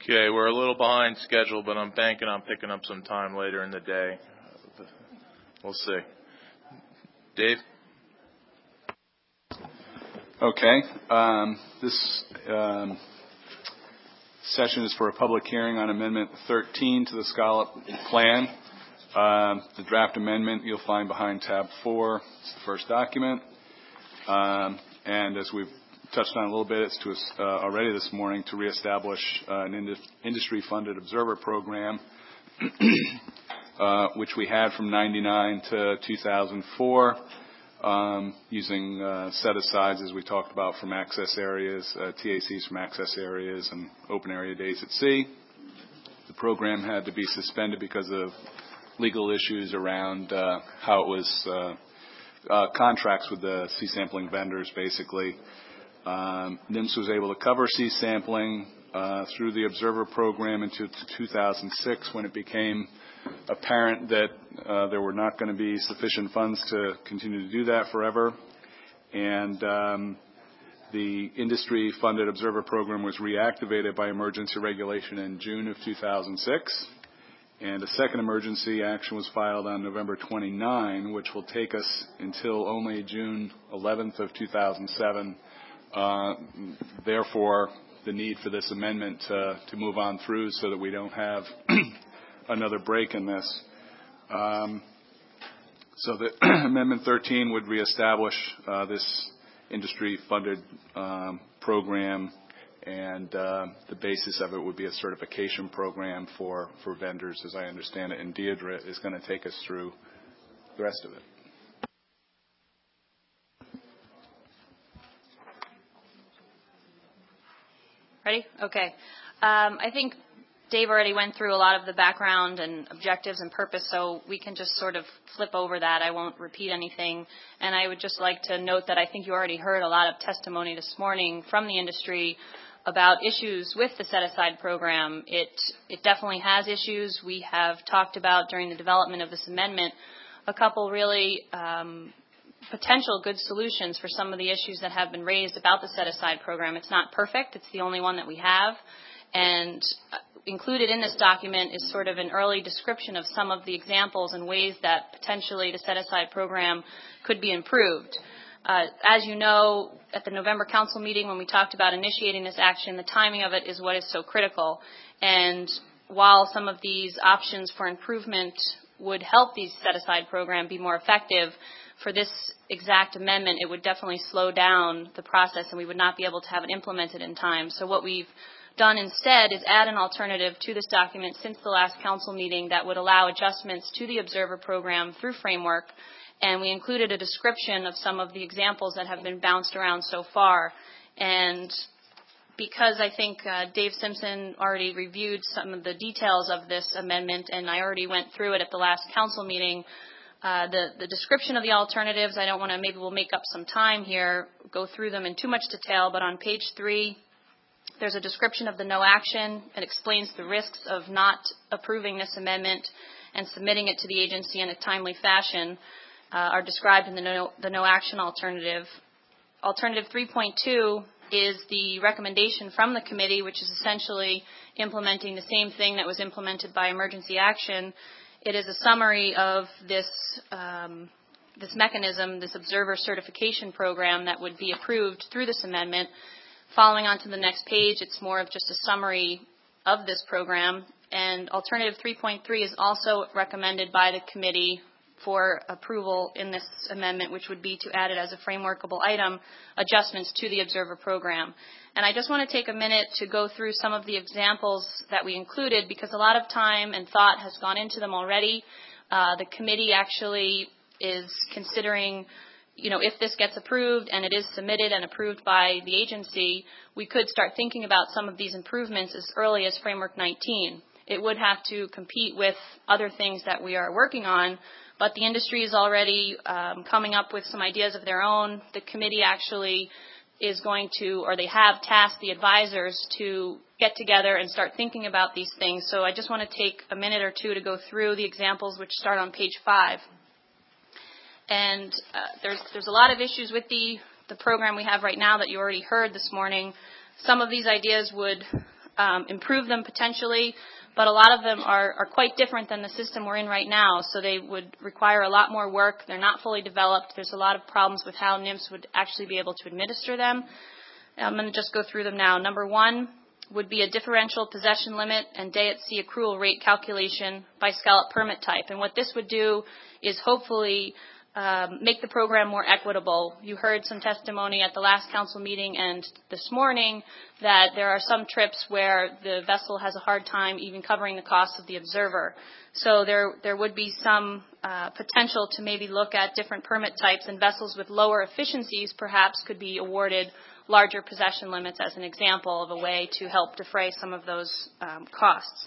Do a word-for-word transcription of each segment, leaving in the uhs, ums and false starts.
Okay, we're a little behind schedule, but I'm banking on picking up some time later in the day. We'll see. Dave? Okay. Um, this um, session is for a public hearing on Amendment thirteen to the Scallop Plan. Um, the draft amendment you'll find behind tab four. It's the first document. Um, and as we've touched on a little bit, it's to us uh, already this morning to reestablish uh, an ind- industry-funded observer program, uh, which we had from ninety-nine to two thousand four, um, using uh, set-asides, as we talked about, from access areas, uh, T A Cs from access areas, and open area days at sea. The program had to be suspended because of legal issues around uh, how it was uh, uh, contracts with the sea sampling vendors, basically. Um, NIMS was able to cover sea sampling uh, through the observer program into two thousand six, when it became apparent that uh, there were not going to be sufficient funds to continue to do that forever. And um, the industry-funded observer program was reactivated by emergency regulation in June of two thousand six. And a second emergency action was filed on November twenty-ninth, which will take us until only June eleventh of two thousand seven. Uh, therefore, the need for this amendment to, to move on through so that we don't have another break in this. Um, so the Amendment thirteen would reestablish uh, this industry-funded um, program, and uh, the basis of it would be a certification program for, for vendors, as I understand it, and Deirdre is going to take us through the rest of it. Ready? Okay. Um, I think Dave already went through a lot of the background and objectives and purpose, so we can just sort of flip over that. I won't repeat anything. And I would just like to note that I think you already heard a lot of testimony this morning from the industry about issues with the set-aside program. It, it definitely has issues. We have talked about during the development of this amendment a couple really um, potential good solutions for some of the issues that have been raised about the set-aside program. It's not perfect. It's the only one that we have. And included in this document is sort of an early description of some of the examples and ways that potentially the set-aside program could be improved. Uh, as you know, at the November Council meeting when we talked about initiating this action, the timing of it is what is so critical. And while some of these options for improvement would help the set-aside program be more effective, for this exact amendment, it would definitely slow down the process and we would not be able to have it implemented in time. So what we've done instead is add an alternative to this document since the last council meeting that would allow adjustments to the observer program through framework. And we included a description of some of the examples that have been bounced around so far. And because I think uh, Dave Simpson already reviewed some of the details of this amendment, and I already went through it at the last council meeting, Uh, the, the description of the alternatives, I don't want to, maybe we'll make up some time here, go through them in too much detail, but on page three, there's a description of the no action. It explains the risks of not approving this amendment and submitting it to the agency in a timely fashion uh, are described in the no, the no action alternative. Alternative three point two is the recommendation from the committee, which is essentially implementing the same thing that was implemented by emergency action. It is a summary of this um, this mechanism, this observer certification program that would be approved through this amendment. Following on to the next page, it's more of just a summary of this program. And Alternative three point three is also recommended by the committee for approval in this amendment, which would be to add it as a frameworkable item, adjustments to the observer program. And I just want to take a minute to go through some of the examples that we included because a lot of time and thought has gone into them already. Uh, the committee actually is considering, you know, if this gets approved and it is submitted and approved by the agency, we could start thinking about some of these improvements as early as Framework nineteen. It would have to compete with other things that we are working on, but the industry is already um, coming up with some ideas of their own. The committee actually is going to, or they have tasked the advisors to get together and start thinking about these things. So I just want to take a minute or two to go through the examples which start on page five. And uh, there's there's a lot of issues with the, the program we have right now that you already heard this morning. Some of these ideas would um, improve them potentially, but a lot of them are, are quite different than the system we're in right now, so they would require a lot more work. They're not fully developed. There's a lot of problems with how N I M S would actually be able to administer them. I'm going to just go through them now. Number one would be a differential possession limit and day at sea accrual rate calculation by scallop permit type. And what this would do is hopefully um, make the program more equitable. You heard some testimony at the last council meeting and this morning that there are some trips where the vessel has a hard time even covering the cost of the observer. So there, there would be some uh, potential to maybe look at different permit types, and vessels with lower efficiencies perhaps could be awarded larger possession limits as an example of a way to help defray some of those um, costs.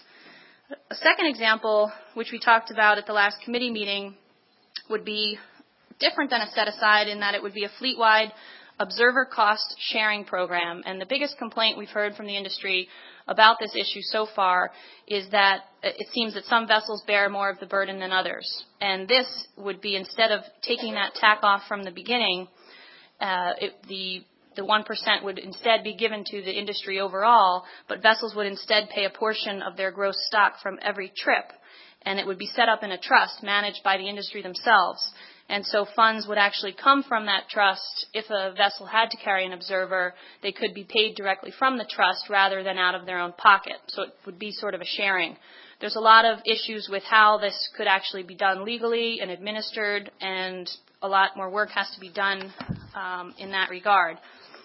A second example, which we talked about at the last committee meeting, would be different than a set-aside in that it would be a fleet-wide observer cost sharing program. And the biggest complaint we've heard from the industry about this issue so far is that it seems that some vessels bear more of the burden than others. And this would be, instead of taking that tack off from the beginning, uh, it, the The one percent would instead be given to the industry overall, but vessels would instead pay a portion of their gross stock from every trip, and it would be set up in a trust managed by the industry themselves. And so funds would actually come from that trust. If a vessel had to carry an observer, they could be paid directly from the trust rather than out of their own pocket. So it would be sort of a sharing. There's a lot of issues with how this could actually be done legally and administered, and a lot more work has to be done um, in that regard.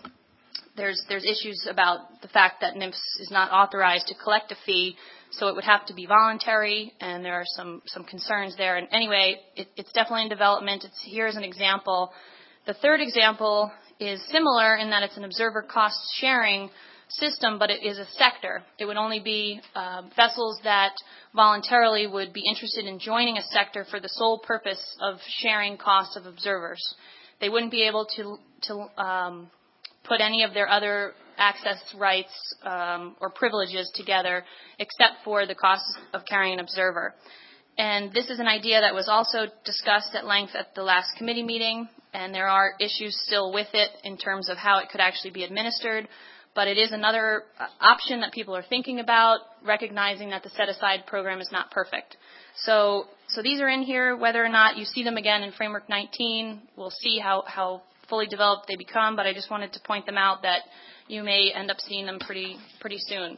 There's, there's issues about the fact that N I M S is not authorized to collect a fee, so it would have to be voluntary, and there are some, some concerns there. And anyway, it, it's definitely in development. It's, here's an example. The third example is similar in that it's an observer cost sharing system, but it is a sector. It would only be uh, vessels that voluntarily would be interested in joining a sector for the sole purpose of sharing costs of observers. They wouldn't be able to, to um, put any of their other access rights um, or privileges together except for the cost of carrying an observer. And this is an idea that was also discussed at length at the last committee meeting, and there are issues still with it in terms of how it could actually be administered. But it is another uh, option that people are thinking about, recognizing that the set-aside program is not perfect. So, so these are in here. Whether or not you see them again in Framework nineteen, we'll see how, how fully developed they become, but I just wanted to point them out that you may end up seeing them pretty, pretty soon.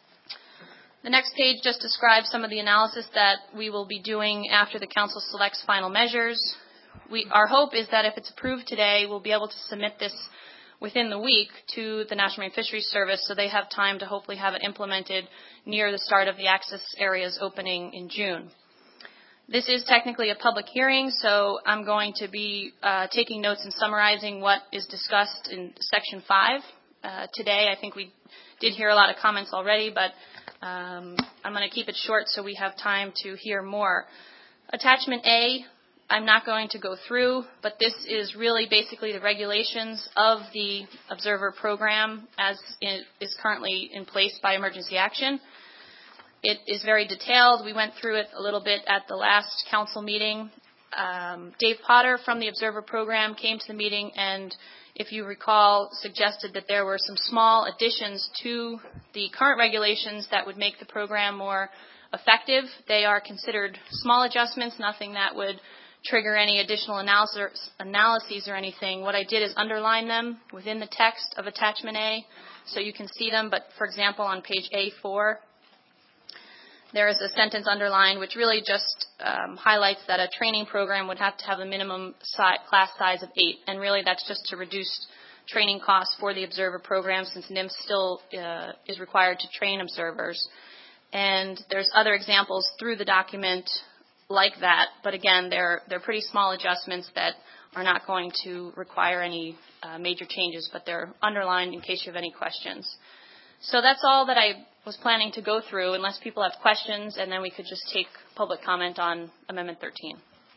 The next page just describes some of the analysis that we will be doing after the Council selects final measures. We, our hope is that if it's approved today, we'll be able to submit this within the week to the National Marine Fisheries Service, so they have time to hopefully have it implemented near the start of the access areas opening in June. This is technically a public hearing, so I'm going to be uh, taking notes and summarizing what is discussed in Section five. Uh, today, I think we did hear a lot of comments already, but um, I'm going to keep it short so we have time to hear more. Attachment A, I'm not going to go through, but this is really basically the regulations of the observer program as it is currently in place by emergency action. It is very detailed. We went through it a little bit at the last council meeting. Um, Dave Potter from the Observer Program came to the meeting and, if you recall, suggested that there were some small additions to the current regulations that would make the program more effective. They are considered small adjustments, nothing that would trigger any additional analysis, analyses or anything. What I did is underline them within the text of Attachment A so you can see them. But, for example, on page A four, there is a sentence underlined which really just um, highlights that a training program would have to have a minimum si- class size of eight, and really that's just to reduce training costs for the observer program since N I M S still uh, is required to train observers. And there's other examples through the document like that, but again, they're, they're pretty small adjustments that are not going to require any uh, major changes, but they're underlined in case you have any questions. So that's all that I was planning to go through, unless people have questions, and then we could just take public comment on Amendment thirteen.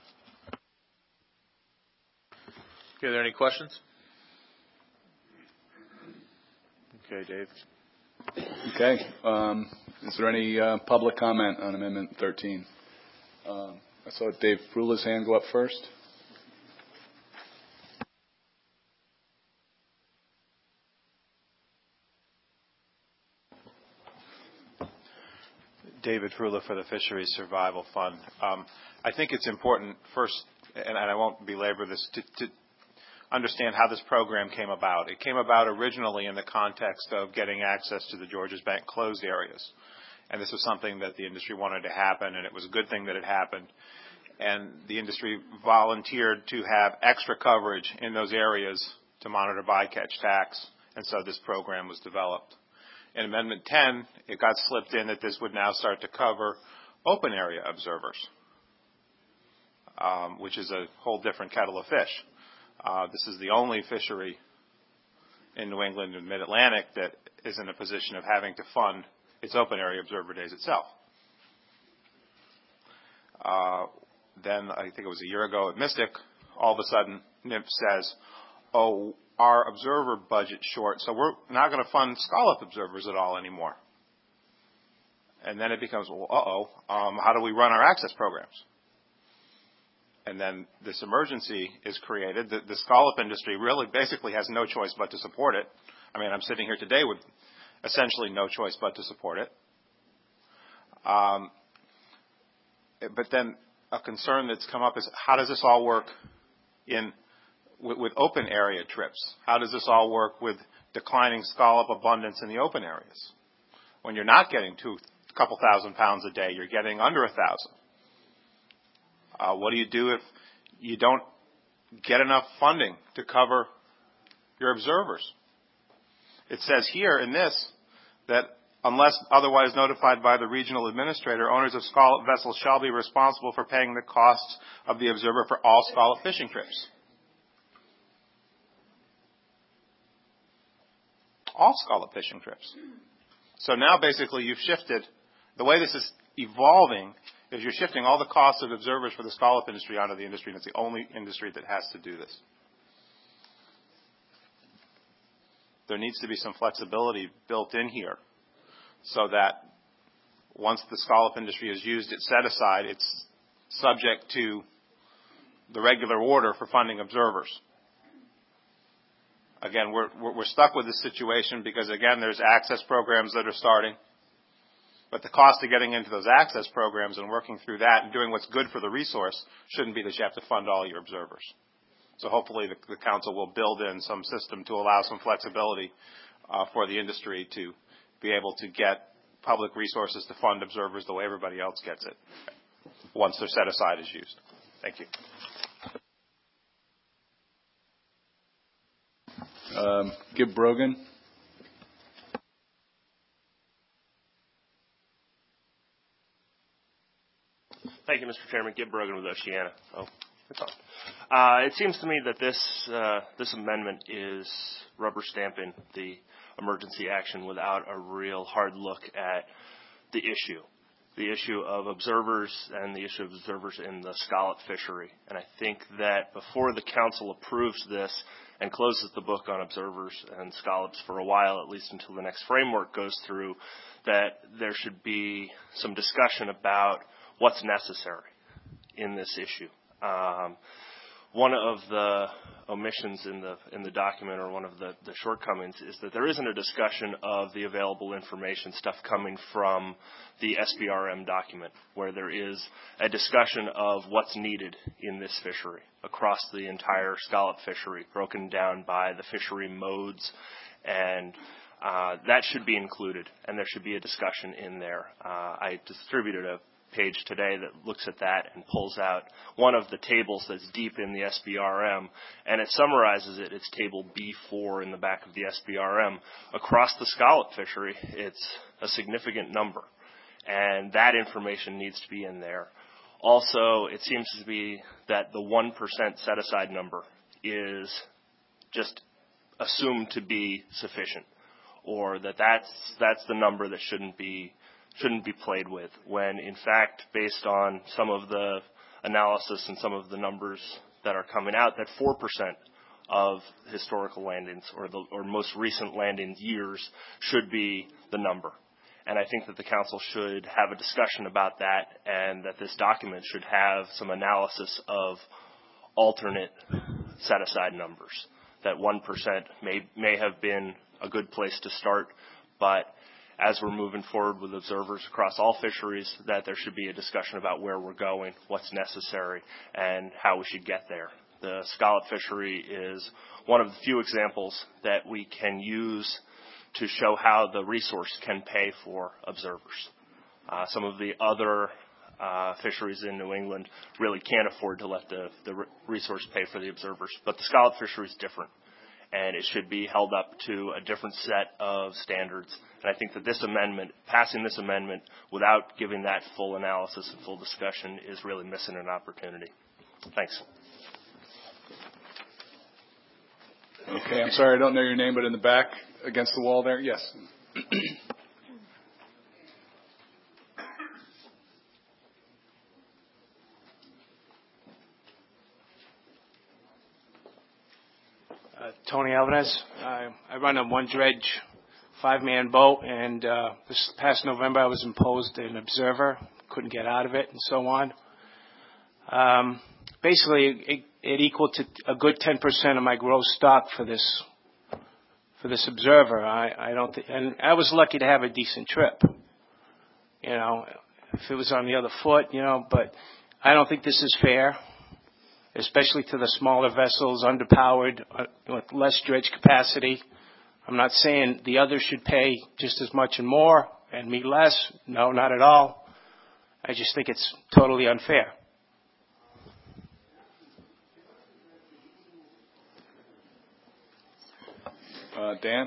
Okay, are there any questions? Okay, Dave. Okay. Um, is there any uh, public comment on Amendment thirteen? Um, I saw Dave Brula's hand go up first. David Frula for the Fisheries Survival Fund. Um, I think it's important first, and, and I won't belabor this, to, to understand how this program came about. It came about originally in the context of getting access to the Georges Bank closed areas. And this was something that the industry wanted to happen, and it was a good thing that it happened. And the industry volunteered to have extra coverage in those areas to monitor bycatch tax, and so this program was developed. In Amendment ten, it got slipped in that this would now start to cover open area observers, um, which is a whole different kettle of fish. Uh, this is the only fishery in New England and Mid-Atlantic that is in a position of having to fund its open area observer days itself. Uh, then, I think it was a year ago at Mystic, all of a sudden, N I M F says, oh, our observer budget's short, so we're not going to fund scallop observers at all anymore. And then it becomes, well, uh-oh, um, how do we run our access programs? And then this emergency is created. The, the scallop industry really basically has no choice but to support it. I mean, I'm sitting here today with essentially no choice but to support it. Um, but then a concern that's come up is how does this all work in with, with open area trips? How does this all work with declining scallop abundance in the open areas? When you're not getting two, a couple thousand pounds a day, you're getting under a thousand. Uh, what do you do if you don't get enough funding to cover your observers? It says here in this that unless otherwise notified by the regional administrator, owners of scallop vessels shall be responsible for paying the costs of the observer for all scallop fishing trips. All scallop fishing trips. So now basically you've shifted, the way this is evolving is you're shifting all the costs of observers for the scallop industry onto the industry, and it's the only industry that has to do this. There needs to be some flexibility built in here so that once the scallop industry has used its set aside, it's subject to the regular order for funding observers. Again, we're, we're stuck with this situation because, again, there's access programs that are starting. But the cost of getting into those access programs and working through that and doing what's good for the resource shouldn't be that you have to fund all your observers. So hopefully the, the council will build in some system to allow some flexibility uh, for the industry to be able to get public resources to fund observers the way everybody else gets it once their set aside is used. Thank you. Um, Gib Brogan. Thank you, Mister Chairman. Gib Brogan with Oceana. Oh, it's on. Uh, it seems to me that this uh, this amendment is rubber stamping the emergency action without a real hard look at the issue, the issue of observers and the issue of observers in the scallop fishery. And I think that before the council approves this and closes the book on observers and scallops for a while, at least until the next framework goes through, that there should be some discussion about what's necessary in this issue. Um, one of the omissions in the in the document, or one of the, the shortcomings, is that there isn't a discussion of the available information, stuff coming from the S B R M document, where there is a discussion of what's needed in this fishery across the entire scallop fishery, broken down by the fishery modes, and uh, that should be included, and there should be a discussion in there. Uh, I distributed a page today that looks at that and pulls out one of the tables that's deep in the S B R M, and it summarizes it. It's table B four in the back of the S B R M. Across the scallop fishery, it's a significant number, and that information needs to be in there. Also, it seems to be that the one percent set-aside number is just assumed to be sufficient, or that that's, that's the number that shouldn't be shouldn't be played with, when in fact, based on some of the analysis and some of the numbers that are coming out, that four percent of historical landings, or the or most recent landing years, should be the number. And I think that the council should have a discussion about that, and that this document should have some analysis of alternate set-aside numbers. That one percent may may have been a good place to start, but as we're moving forward with observers across all fisheries, that there should be a discussion about where we're going, what's necessary, and how we should get there. The scallop fishery is one of the few examples that we can use to show how the resource can pay for observers. Uh, some of the other uh, fisheries in New England really can't afford to let the, the resource pay for the observers, but the scallop fishery is different, and it should be held up to a different set of standards. And I think that this amendment, passing this amendment without giving that full analysis and full discussion, is really missing an opportunity. Thanks. Okay, I'm sorry, I don't know your name, but in the back against the wall there, yes. Uh, Tony Alvarez. I, I run a one dredge, five-man boat, and uh, this past November I was imposed an observer, couldn't get out of it, and so on. Um, basically, it, it equaled to a good ten percent of my gross stock for this for this observer. I, I don't, th- and I was lucky to have a decent trip. You know, if it was on the other foot, you know, but I don't think this is fair, especially to the smaller vessels, underpowered, uh, with less dredge capacity. I'm not saying the others should pay just as much and more and me less. No, not at all. I just think it's totally unfair. Uh, Dan?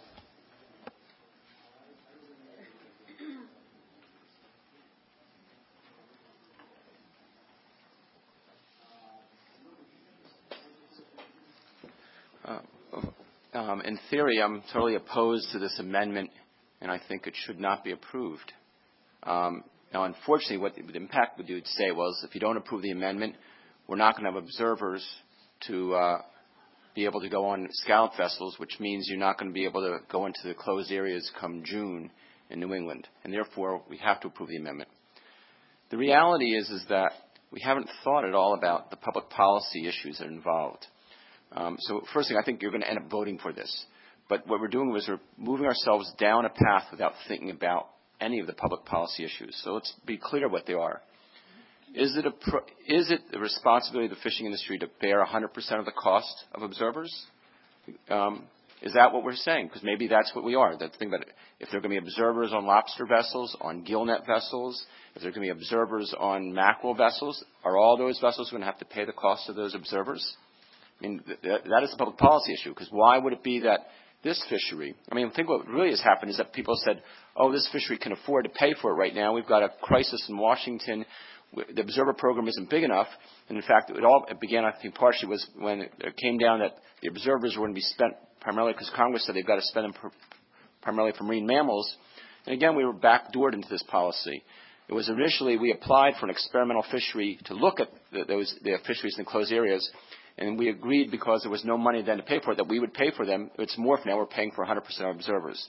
Uh, um, in theory, I'm totally opposed to this amendment, and I think it should not be approved. Um, now, unfortunately, what the impact would do would say was, if you don't approve the amendment, we're not going to have observers to uh, be able to go on scallop vessels, which means you're not going to be able to go into the closed areas come June in New England, and therefore we have to approve the amendment. The reality is, is that we haven't thought at all about the public policy issues that are involved. Um, so first thing, I think you're going to end up voting for this. But what we're doing is we're moving ourselves down a path without thinking about any of the public policy issues. So let's be clear what they are. Is it, a pro- is it the responsibility of the fishing industry to bear one hundred percent of the cost of observers? Um, is that what we're saying? Because maybe that's what we are. That's the thing about it. If there are going to be observers on lobster vessels, on gillnet vessels, if there are going to be observers on mackerel vessels, are all those vessels going to have to pay the cost of those observers? I mean, th- that is a public policy issue, because why would it be that this fishery, I mean, I think what really has happened is that people said, oh, this fishery can afford to pay for it right now. We've got a crisis in Washington. The observer program isn't big enough. And in fact, it all it began, I think, partially was when it came down that the observers were going to be spent primarily because Congress said they've got to spend them pr- primarily for marine mammals. And again, we were backdoored into this policy. It was initially we applied for an experimental fishery to look at the, those the fisheries in the closed areas, and we agreed because there was no money then to pay for it that we would pay for them. It's morphed now. We're paying for one hundred percent of observers.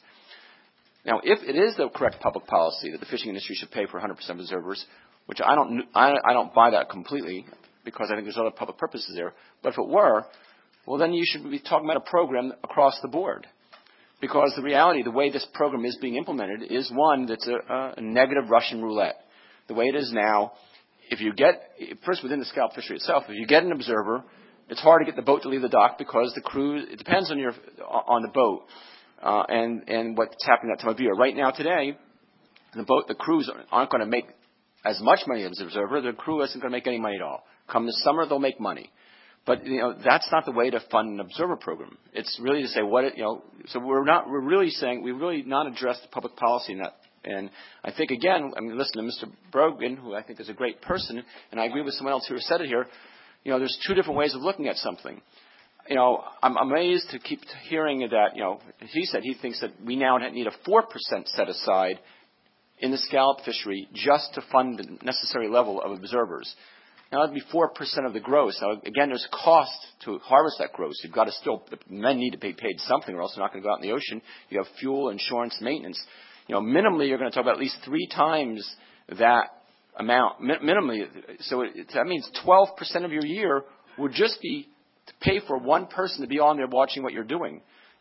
Now, if it is the correct public policy that the fishing industry should pay for one hundred percent of observers, which I don't, I, I don't buy that completely because I think there's other public purposes there. But if it were, well, then you should be talking about a program across the board. Because the reality, the way this program is being implemented is one that's a, a negative Russian roulette. The way it is now, if you get, first within the scallop fishery itself, if you get an observer, it's hard to get the boat to leave the dock because the crew, it depends on your, on the boat uh, and, and what's happening at that time of year. Right now today, the boat, the crews aren't going to make as much money as the observer. The crew isn't going to make any money at all. Come the summer, they'll make money. But, you know, that's not the way to fund an observer program. It's really to say what it, you know, so we're not, we're really saying, we really not addressed the public policy in that. And I think, again, I mean, listen to Mister Brogan, who I think is a great person, and I agree with someone else who said it here, you know, there's two different ways of looking at something. You know, I'm amazed to keep hearing that, you know, he said he thinks that we now need a four percent set aside in the scallop fishery just to fund the necessary level of observers. Now, that would be four percent of the gross. Now, again, there's cost to harvest that gross. You've got to still, the men need to be paid something or else they're not going to go out in the ocean. You have fuel, insurance, maintenance. You know, minimally, you're going to talk about at least three times that amount. Min- minimally, so it, that means twelve percent of your year would just be to pay for one person to be on there watching what you're doing.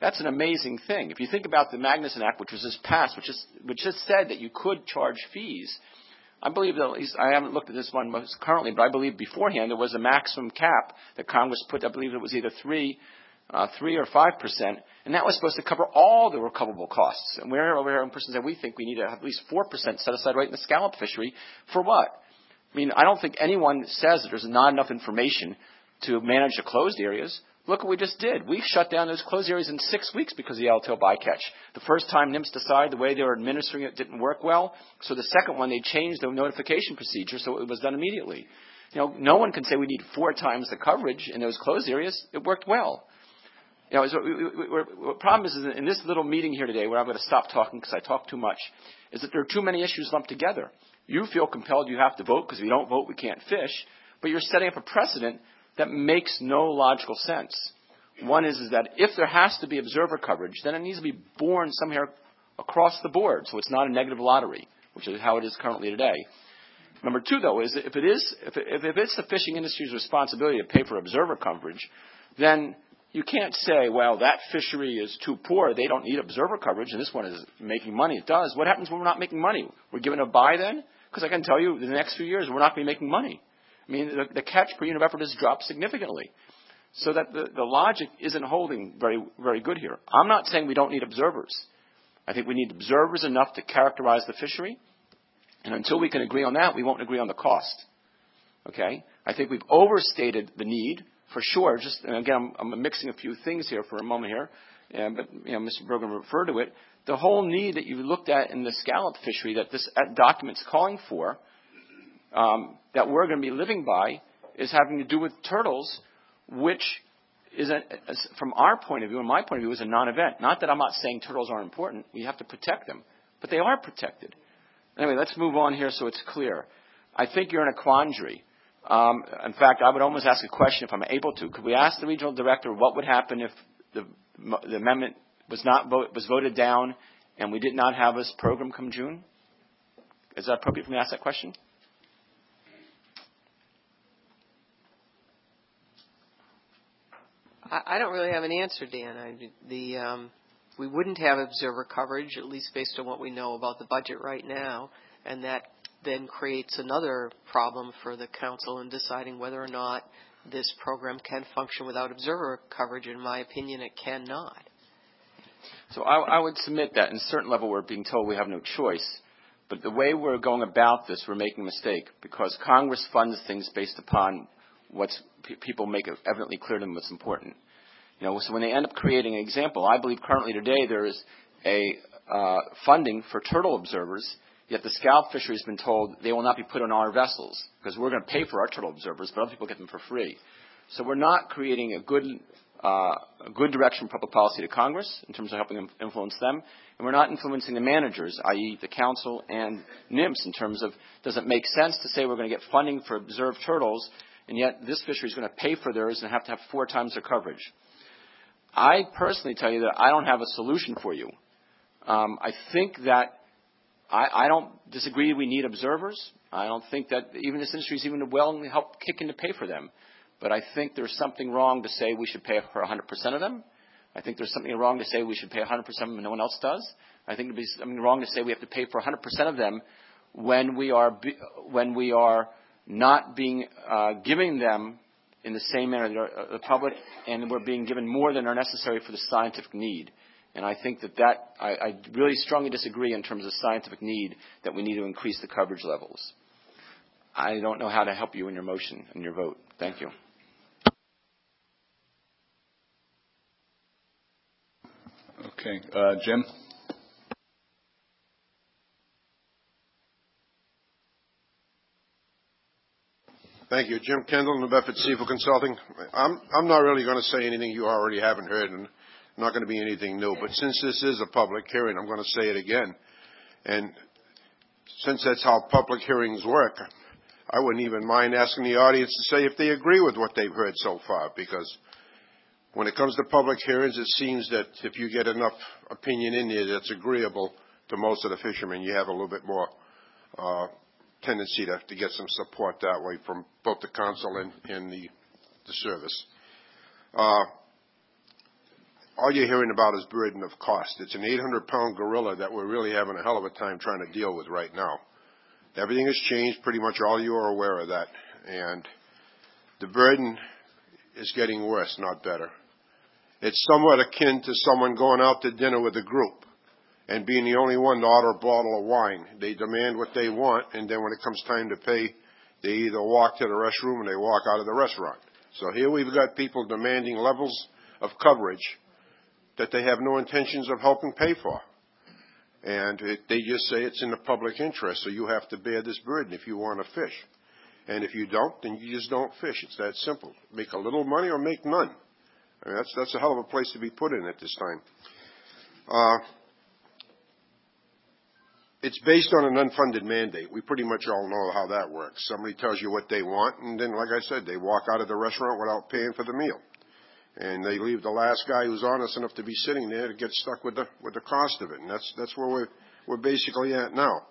That's an amazing thing. If you think about the Magnuson Act, which was just passed, which just, which just said that you could charge fees, I believe that at least, I haven't looked at this one most currently, but I believe beforehand there was a maximum cap that Congress put. I believe it was either three, uh, three or five percent, and that was supposed to cover all the recoverable costs. And we're over here in person that we think we need to have at least four percent set aside right in the scallop fishery for what? I mean, I don't think anyone says that there's not enough information to manage the closed areas. Look what we just did. We shut down those closed areas in six weeks because of the yellowtail bycatch. The first time N I M S decided the way they were administering it didn't work well. So the second one, they changed the notification procedure so it was done immediately. You know, no one can say we need four times the coverage in those closed areas. It worked well. You know, so we, we, we're, the problem is, is in this little meeting here today, where I'm going to stop talking because I talk too much, is that there are too many issues lumped together. You feel compelled you have to vote because if you don't vote, we can't fish. But you're setting up a precedent that makes no logical sense. One is, is that if there has to be observer coverage, then it needs to be borne somewhere across the board, so it's not a negative lottery, which is how it is currently today. Number two, though, is that if it is, if, it, if it's the fishing industry's responsibility to pay for observer coverage, then you can't say, well, that fishery is too poor, they don't need observer coverage, and this one is making money. It does. What happens when we're not making money? We're given a buy then? Because I can tell you, in the next few years, we're not going to be making money. I mean, the, the catch per unit of effort has dropped significantly. So that the, the logic isn't holding very, very good here. I'm not saying we don't need observers. I think we need observers enough to characterize the fishery. And until we can agree on that, we won't agree on the cost. Okay? I think we've overstated the need, for sure. Just, and again, I'm, I'm mixing a few things here for a moment here. Yeah, but, you know, Mister Bergen referred to it. The whole need that you looked at in the scallop fishery that this document's calling for, um, that we're going to be living by, is having to do with turtles, which is, a, from our point of view and my point of view, is a non-event. Not that I'm not saying turtles aren't important. We have to protect them. But they are protected. Anyway, let's move on here so it's clear. I think you're in a quandary. Um, in fact, I would almost ask a question if I'm able to. Could we ask the regional director what would happen if the, the amendment was not vote, was voted down and we did not have this program come June? Is that appropriate for me to ask that question? I don't really have an answer, Dan. I, the um, we wouldn't have observer coverage, at least based on what we know about the budget right now, and that then creates another problem for the council in deciding whether or not this program can function without observer coverage. In my opinion, it cannot. So I, I would submit that in a certain level we're being told we have no choice. But the way we're going about this, we're making a mistake because Congress funds things based upon what's p- people make it evidently clear to them what's important. You know, so when they end up creating an example, I believe currently today there is a uh, funding for turtle observers, yet the scallop fishery has been told they will not be put on our vessels because we're going to pay for our turtle observers, but other people get them for free. So we're not creating a good uh, a good direction for public policy to Congress in terms of helping them influence them, and we're not influencing the managers, that is the council and N I M S, in terms of does it make sense to say we're going to get funding for observed turtles, and yet this fishery is going to pay for theirs and have to have four times their coverage. I personally tell you that I don't have a solution for you. Um, I think that I, I don't disagree we need observers. I don't think that even this industry is even well to help kick in to pay for them. But I think there's something wrong to say we should pay for one hundred percent of them. I think there's something wrong to say we should pay one hundred percent of them and no one else does. I think there's something wrong to say we have to pay for one hundred percent of them when we are when we are not being uh, giving them in the same manner that the public, and we're being given more than are necessary for the scientific need. And I think that that, I, I really strongly disagree in terms of scientific need that we need to increase the coverage levels. I don't know how to help you in your motion and your vote. Thank you. Okay. Uh, Jim? Thank you. Jim Kendall, New Bedford Seafood Consulting. I'm, I'm not really going to say anything you already haven't heard, and not going to be anything new. But since this is a public hearing, I'm going to say it again. And since that's how public hearings work, I wouldn't even mind asking the audience to say if they agree with what they've heard so far, because when it comes to public hearings, it seems that if you get enough opinion in there that's agreeable to most of the fishermen, you have a little bit more uh, tendency to, to get some support that way from both the council and, and the, the service. Uh, all you're hearing about is burden of cost. It's an eight hundred pound gorilla that we're really having a hell of a time trying to deal with right now. Everything has changed. Pretty much all you are aware of that. And the burden is getting worse, not better. It's somewhat akin to someone going out to dinner with a group and being the only one to order a bottle of wine. They demand what they want, and then when it comes time to pay, they either walk to the restroom or they walk out of the restaurant. So here we've got people demanding levels of coverage that they have no intentions of helping pay for. And it, they just say it's in the public interest, so you have to bear this burden if you want to fish. And if you don't, then you just don't fish. It's that simple. Make a little money or make none. I mean, that's, that's a hell of a place to be put in at this time. Uh, it's based on an unfunded mandate. We pretty much all know how that works. Somebody tells you what they want, and then, like I said, they walk out of the restaurant without paying for the meal. And they leave the last guy who's honest enough to be sitting there to get stuck with the, with the cost of it. And that's, that's where we're, we're basically at now.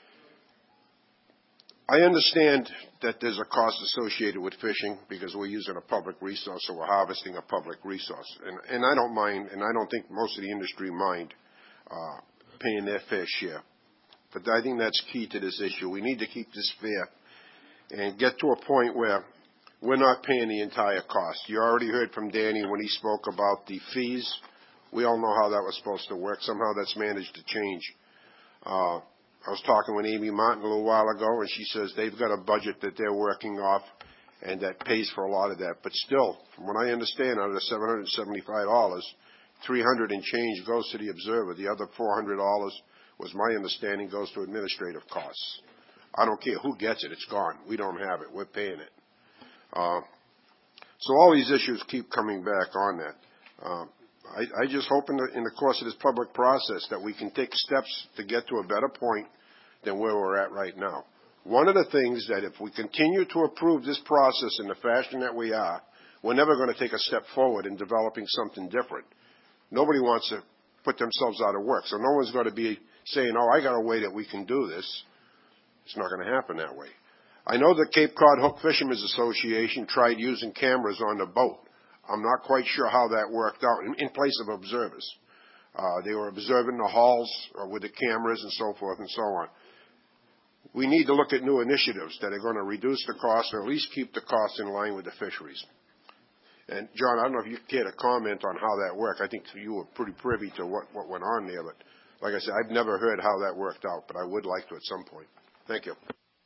I understand that there's a cost associated with fishing because we're using a public resource, so we're harvesting a public resource. And, and I don't mind, and I don't think most of the industry mind uh, paying their fair share. But I think that's key to this issue. We need to keep this fair and get to a point where we're not paying the entire cost. You already heard from Danny when he spoke about the fees. We all know how that was supposed to work. Somehow that's managed to change. Uh, I was talking with Amy Martin a little while ago, and she says they've got a budget that they're working off, and that pays for a lot of that. But still, from what I understand, out of the seven hundred seventy-five dollars, three hundred dollars and change goes to the observer. The other four hundred dollars, was my understanding, goes to administrative costs. I don't care who gets it. It's gone. We don't have it. We're paying it. Uh, so all these issues keep coming back on that. Uh, I, I just hope in the, in the course of this public process that we can take steps to get to a better point than where we're at right now. One of the things that if we continue to approve this process in the fashion that we are, we're never going to take a step forward in developing something different. Nobody wants to put themselves out of work, so no one's going to be saying, oh, I got a way that we can do this. It's not going to happen that way. I know the Cape Cod Hook Fishermen's Association tried using cameras on the boat. I'm not quite sure how that worked out in, in place of observers. Uh, they were observing the hulls uh, with the cameras and so forth and so on. We need to look at new initiatives that are going to reduce the cost or at least keep the cost in line with the fisheries. And, John, I don't know if you care to comment on how that worked. I think you were pretty privy to what, what went on there. But, like I said, I've never heard how that worked out, but I would like to at some point. Thank you.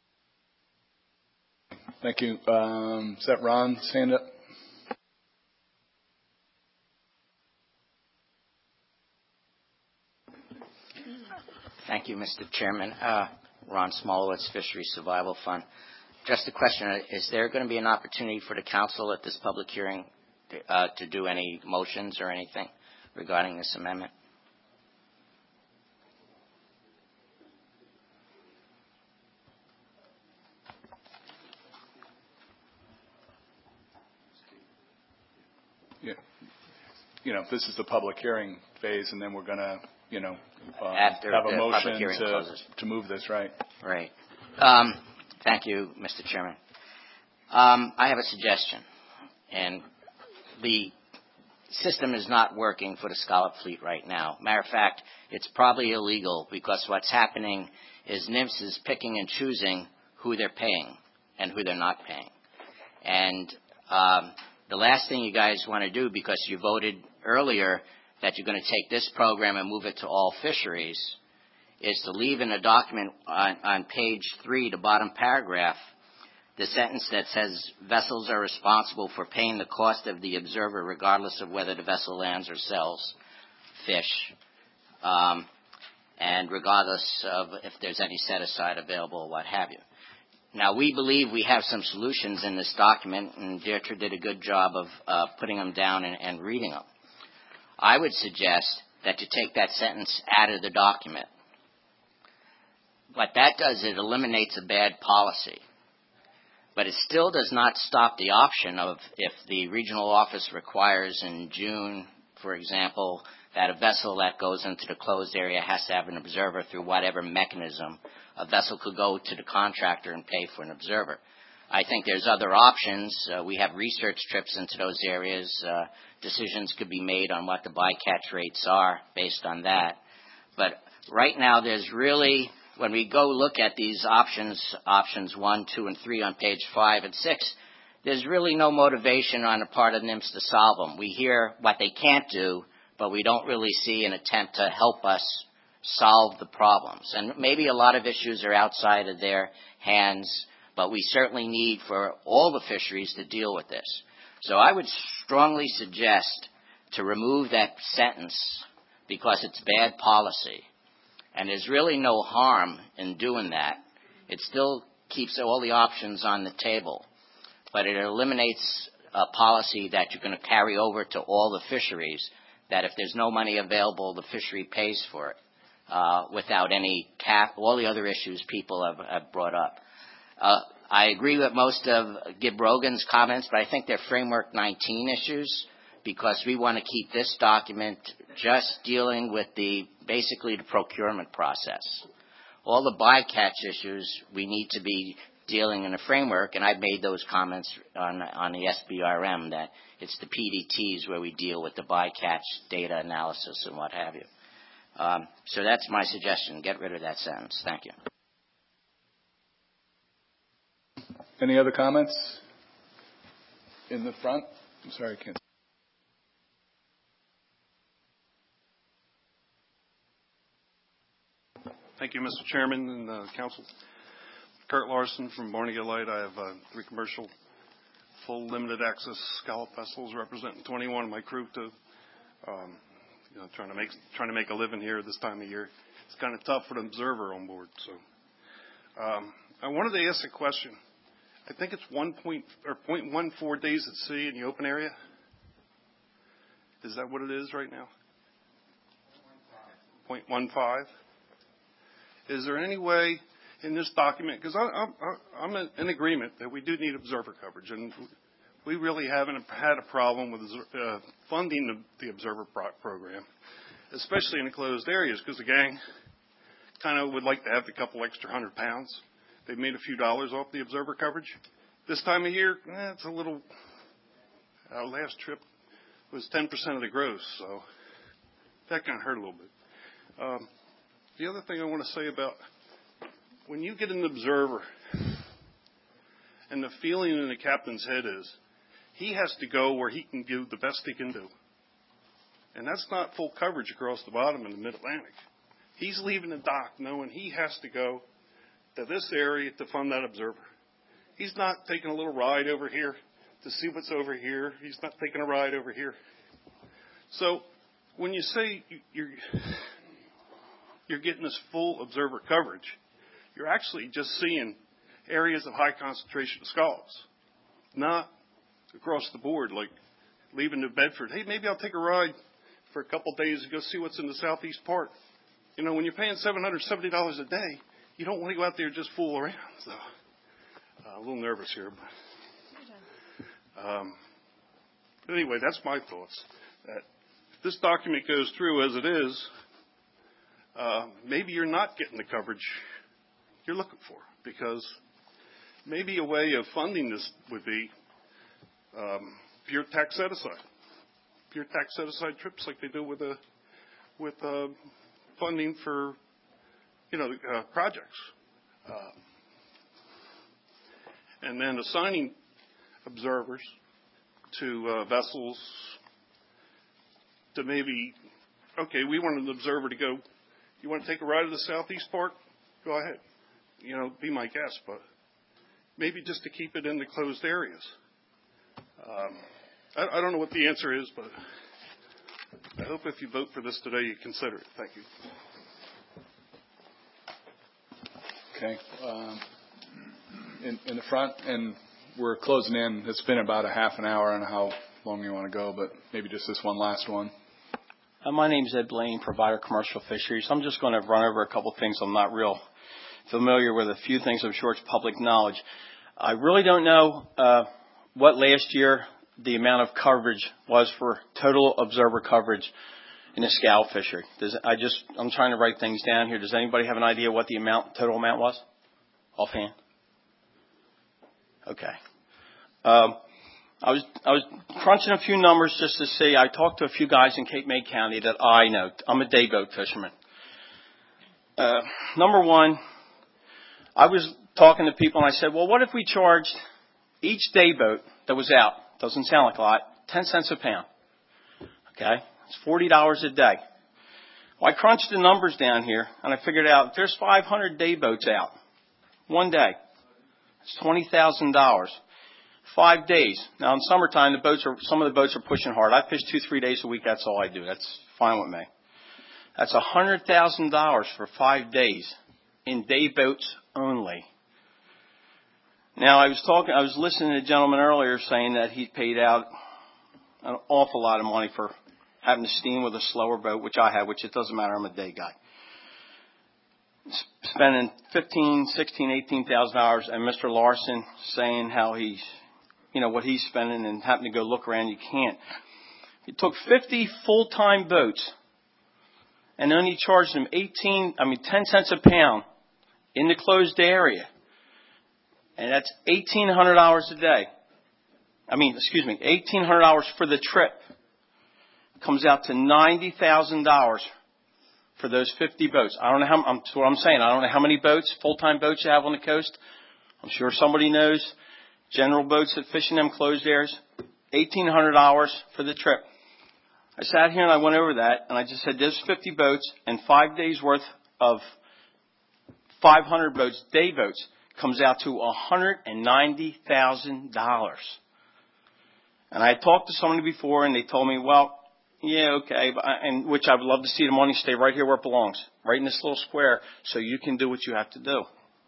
Thank you. Um, is that Ron's hand up? Thank you, Mister Chairman. Uh, Ron Smolowitz, Fisheries Survival Fund. Just a question. Is there going to be an opportunity for the council at this public hearing to, uh, to do any motions or anything regarding this amendment? Yeah. You know, this is the public hearing phase, and then we're going to, you know, uh, After have a the motion public hearing to, closes. to move this, right? Right. Um, thank you, Mister Chairman. Um, I have a suggestion, and the system is not working for the scallop fleet right now. Matter of fact, it's probably illegal because what's happening is N I M S is picking and choosing who they're paying and who they're not paying. And um, the last thing you guys want to do, because you voted earlier that you're going to take this program and move it to all fisheries, is to leave in a document on, on page three, the bottom paragraph, the sentence that says vessels are responsible for paying the cost of the observer regardless of whether the vessel lands or sells fish, um, and regardless of if there's any set-aside available or what have you. Now, we believe we have some solutions in this document, and Deirdre did a good job of uh, putting them down and, and reading them. I would suggest that you take that sentence out of the document. What that does, it eliminates a bad policy. But it still does not stop the option of, if the regional office requires in June, for example, that a vessel that goes into the closed area has to have an observer through whatever mechanism, a vessel could go to the contractor and pay for an observer. I think there's other options. Uh, we have research trips into those areas. Uh, decisions could be made on what the bycatch rates are based on that. But right now, there's really, when we go look at these options, options one, two, and three on page five and six, there's really no motivation on the part of N I M S to solve them. We hear what they can't do, but we don't really see an attempt to help us solve the problems. And maybe a lot of issues are outside of their hands, but we certainly need for all the fisheries to deal with this. So I would strongly suggest to remove that sentence because it's bad policy. And there's really no harm in doing that. It still keeps all the options on the table, but it eliminates a policy that you're going to carry over to all the fisheries, that if there's no money available, the fishery pays for it uh, without any cap, all the other issues people have, have brought up. Uh, I agree with most of Gib Rogan's comments, but I think they're Framework nineteen issues because we want to keep this document just dealing with the basically the procurement process. All the bycatch issues we need to be dealing in a framework, and I've made those comments on, on the S B R M that it's the P D Ts where we deal with the bycatch data analysis and what have you. Um, so that's my suggestion. Get rid of that sentence. Thank you. Any other comments? In the front? I'm sorry, I can't. Thank you, Mister Chairman and uh, Council. Kurt Larson from Barnegat Light. I have uh, three commercial, full limited access scallop vessels representing twenty-one of my crew to, um, you know, trying to make trying to make a living here this time of year. It's kind of tough for an observer on board. So, um, I wanted to ask a question. I think it's one point or zero point one four days at sea in the open area. Is that what it is right now? zero point one five. Is there any way in this document, because I'm, I'm in agreement that we do need observer coverage, and we really haven't had a problem with uh, funding the, the observer pro- program, especially in enclosed areas, because the gang kind of would like to have a couple extra hundred pounds. They've made a few dollars off the observer coverage. This time of year, eh, it's a little, our last trip was ten percent of the gross, so that kind of hurt a little bit. Um, the other thing I want to say about when you get an observer and the feeling in the captain's head is he has to go where he can do the best he can do. And that's not full coverage across the bottom in the mid-Atlantic. He's leaving the dock knowing he has to go to this area to fund that observer. He's not taking a little ride over here to see what's over here. He's not taking a ride over here. So when you say you're, you're getting this full observer coverage, you're actually just seeing areas of high concentration of scallops, not across the board like leaving New Bedford. Hey, maybe I'll take a ride for a couple of days and go see what's in the southeast part. You know, when you're paying seven hundred seventy dollars a day, you don't want to go out there and just fool around. So, uh, a little nervous here. But, um, but anyway, that's my thoughts. That if this document goes through as it is, uh, maybe you're not getting the coverage you're looking for, because maybe a way of funding this would be um, pure tax set-aside. Pure tax set-aside trips like they do with, a, with uh, funding for you know, uh, projects. Uh, and then assigning observers to uh, vessels to maybe, okay, we want an observer to go, you want to take a ride to the southeast part? Go ahead. You know, be my guest, but maybe just to keep it in the closed areas. Um, I, I don't know what the answer is, but I hope if you vote for this today, you consider it. Thank you. Okay. Um, in, in the front, and we're closing in. It's been about a half an hour. I don't know how long you want to go, but maybe just this one last one. Uh, my name is Ed Blaine, provider commercial fisheries. I'm just going to run over a couple of things. I'm not real familiar with a few things. I'm sure it's public knowledge. I really don't know uh, what last year the amount of coverage was for total observer coverage in a scallop fishery. Does, I just, I'm trying to write things down here. Does anybody have an idea what the amount, total amount was? Offhand? Okay. Um, I was I was crunching a few numbers just to see. I talked to a few guys in Cape May County that I know. I'm a day boat fisherman. Uh, number one, I was talking to people and I said, well, what if we charged each day boat that was out, doesn't sound like a lot, ten cents a pound. Okay? It's forty dollars a day. Well, I crunched the numbers down here and I figured out if there's five hundred day boats out one day, it's twenty thousand dollars. Five days. Now in summertime, the boats are, some of the boats are pushing hard. I fish two, three days a week. That's all I do. That's fine with me. That's one hundred thousand dollars for five days in day boats only. Now I was talking, I was listening to a gentleman earlier saying that he paid out an awful lot of money for having to steam with a slower boat, which I have, which it doesn't matter. I'm a day guy. Spending fifteen, sixteen, eighteen thousand dollars, and Mister Larson saying how he's, you know, what he's spending, and having to go look around. You can't. He took fifty full-time boats and only charged them eighteen, I mean, ten cents a pound in the closed area, and that's eighteen hundred dollars a day. I mean, excuse me, eighteen hundred dollars for the trip. Comes out to ninety thousand dollars for those fifty boats. I don't know how, I'm, that's what I'm saying. I don't know how many boats, full-time boats you have on the coast. I'm sure somebody knows. General boats that fish in them closed areas, eighteen hundred dollars for the trip. I sat here and I went over that and I just said there's fifty boats and five days worth of five hundred boats, day boats, comes out to one hundred ninety thousand dollars. And I had talked to somebody before and they told me, well, yeah, okay, but I, and which I would love to see the money stay right here where it belongs, right in this little square, so you can do what you have to do.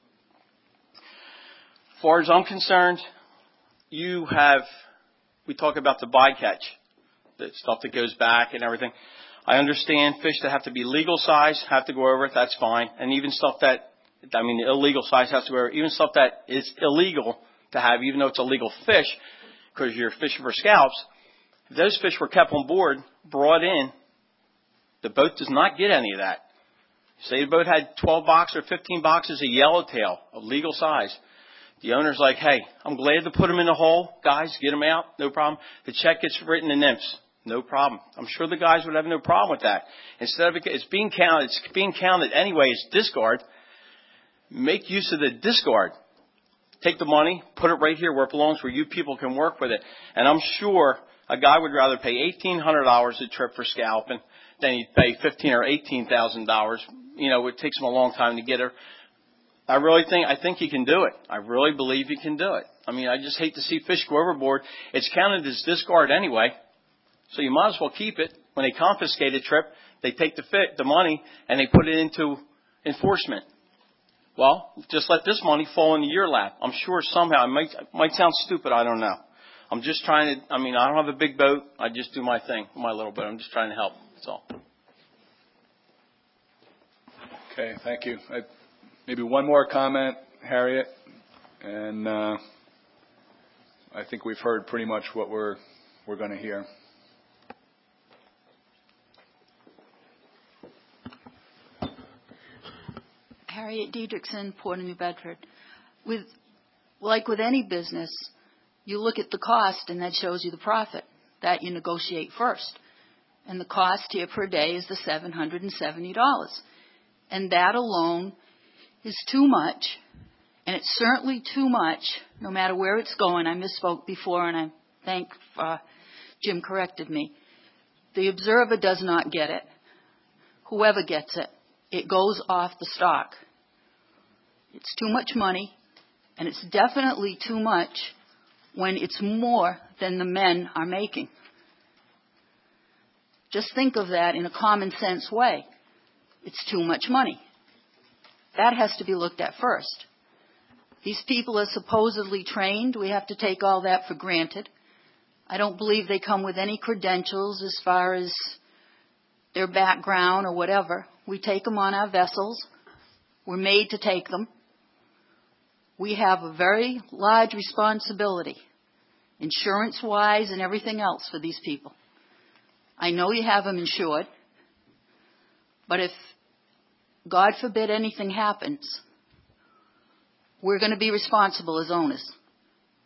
As far as I'm concerned, you have, we talk about the bycatch, the stuff that goes back and everything. I understand fish that have to be legal size have to go over it, that's fine. And even stuff that, I mean, illegal size has to go over it. Even stuff that is illegal to have, even though it's a legal fish, because you're fishing for scallops, if those fish were kept on board, brought in, the boat does not get any of that. Say the boat had twelve boxes or fifteen boxes of yellowtail of legal size. The owner's like, hey, I'm glad to put them in the hole. Guys, get them out. No problem. The check gets written in nymphs. No problem. I'm sure the guys would have no problem with that. Instead of it, it's being counted, it's being counted anyway as discard. Make use of the discard. Take the money, put it right here where it belongs, where you people can work with it. And I'm sure a guy would rather pay eighteen hundred dollars a trip for scalping than he'd pay fifteen or eighteen thousand dollars. You know, it takes him a long time to get her. I really think, I think he can do it. I really believe he can do it. I mean, I just hate to see fish go overboard. It's counted as discard anyway, so you might as well keep it. When they confiscate a trip, they take the fit, the money, and they put it into enforcement. Well, just let this money fall into your lap. I'm sure somehow, it might, it might sound stupid, I don't know. I'm just trying to, I mean, I don't have a big boat. I just do my thing, my little boat. I'm just trying to help. That's all. Okay, thank you. I, maybe one more comment, Harriet. And uh, I think we've heard pretty much what we're we're going to hear. Harriet Diedrichson, Port of New Bedford. With, like with any business, you look at the cost and that shows you the profit. That you negotiate first. And the cost here per day is the seven hundred seventy dollars. And that alone is too much. And it's certainly too much, no matter where it's going. I misspoke before, and I thank uh, Jim corrected me. The observer does not get it. Whoever gets it, it goes off the stock. It's too much money, and it's definitely too much when it's more than the men are making. Just think of that in a common sense way. It's too much money. That has to be looked at first. These people are supposedly trained. We have to take all that for granted. I don't believe they come with any credentials as far as their background or whatever. We take them on our vessels. We're made to take them. We have a very large responsibility, insurance-wise and everything else for these people. I know you have them insured, but if, God forbid, anything happens, we're going to be responsible as owners.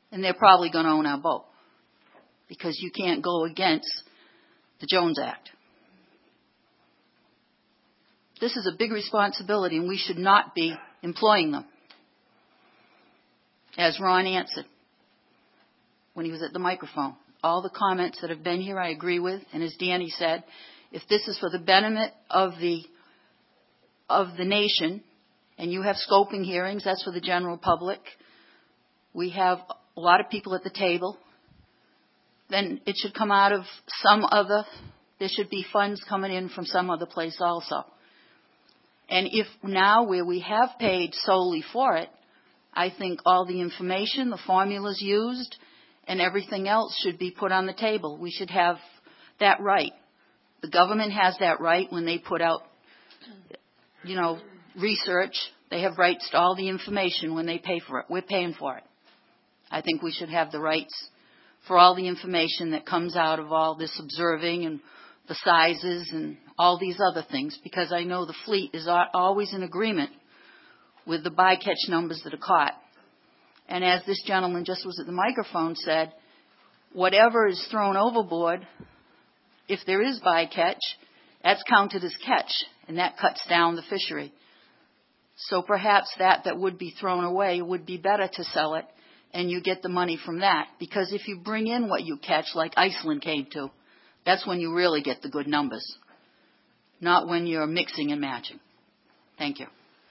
and they're probably going to own our boat because you can't go against the Jones Act. This is a big responsibility, and we should not be employing them. As Ron answered when he was at the microphone, all the comments that have been here I agree with, and as Danny said, if this is for the benefit of the of the nation, and you have scoping hearings, that's for the general public, we have a lot of people at the table, then it should come out of some other, there should be funds coming in from some other place also. And if now where we have paid solely for it, I think all the information, the formulas used, and everything else should be put on the table. We should have that right. The government has that right when they put out, you know, research. They have rights to all the information when they pay for it. We're paying for it. I think we should have the rights for all the information that comes out of all this observing and the sizes and all these other things, because I know the fleet is always in agreement with the bycatch numbers that are caught. And as this gentleman just was at the microphone said, whatever is thrown overboard, if there is bycatch, that's counted as catch, and that cuts down the fishery. So perhaps that that would be thrown away would be better to sell it, and you get the money from that. Because if you bring in what you catch, like Iceland came to, that's when you really get the good numbers, not when you're mixing and matching. Thank you.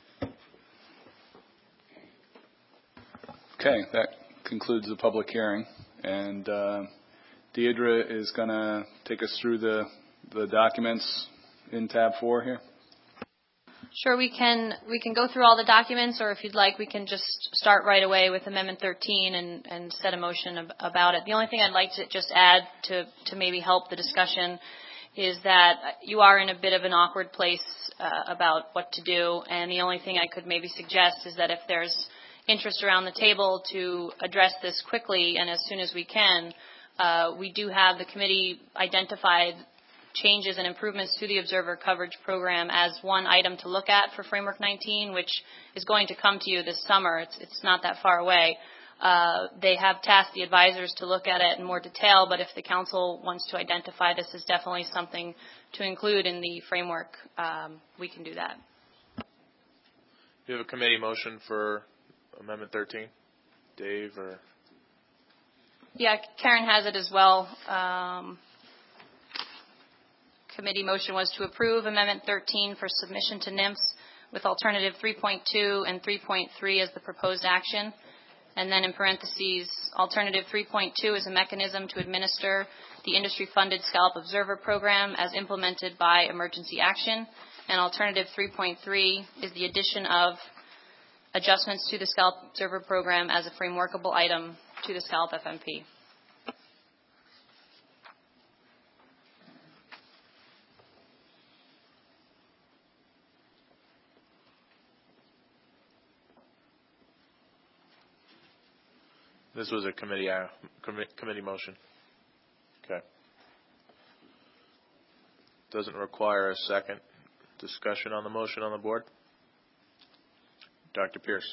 Okay, that concludes the public hearing. And uh, Deirdre is going to take us through the, the documents in tab four here. Sure, we can we can go through all the documents, or if you'd like, we can just start right away with Amendment thirteen and, and set a motion ab- about it. The only thing I'd like to just add to, to maybe help the discussion is that you are in a bit of an awkward place uh, about what to do, and the only thing I could maybe suggest is that if there's interest around the table to address this quickly and as soon as we can, uh, we do have the committee identified changes and improvements to the observer coverage program as one item to look at for Framework nineteen, which is going to come to you this summer. It's, it's not that far away. Uh, they have tasked the advisors to look at it in more detail, but if the council wants to identify this as definitely something to include in the framework, um, we can do that. You have a committee motion for Amendment thirteen? Dave or? Yeah, Karen has it as well. Um, committee motion was to approve Amendment thirteen for submission to N I M S with alternative three point two and three point three as the proposed action. And then in parentheses, alternative three point two is a mechanism to administer the industry-funded Scallop Observer Program as implemented by emergency action. And alternative three point three is the addition of adjustments to the Scallop Observer Program as a frameworkable item to the Scallop F M P. This was a committee uh, com- committee motion. Okay. Doesn't require a second. Discussion on the motion on the board. Doctor Pierce.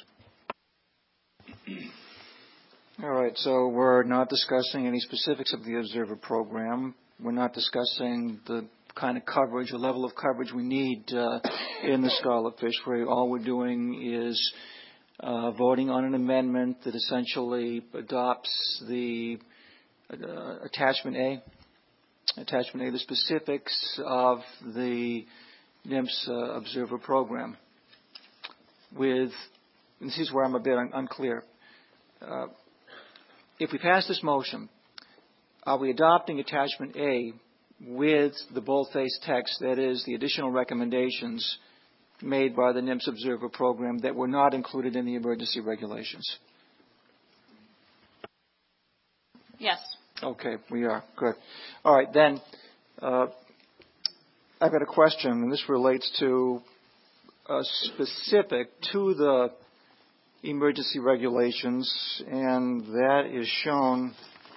All right, so we're not discussing any specifics of the observer program. We're not discussing the kind of coverage, the level of coverage we need uh, in the Scallop fishery. All we're doing is uh, voting on an amendment that essentially adopts the uh, Attachment A, Attachment A, the specifics of the N I M S uh, observer program. With, and this is where I'm a bit un- unclear. Uh, if we pass this motion, are we adopting Attachment A with the boldface text, that is, the additional recommendations made by the N I M S Observer Program that were not included in the emergency regulations? Yes. Okay, we are. Good. All right, then, uh, I've got a question, and this relates to uh, specific to the emergency regulations, and that is shown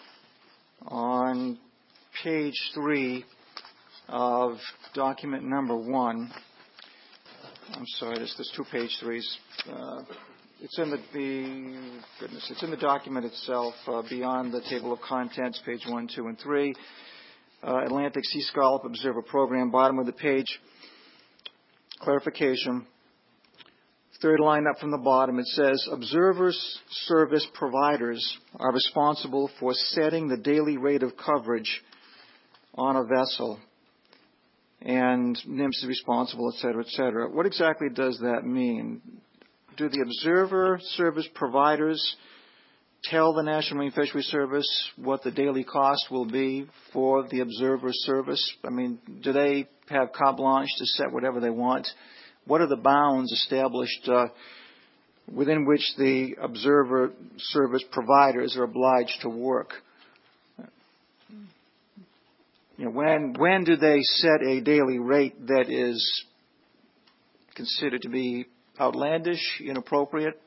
on page three of document number one. I'm sorry, there's, there's two page threes. Uh, it's in the, the goodness, it's in the document itself, uh, beyond the table of contents, page one, two, and three. Uh, Atlantic Sea Scallop Observer Program, bottom of the page. Clarification. Third line up from the bottom, it says, observers service providers are responsible for setting the daily rate of coverage on a vessel. And NIMS is responsible, et cetera, et cetera. What exactly does that mean? Do the observer service providers tell the National Marine Fisheries Service what the daily cost will be for the observer service? I mean, do they have carte blanche to set whatever they want? What are the bounds established uh, within which the observer service providers are obliged to work? You know, when when do they set a daily rate that is considered to be outlandish, inappropriate?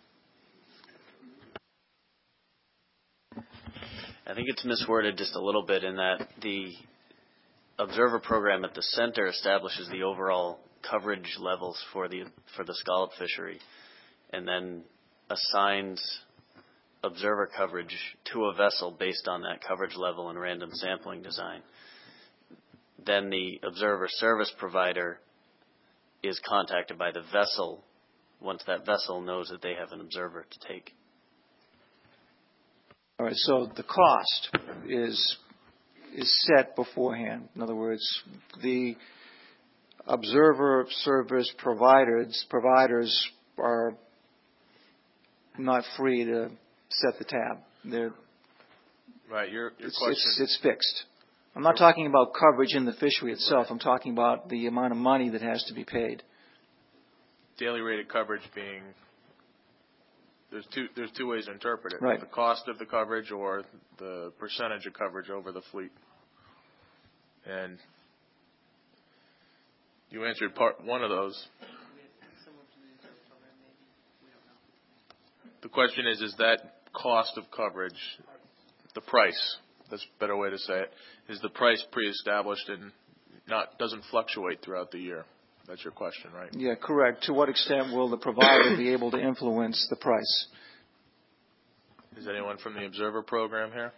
I think it's misworded just a little bit in that the observer program at the center establishes the overall coverage levels for the for the scallop fishery, and then assigns observer coverage to a vessel based on that coverage level and random sampling design. Then the observer service provider is contacted by the vessel once that vessel knows that they have an observer to take. All right, so the cost is is set beforehand. In other words, the observer service providers providers are not free to set the tab. They're right. Your your it's, question. It's, it's fixed. I'm not talking about coverage in the fishery itself. Right. I'm talking about the amount of money that has to be paid. Daily rated coverage being there's two there's two ways to interpret it. Right. The cost of the coverage or the percentage of coverage over the fleet. And you answered part one of those. The question is, is that cost of coverage, the price, that's a better way to say it, is the price pre-established and not doesn't fluctuate throughout the year? That's your question, right? Yeah, correct. To what extent will the provider be able to influence the price? Is anyone from the Observer program here?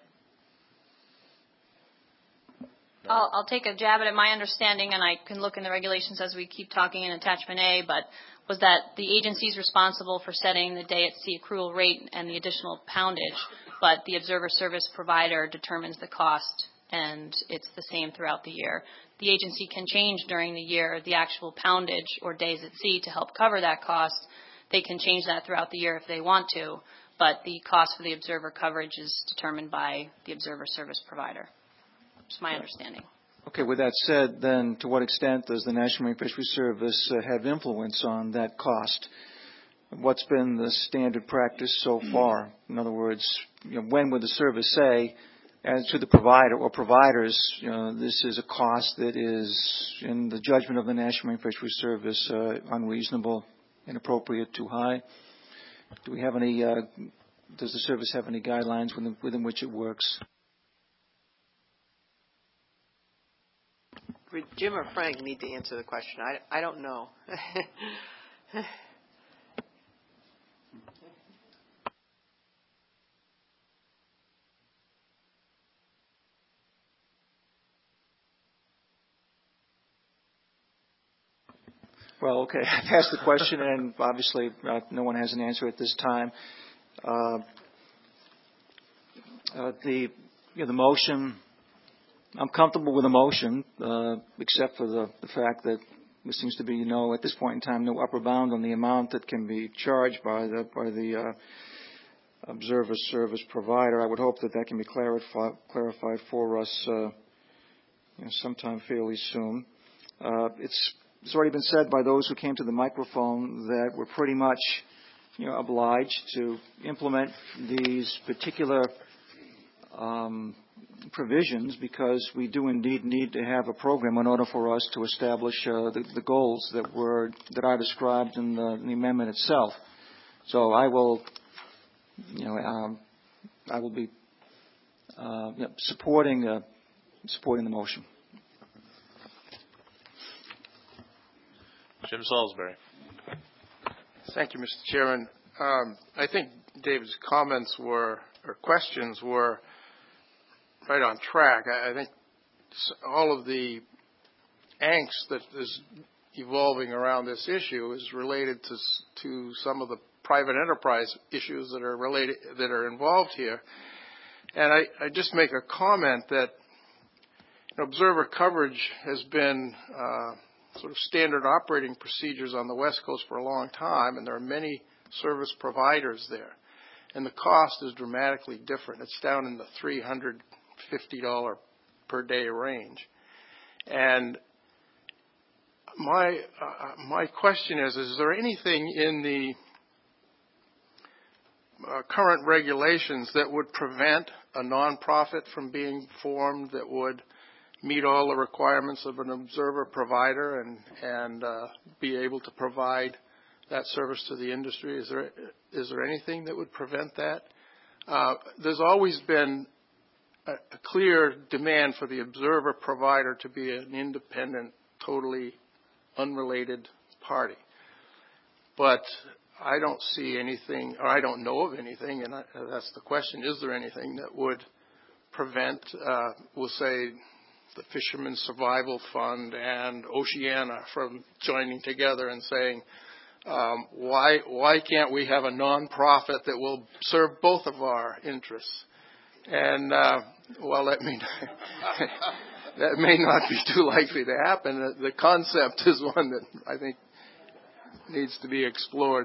No. I'll, I'll take a jab at it. My understanding, and I can look in the regulations as we keep talking in Attachment A, but was that the agency is responsible for setting the day at sea accrual rate and the additional poundage, but the observer service provider determines the cost, and it's the same throughout the year. The agency can change during the year the actual poundage or days at sea to help cover that cost. They can change that throughout the year if they want to, but the cost for the observer coverage is determined by the observer service provider. It's my understanding. Okay, with that said, then to what extent does the National Marine Fisheries Service uh, have influence on that cost? What's been the standard practice so far? In other words, you know, when would the service say, as to the provider or providers, you know, this is a cost that is, in the judgment of the National Marine Fisheries Service, uh, unreasonable, inappropriate, too high? Do we have any? Uh, does the service have any guidelines within, within which it works? Jim or Frank need to answer the question. I, I don't know. Well, okay. I've asked the question, and obviously uh, no one has an answer at this time. Uh, uh, the you know, the motion. I'm comfortable with the motion, uh, except for the, the fact that there seems to be, you know, at this point in time, no upper bound on the amount that can be charged by the by the uh, observer service provider. I would hope that that can be clarified clarified for us uh, you know, sometime fairly soon. Uh, it's it's already been said by those who came to the microphone that we're pretty much, you know, obliged to implement these particular um, provisions because we do indeed need to have a program in order for us to establish uh, the, the goals that were that are described in the, in the amendment itself. So I will, you know, um, I will be uh, you know, supporting uh, supporting the motion. Jim Salisbury. Thank you, Mister Chairman. Um, I think Dave's comments were, or questions were, right on track. I, I think all of the angst that is evolving around this issue is related to to some of the private enterprise issues that are related that are involved here. And I, I just make a comment that you know, observer coverage has been uh, sort of standard operating procedures on the West Coast for a long time, and there are many service providers there. And the cost is dramatically different. It's down in the three hundred fifty dollars per day range. And my uh, my question is, is there anything in the uh, current regulations that would prevent a nonprofit from being formed that would meet all the requirements of an observer provider and, and uh, be able to provide that service to the industry? Is there is there anything that would prevent that? Uh, there's always been a, a clear demand for the observer provider to be an independent, totally unrelated party. But I don't see anything, or I don't know of anything, and I, that's the question, is there anything that would prevent, uh, we'll say, the Fishermen's Survival Fund and Oceana from joining together and saying, Um, why why can't we have a nonprofit that will serve both of our interests? And uh, well, that may that may not be too likely to happen. The, the concept is one that I think needs to be explored.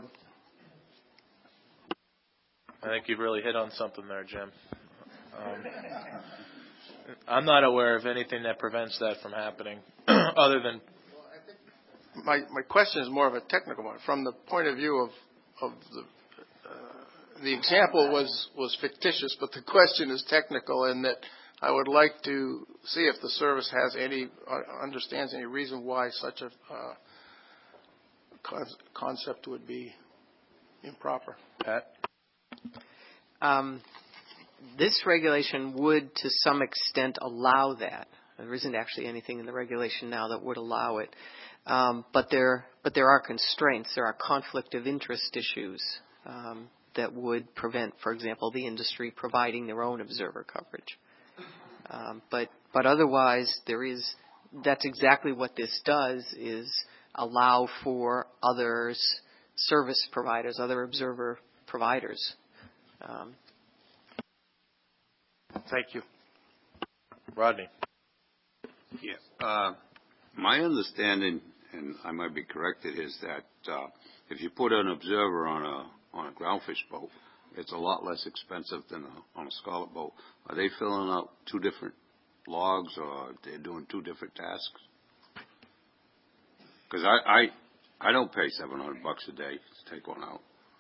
I think you've really hit on something there, Jim. Um, I'm not aware of anything that prevents that from happening, other than. My my question is more of a technical one. From the point of view of of the uh, the example was was fictitious, but the question is technical, in that I would like to see if the service has any uh, understands any reason why such a uh, con- concept would be improper. Pat? Um, this regulation would, to some extent, allow that. There isn't actually anything in the regulation now that would allow it. Um, but there, but there are constraints. There are conflict of interest issues um, that would prevent, for example, the industry providing their own observer coverage. Um, but, but otherwise, there is. That's exactly what this does: is allow for others, service providers, other observer providers. Um, Thank you, Rodney. Yeah. Uh, my understanding, and I might be corrected, is that uh, if you put an observer on a on a groundfish boat, it's a lot less expensive than a, on a scallop boat. Are they filling out two different logs, or they're doing two different tasks? Because I, I I don't pay seven hundred bucks a day to take one out.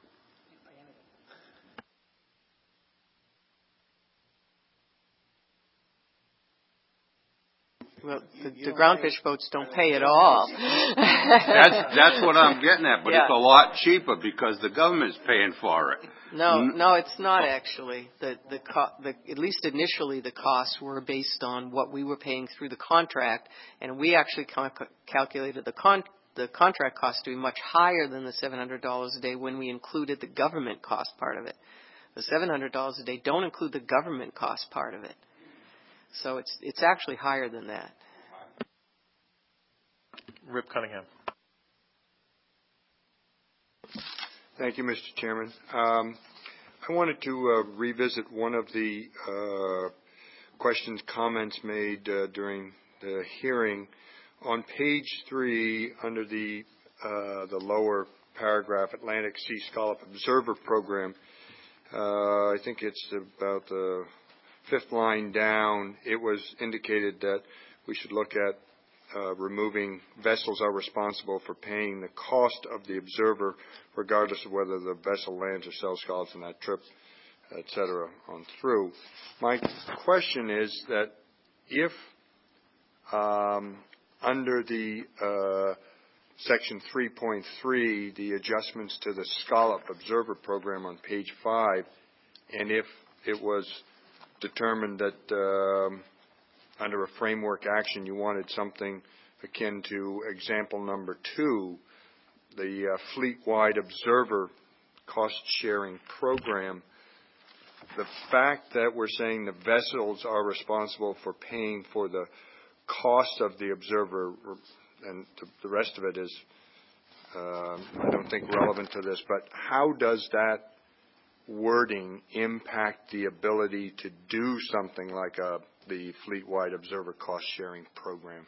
Well, the, the groundfish boats don't pay at all. that's that's what I'm getting at, but yeah. It's a lot cheaper because the government's paying for it. No, no, it's not actually. The the, co- the at least initially the costs were based on what we were paying through the contract, and we actually cal- calculated the con- the contract cost to be much higher than the seven hundred dollars a day when we included the government cost part of it. The seven hundred dollars a day don't include the government cost part of it. So it's it's actually higher than that. Rip Cunningham. Thank you, Mister Chairman. Um, I wanted to uh, revisit one of the uh, questions, comments made uh, during the hearing. On page three, under the uh, the lower paragraph, Atlantic Sea Scallop Observer Program, uh, I think it's about the fifth line down, it was indicated that we should look at uh, removing vessels are responsible for paying the cost of the observer, regardless of whether the vessel lands or sells scallops on that trip, et cetera, on through. My question is that if um, under the uh, section three point three, the adjustments to the Scallop Observer Program on page five, and if it was determined that um, under a framework action you wanted something akin to example number two, the uh, fleet-wide observer cost-sharing program, the fact that we're saying the vessels are responsible for paying for the cost of the observer, and the rest of it is, uh, I don't think, relevant to this, but how does that wording impact the ability to do something like a, the fleet-wide observer cost-sharing program?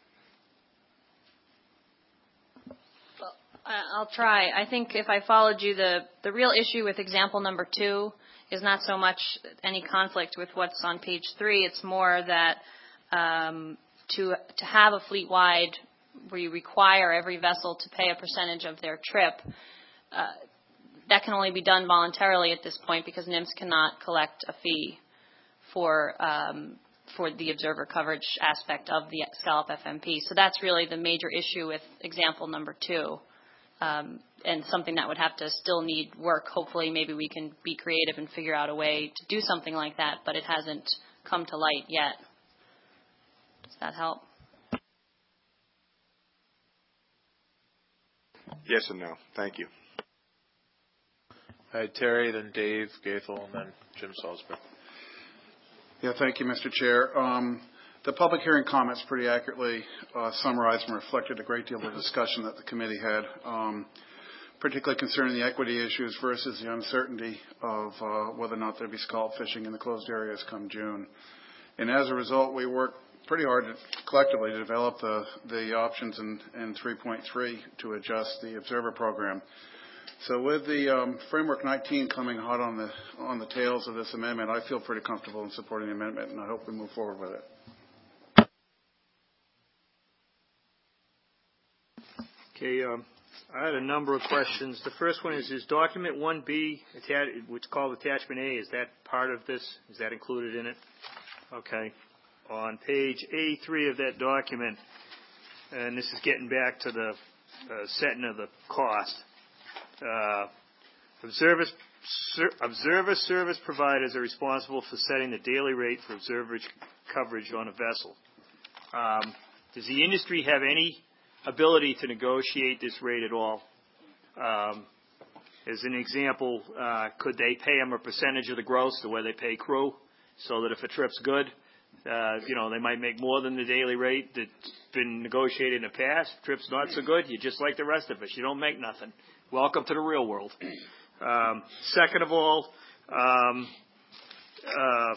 I'll try. I think if I followed you, the, the real issue with example number two is not so much any conflict with what's on page three. It's more that um, to to have a fleet-wide where you require every vessel to pay a percentage of their trip, uh, that can only be done voluntarily at this point because N I M S cannot collect a fee for um, for the observer coverage aspect of the Scallop F M P. So that's really the major issue with example number two. Um, and something that would have to still need work. Hopefully maybe we can be creative and figure out a way to do something like that, but it hasn't come to light yet. Does that help? Yes and no. Thank you. All right, Terry, then Dave Gaethel, and then Jim Salisbury. Yeah, thank you, Mister Chair. Um, the public hearing comments pretty accurately uh, summarized and reflected a great deal of discussion that the committee had, um, particularly concerning the equity issues versus the uncertainty of uh, whether or not there'd be scallop fishing in the closed areas come June. And as a result, we worked pretty hard to, collectively to develop the, the options in, in three point three to adjust the observer program. So with the um, Framework nineteen coming hot on the on the tails of this amendment, I feel pretty comfortable in supporting the amendment, and I hope we move forward with it. Okay, um, I had a number of questions. The first one is, is document one B, which is called attachment A, is that part of this? Is that included in it? Okay. On page A three of that document, and this is getting back to the uh, setting of the cost, uh, observer, ser, observer service providers are responsible for setting the daily rate for observer coverage on a vessel. Um, does the industry have any ability to negotiate this rate at all? Um, as an example, uh, could they pay them a percentage of the gross the way they pay crew, so that if a trip's good, uh, you know, they might make more than the daily rate that's been negotiated in the past. If trip's not so good, you're just like the rest of us. You don't make nothing. Welcome to the real world. Um, second of all, um, uh,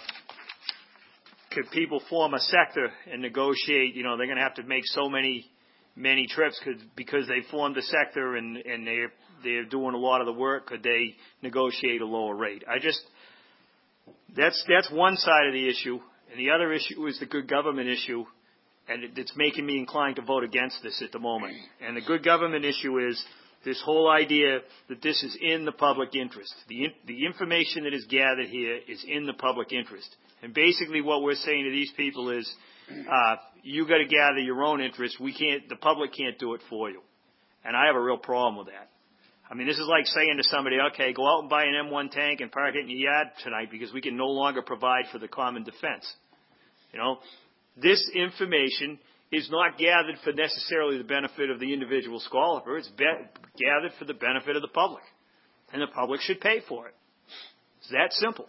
could people form a sector and negotiate? You know, they're going to have to make so many many trips could, because they formed a sector and, and they're, they're doing a lot of the work. Could they negotiate a lower rate? I just, that's, that's one side of the issue. And the other issue is the good government issue. And it, it's making me inclined to vote against this at the moment. And the good government issue is this whole idea that this is in the public interest. The, the information that is gathered here is in the public interest. And basically what we're saying to these people is, uh, you got to gather your own interest. We can't, the public can't do it for you. And I have a real problem with that. I mean, this is like saying to somebody, okay, go out and buy an M one tank and park it in your yard tonight because we can no longer provide for the common defense. You know, this information is not gathered for necessarily the benefit of the individual scalloper. It's be- gathered for the benefit of the public. And the public should pay for it. It's that simple.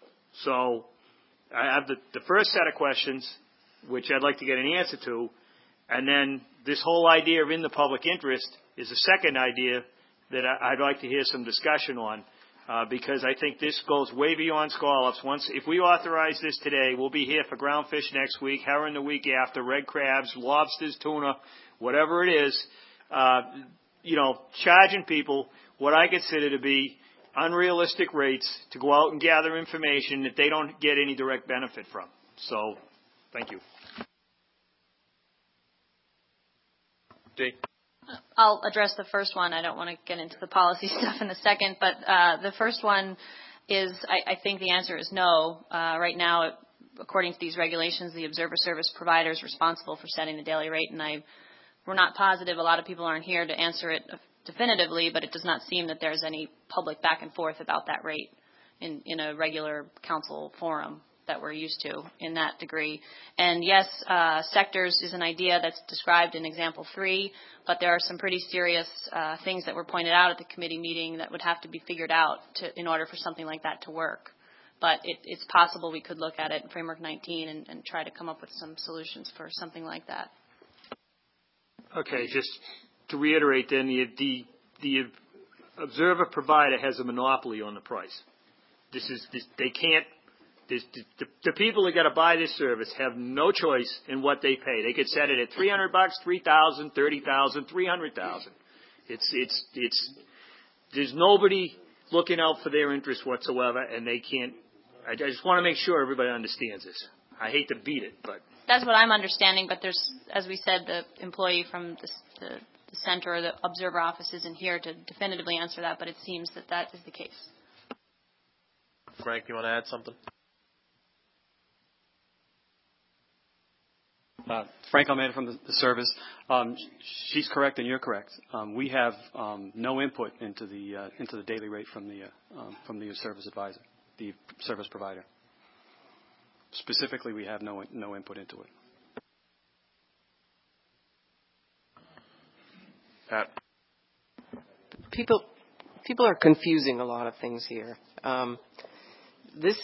So I have the, the first set of questions, which I'd like to get an answer to, and then this whole idea of in the public interest is a second idea that I'd like to hear some discussion on, uh, because I think this goes way beyond scallops. Once, if we authorize this today, we'll be here for groundfish next week, herring the week after, red crabs, lobsters, tuna, whatever it is. Uh, you know, charging people what I consider to be unrealistic rates to go out and gather information that they don't get any direct benefit from. So, thank you. Jake. I'll address the first one. I don't want to get into the policy stuff in a second, but uh, the first one is, I, I think the answer is no. Uh, right now, according to these regulations, the observer service provider is responsible for setting the daily rate, and I, we're not positive. A lot of people aren't here to answer it definitively, but it does not seem that there's any public back and forth about that rate in, in a regular council forum. that we're used to in that degree. And yes, uh, sectors is an idea that's described in example three, but there are some pretty serious uh, things that were pointed out at the committee meeting that would have to be figured out to, in order for something like that to work. But it, it's possible we could look at it in Framework nineteen and, and try to come up with some solutions for something like that. Okay, just to reiterate then, the, the, the observer provider has a monopoly on the price. This is, this, they can't, this, the, the people that got to buy this service have no choice in what they pay. They could set it at three hundred bucks, three thousand, thirty thousand, three hundred thousand. It's, it's, it's, there's nobody looking out for their interest whatsoever, and they can't, I just want to make sure everybody understands this. I hate to beat it, but. That's what I'm understanding, but there's, as we said, the employee from the, the, the center or the observer office isn't here to definitively answer that, but it seems that that is the case. Frank, you want to add something? Uh, Frank Almeida from the, the service. Um, she's correct and you're correct. Um, we have um, no input into the uh, into the daily rate from the uh, um, from the service advisor, the service provider. Specifically, we have no no input into it. Pat. People people are confusing a lot of things here. Um, this,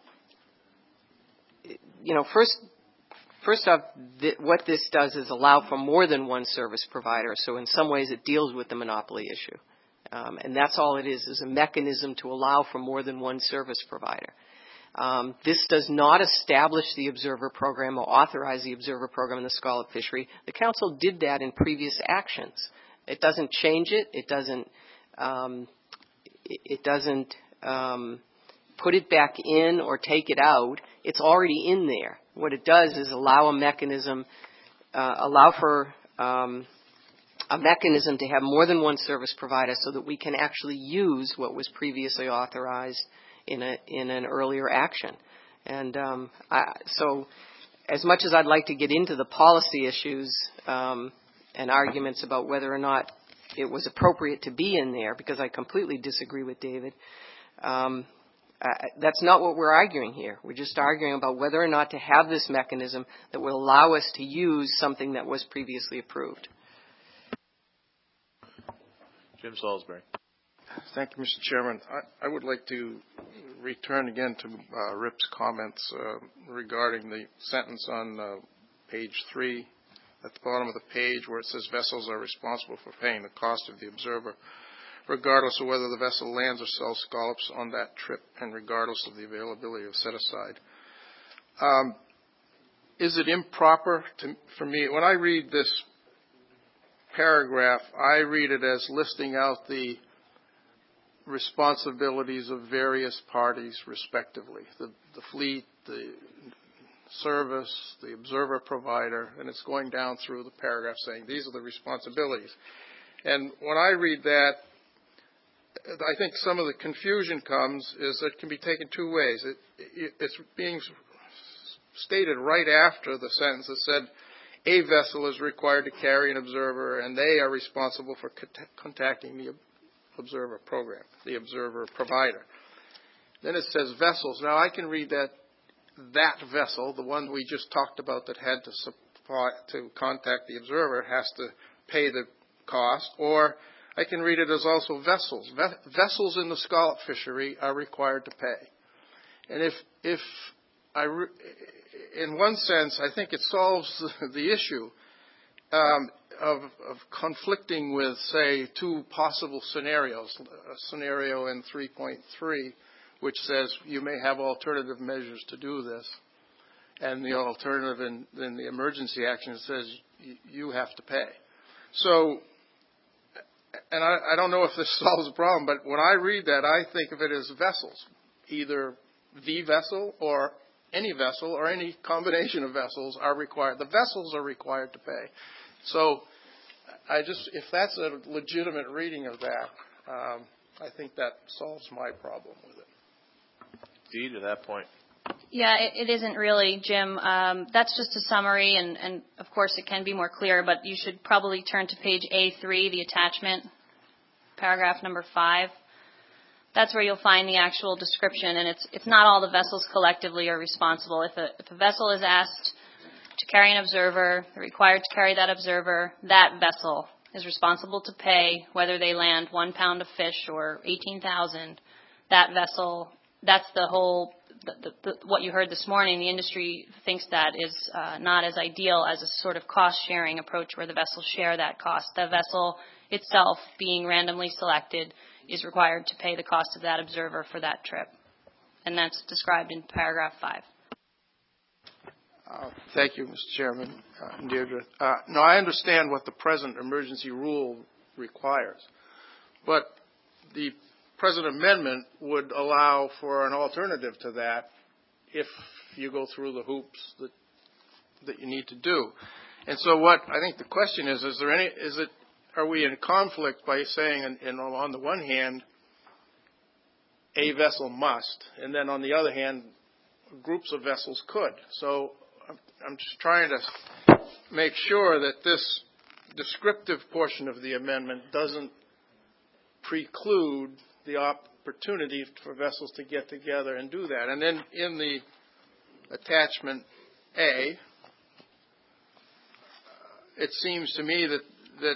you know, first. First off, th- what this does is allow for more than one service provider. So in some ways it deals with the monopoly issue. Um, and that's all it is, is a mechanism to allow for more than one service provider. Um, this does not establish the observer program or authorize the observer program in the scallop fishery. The council did that in previous actions. It doesn't change it. It doesn't, um, it doesn't um, put it back in or take it out. It's already in there. What it does is allow a mechanism, uh, allow for um, a mechanism to have more than one service provider so that we can actually use what was previously authorized in a in an earlier action. And um, I, so as much as I'd like to get into the policy issues um, and arguments about whether or not it was appropriate to be in there, because I completely disagree with David, um, Uh, that's not what we're arguing here. We're just arguing about whether or not to have this mechanism that will allow us to use something that was previously approved. Jim Salisbury. Thank you, Mister Chairman. I, I would like to return again to uh, Rip's comments uh, regarding the sentence on uh, page three at the bottom of the page where it says vessels are responsible for paying the cost of the observer, regardless of whether the vessel lands or sells scallops on that trip and regardless of the availability of set-aside. Um, is it improper to, for me, when I read this paragraph, I read it as listing out the responsibilities of various parties respectively, the, the fleet, the service, the observer provider, and it's going down through the paragraph saying these are the responsibilities. And when I read that, I think some of the confusion comes is that it can be taken two ways. It, it, it's being stated right after the sentence that said a vessel is required to carry an observer and they are responsible for contacting the observer program, the observer provider. Then it says vessels. Now I can read that that vessel, the one we just talked about that had to supply, to contact the observer, has to pay the cost, or I can read it as also vessels. Vessels in the scallop fishery are required to pay. And if, if I, re, in one sense, I think it solves the, the issue um, of, of conflicting with, say, two possible scenarios. A scenario in three point three, which says you may have alternative measures to do this, and the alternative in, in the emergency action says you, you have to pay. So, and I, I don't know if this solves the problem, but when I read that, I think of it as vessels, either the vessel or any vessel or any combination of vessels are required. The vessels are required to pay. So I just, if that's a legitimate reading of that, um, I think that solves my problem with it. D, to that point. Yeah, it, it isn't really, Jim. Um, that's just a summary, and, and of course it can be more clear, but you should probably turn to page A three, the attachment, paragraph number five. That's where you'll find the actual description, and it's it's not all the vessels collectively are responsible. If a, if a vessel is asked to carry an observer, they're required to carry that observer, that vessel is responsible to pay whether they land one pound of fish or eighteen thousand. That vessel, that's the whole, the, the, the, what you heard this morning. The industry thinks that is uh, not as ideal as a sort of cost-sharing approach where the vessels share that cost. The vessel itself, being randomly selected, is required to pay the cost of that observer for that trip. And that's described in paragraph five. Uh, thank you, Mister Chairman. Uh, Deirdre. Uh, no, I understand what the present emergency rule requires, but the present amendment would allow for an alternative to that if you go through the hoops that that you need to do. And so, what I think the question is: Is there any? Is it? Are we in conflict by saying, in, in, on the one hand, a vessel must, and then on the other hand, groups of vessels could? So I'm just trying to make sure that this descriptive portion of the amendment doesn't preclude the opportunity for vessels to get together and do that. And then in the attachment A, it seems to me that that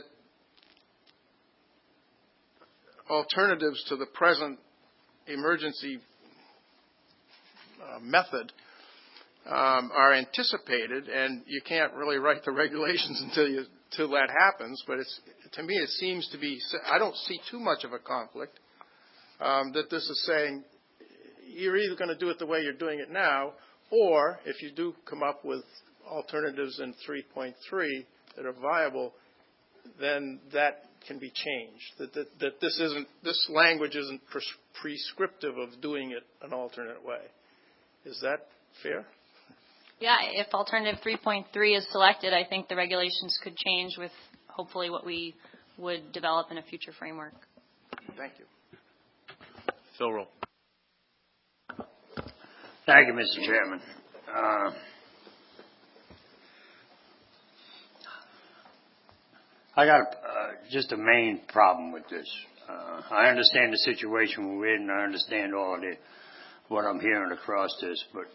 alternatives to the present emergency uh, method Um, are anticipated, and you can't really write the regulations until you until that happens. But it's, to me, it seems to be. I don't see too much of a conflict. Um, that this is saying you're either going to do it the way you're doing it now, or if you do come up with alternatives in three point three that are viable, then that can be changed. That that, that this isn't this language isn't pres- prescriptive of doing it an alternate way. Is that fair? Yeah, if alternative three point three is selected, I think the regulations could change with hopefully what we would develop in a future framework. Thank you. Phil Roll. Thank you, Mister Chairman. Uh, I got a, uh, just a main problem with this. Uh, I understand the situation we're in, and I understand all of the, what I'm hearing across this, but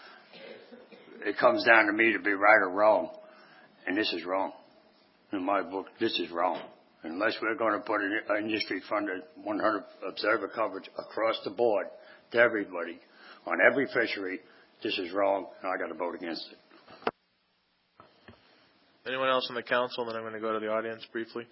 it comes down to me to be right or wrong, and this is wrong. In my book, this is wrong. Unless we're going to put an industry-funded one hundred observer coverage across the board to everybody on every fishery, this is wrong, and I got to vote against it. Anyone else on the council? Then I'm going to go to the audience briefly.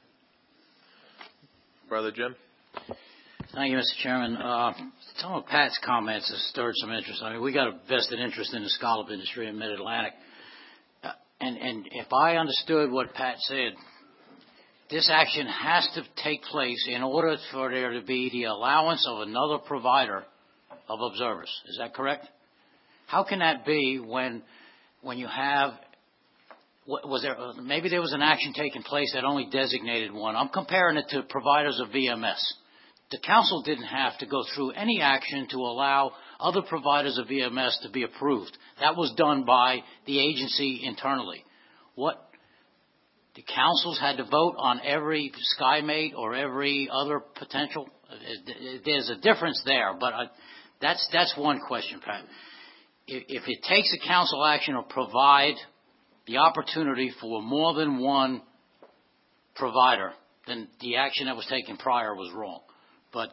Brother Jim. Thank you, Mister Chairman. Uh, some of Pat's comments have stirred some interest. I mean, we got a vested interest in the scallop industry in Mid-Atlantic. Uh, and, and if I understood what Pat said, this action has to take place in order for there to be the allowance of another provider of observers. Is that correct? How can that be when, when you have, was there, maybe there was an action taking place that only designated one. I'm comparing it to providers of V M S. The council didn't have to go through any action to allow other providers of V M S to be approved. That was done by the agency internally. What the councils had to vote on every SkyMate or every other potential. There's a difference there, but I, that's that's one question, Pat. If, if it takes a council action to provide the opportunity for more than one provider, then the action that was taken prior was wrong. But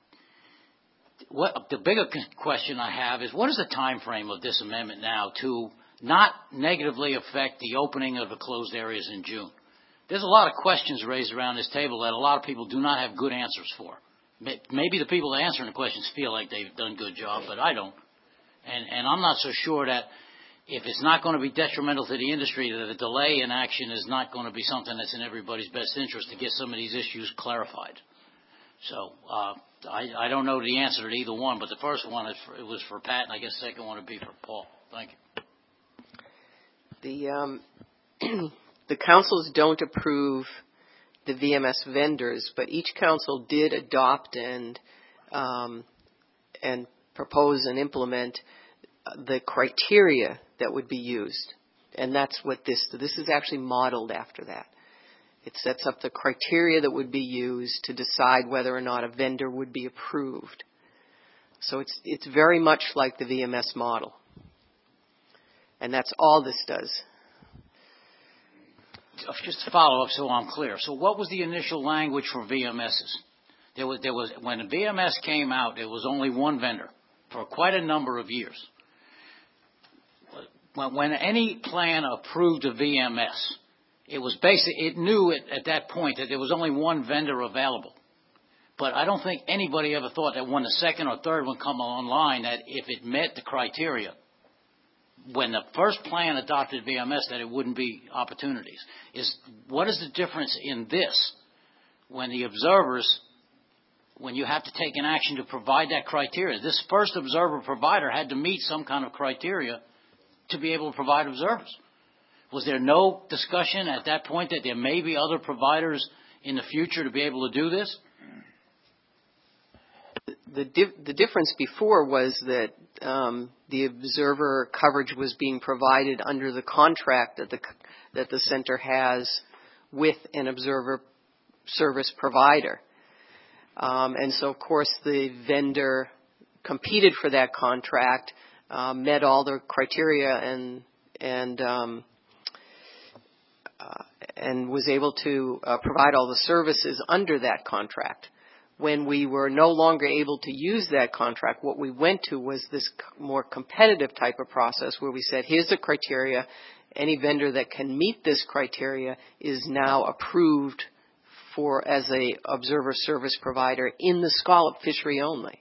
what the bigger question I have is, what is the time frame of this amendment now to not negatively affect the opening of the closed areas in June? There's a lot of questions raised around this table that a lot of people do not have good answers for. Maybe the people answering the questions feel like they've done a good job, but I don't. And, and I'm not so sure that if it's not going to be detrimental to the industry, that a delay in action is not going to be something that's in everybody's best interest to get some of these issues clarified. So uh, I, I don't know the answer to either one, but the first one is for, it was for Pat, and I guess the second one would be for Paul. Thank you. The um, the councils don't approve the V M S vendors, but each council did adopt and um, and propose and implement the criteria that would be used, and that's what this this is actually modeled after that. It sets up the criteria that would be used to decide whether or not a vendor would be approved. So it's it's very much like the V M S model. And that's all this does. Just to follow up so I'm clear. So what was the initial language for V M Ss? There was, there was, when V M S came out, there was only one vendor for quite a number of years. When, when any plan approved a V M S, it was basic, it knew at, at that point that there was only one vendor available. But I don't think anybody ever thought that when the second or third one come online, that if it met the criteria, when the first plan adopted V M S, that it wouldn't be opportunities. Is what is the difference in this when the observers, when you have to take an action to provide that criteria? This first observer provider had to meet some kind of criteria to be able to provide observers. Was there no discussion at that point that there may be other providers in the future to be able to do this? The, di- the difference before was that um, the observer coverage was being provided under the contract that the that the center has with an observer service provider, um, and so of course the vendor competed for that contract, uh, met all the criteria, and and um, uh, and was able to uh, provide all the services under that contract. When we were no longer able to use that contract, what we went to was this more competitive type of process where we said, here's the criteria. Any vendor that can meet this criteria is now approved for as a observer service provider in the scallop fishery only.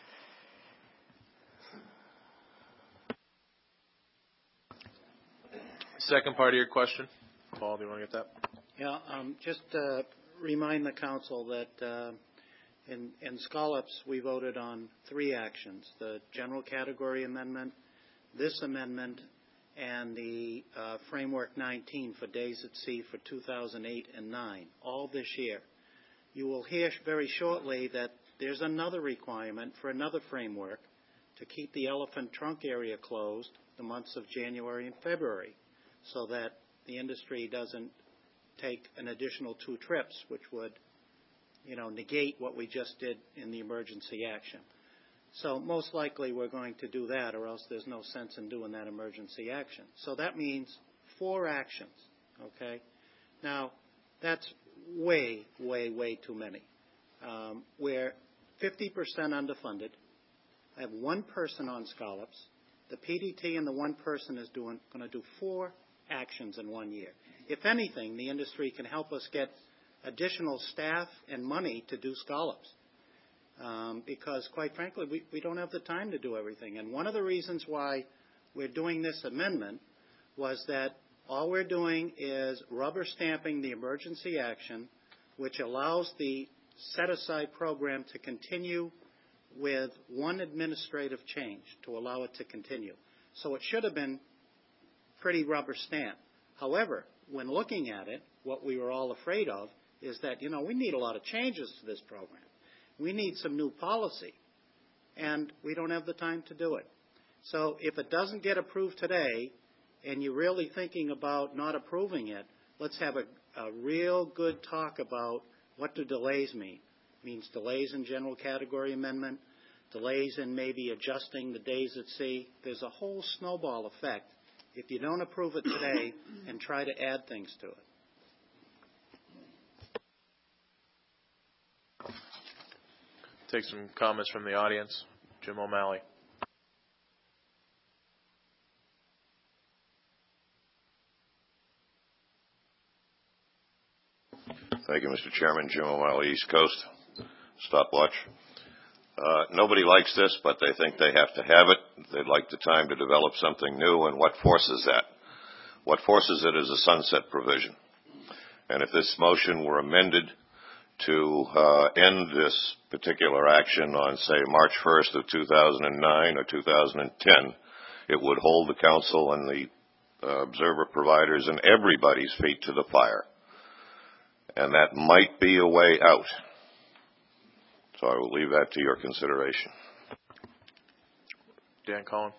Second part of your question. Paul, do you want to get that? Yeah, um, just uh, remind the council that uh, In, in scallops, we voted on three actions: the general category amendment, this amendment, and the uh, framework nineteen for days at sea for two thousand eight and nine, all this year. You will hear very shortly that there's another requirement for another framework to keep the elephant trunk area closed the months of January and February, so that the industry doesn't take an additional two trips, which would you know, negate what we just did in the emergency action. So most likely we're going to do that, or else there's no sense in doing that emergency action. So that means four actions, okay? Now, that's way, way, way too many. Um, we're fifty percent underfunded. I have one person on scallops. The P D T and the one person is doing going to do four actions in one year. If anything, the industry can help us get additional staff and money to do scallops. Um, because, quite frankly, we, we don't have the time to do everything. And one of the reasons why we're doing this amendment was that all we're doing is rubber stamping the emergency action, which allows the set-aside program to continue with one administrative change to allow it to continue. So it should have been pretty rubber stamped. However, when looking at it, what we were all afraid of is that, you know, we need a lot of changes to this program. We need some new policy, and we don't have the time to do it. So if it doesn't get approved today, and you're really thinking about not approving it, let's have a, a real good talk about what do delays mean. It means delays in general category amendment, delays in maybe adjusting the days at sea. There's a whole snowball effect if you don't approve it today and try to add things to it. Take some comments from the audience. Jim O'Malley. Thank you, Mister Chairman. Jim O'Malley, East Coast. Stopwatch. Uh, nobody likes this, but they think they have to have it. They'd like the time to develop something new, and what forces that? What forces it is a sunset provision. And if this motion were amended to uh, end this particular action on, say, March first of two thousand nine or two thousand ten, it would hold the council and the uh, observer providers and everybody's feet to the fire. And that might be a way out. So I will leave that to your consideration. Dan Cullen.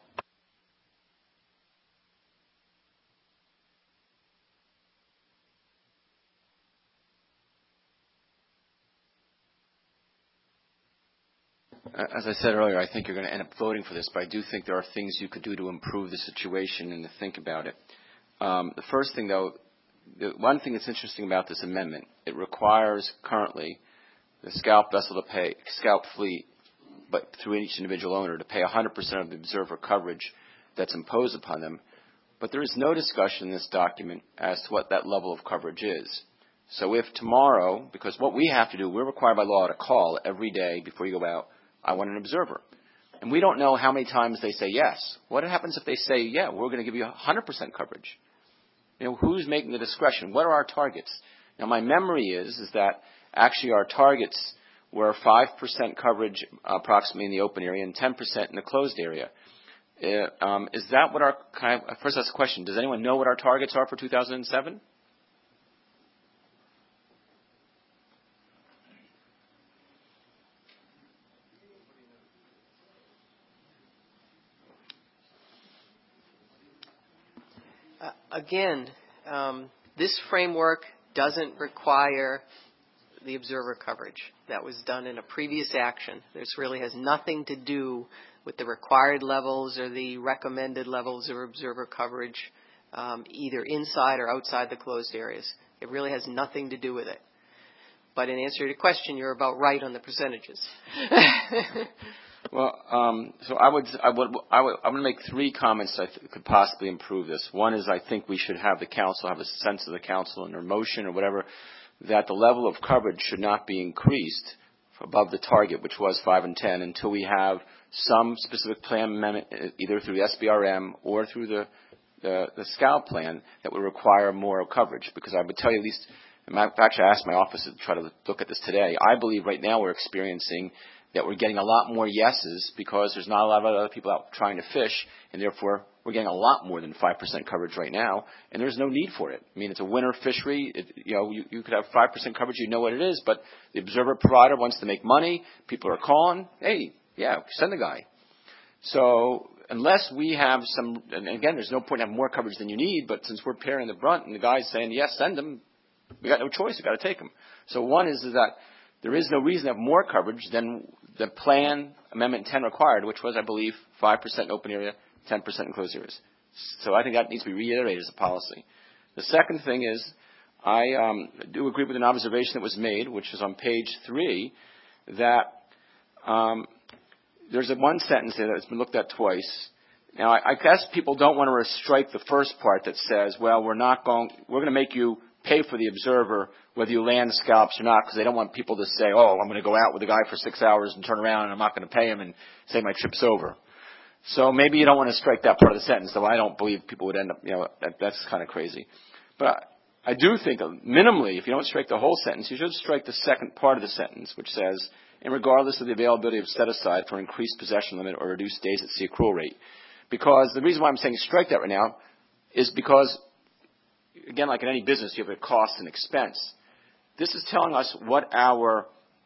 As I said earlier, I think you're going to end up voting for this, but I do think there are things you could do to improve the situation and to think about it. Um, the first thing, though, the one thing that's interesting about this amendment, it requires currently the scalp vessel to pay, scalp fleet, but through each individual owner, to pay one hundred percent of the observer coverage that's imposed upon them. But there is no discussion in this document as to what that level of coverage is. So if tomorrow, because what we have to do, we're required by law to call every day before you go out, I want an observer. And we don't know how many times they say yes. What happens if they say, yeah, we're going to give you one hundred percent coverage? You know, who's making the discretion? What are our targets? Now, my memory is, is that actually our targets were five percent coverage approximately in the open area and ten percent in the closed area. Uh, um, is that what our, kind of, first that's a question, does anyone know what our targets are for two thousand seven? Uh, again, um, this framework doesn't require the observer coverage. That was done in a previous action. This really has nothing to do with the required levels or the recommended levels of observer coverage, um, either inside or outside the closed areas. It really has nothing to do with it. But in answer to your question, you're about right on the percentages. Well, um, so I would, I would, I would, I'm going to make three comments that I th- could possibly improve this. One is I think we should have the council have a sense of the council in their motion or whatever that the level of coverage should not be increased above the target, which was five and ten, until we have some specific plan amendment, either through the S B R M or through the the, the SCAL plan, that would require more coverage. Because I would tell you, at least, in fact, I asked my office to try to look at this today. I believe right now we're experiencing that we're getting a lot more yeses because there's not a lot of other people out trying to fish, and therefore we're getting a lot more than five percent coverage right now, and there's no need for it. I mean, it's a winter fishery. It, you know, you, you could have five percent coverage, you know what it is, but the observer provider wants to make money. People are calling, hey, yeah, send the guy. So unless we have some, and again, there's no point in having more coverage than you need, but since we're pairing the brunt and the guy's saying, yes, send them, we got no choice, we got to take them. So one is, is that there is no reason to have more coverage than the plan amendment ten required, which was, I believe, five percent in open area, ten percent in closed areas. So I think that needs to be reiterated as a policy. The second thing is, I um, do agree with an observation that was made, which is on page three, that um, there's a one sentence there that's been looked at twice. Now, I, I guess people don't want to strike the first part that says, well, we're not going, we're going to make you pay for the observer whether you land scallops or not, because they don't want people to say, oh, I'm going to go out with a guy for six hours and turn around and I'm not going to pay him and say my trip's over. So maybe you don't want to strike that part of the sentence, though I don't believe people would end up, you know, that, that's kind of crazy. But I do think, minimally, if you don't strike the whole sentence, you should strike the second part of the sentence, which says, and regardless of the availability of set aside for increased possession limit or reduced days at sea accrual rate. Because the reason why I'm saying strike that right now is because, again, like in any business, you have a cost and expense. This is telling us what our,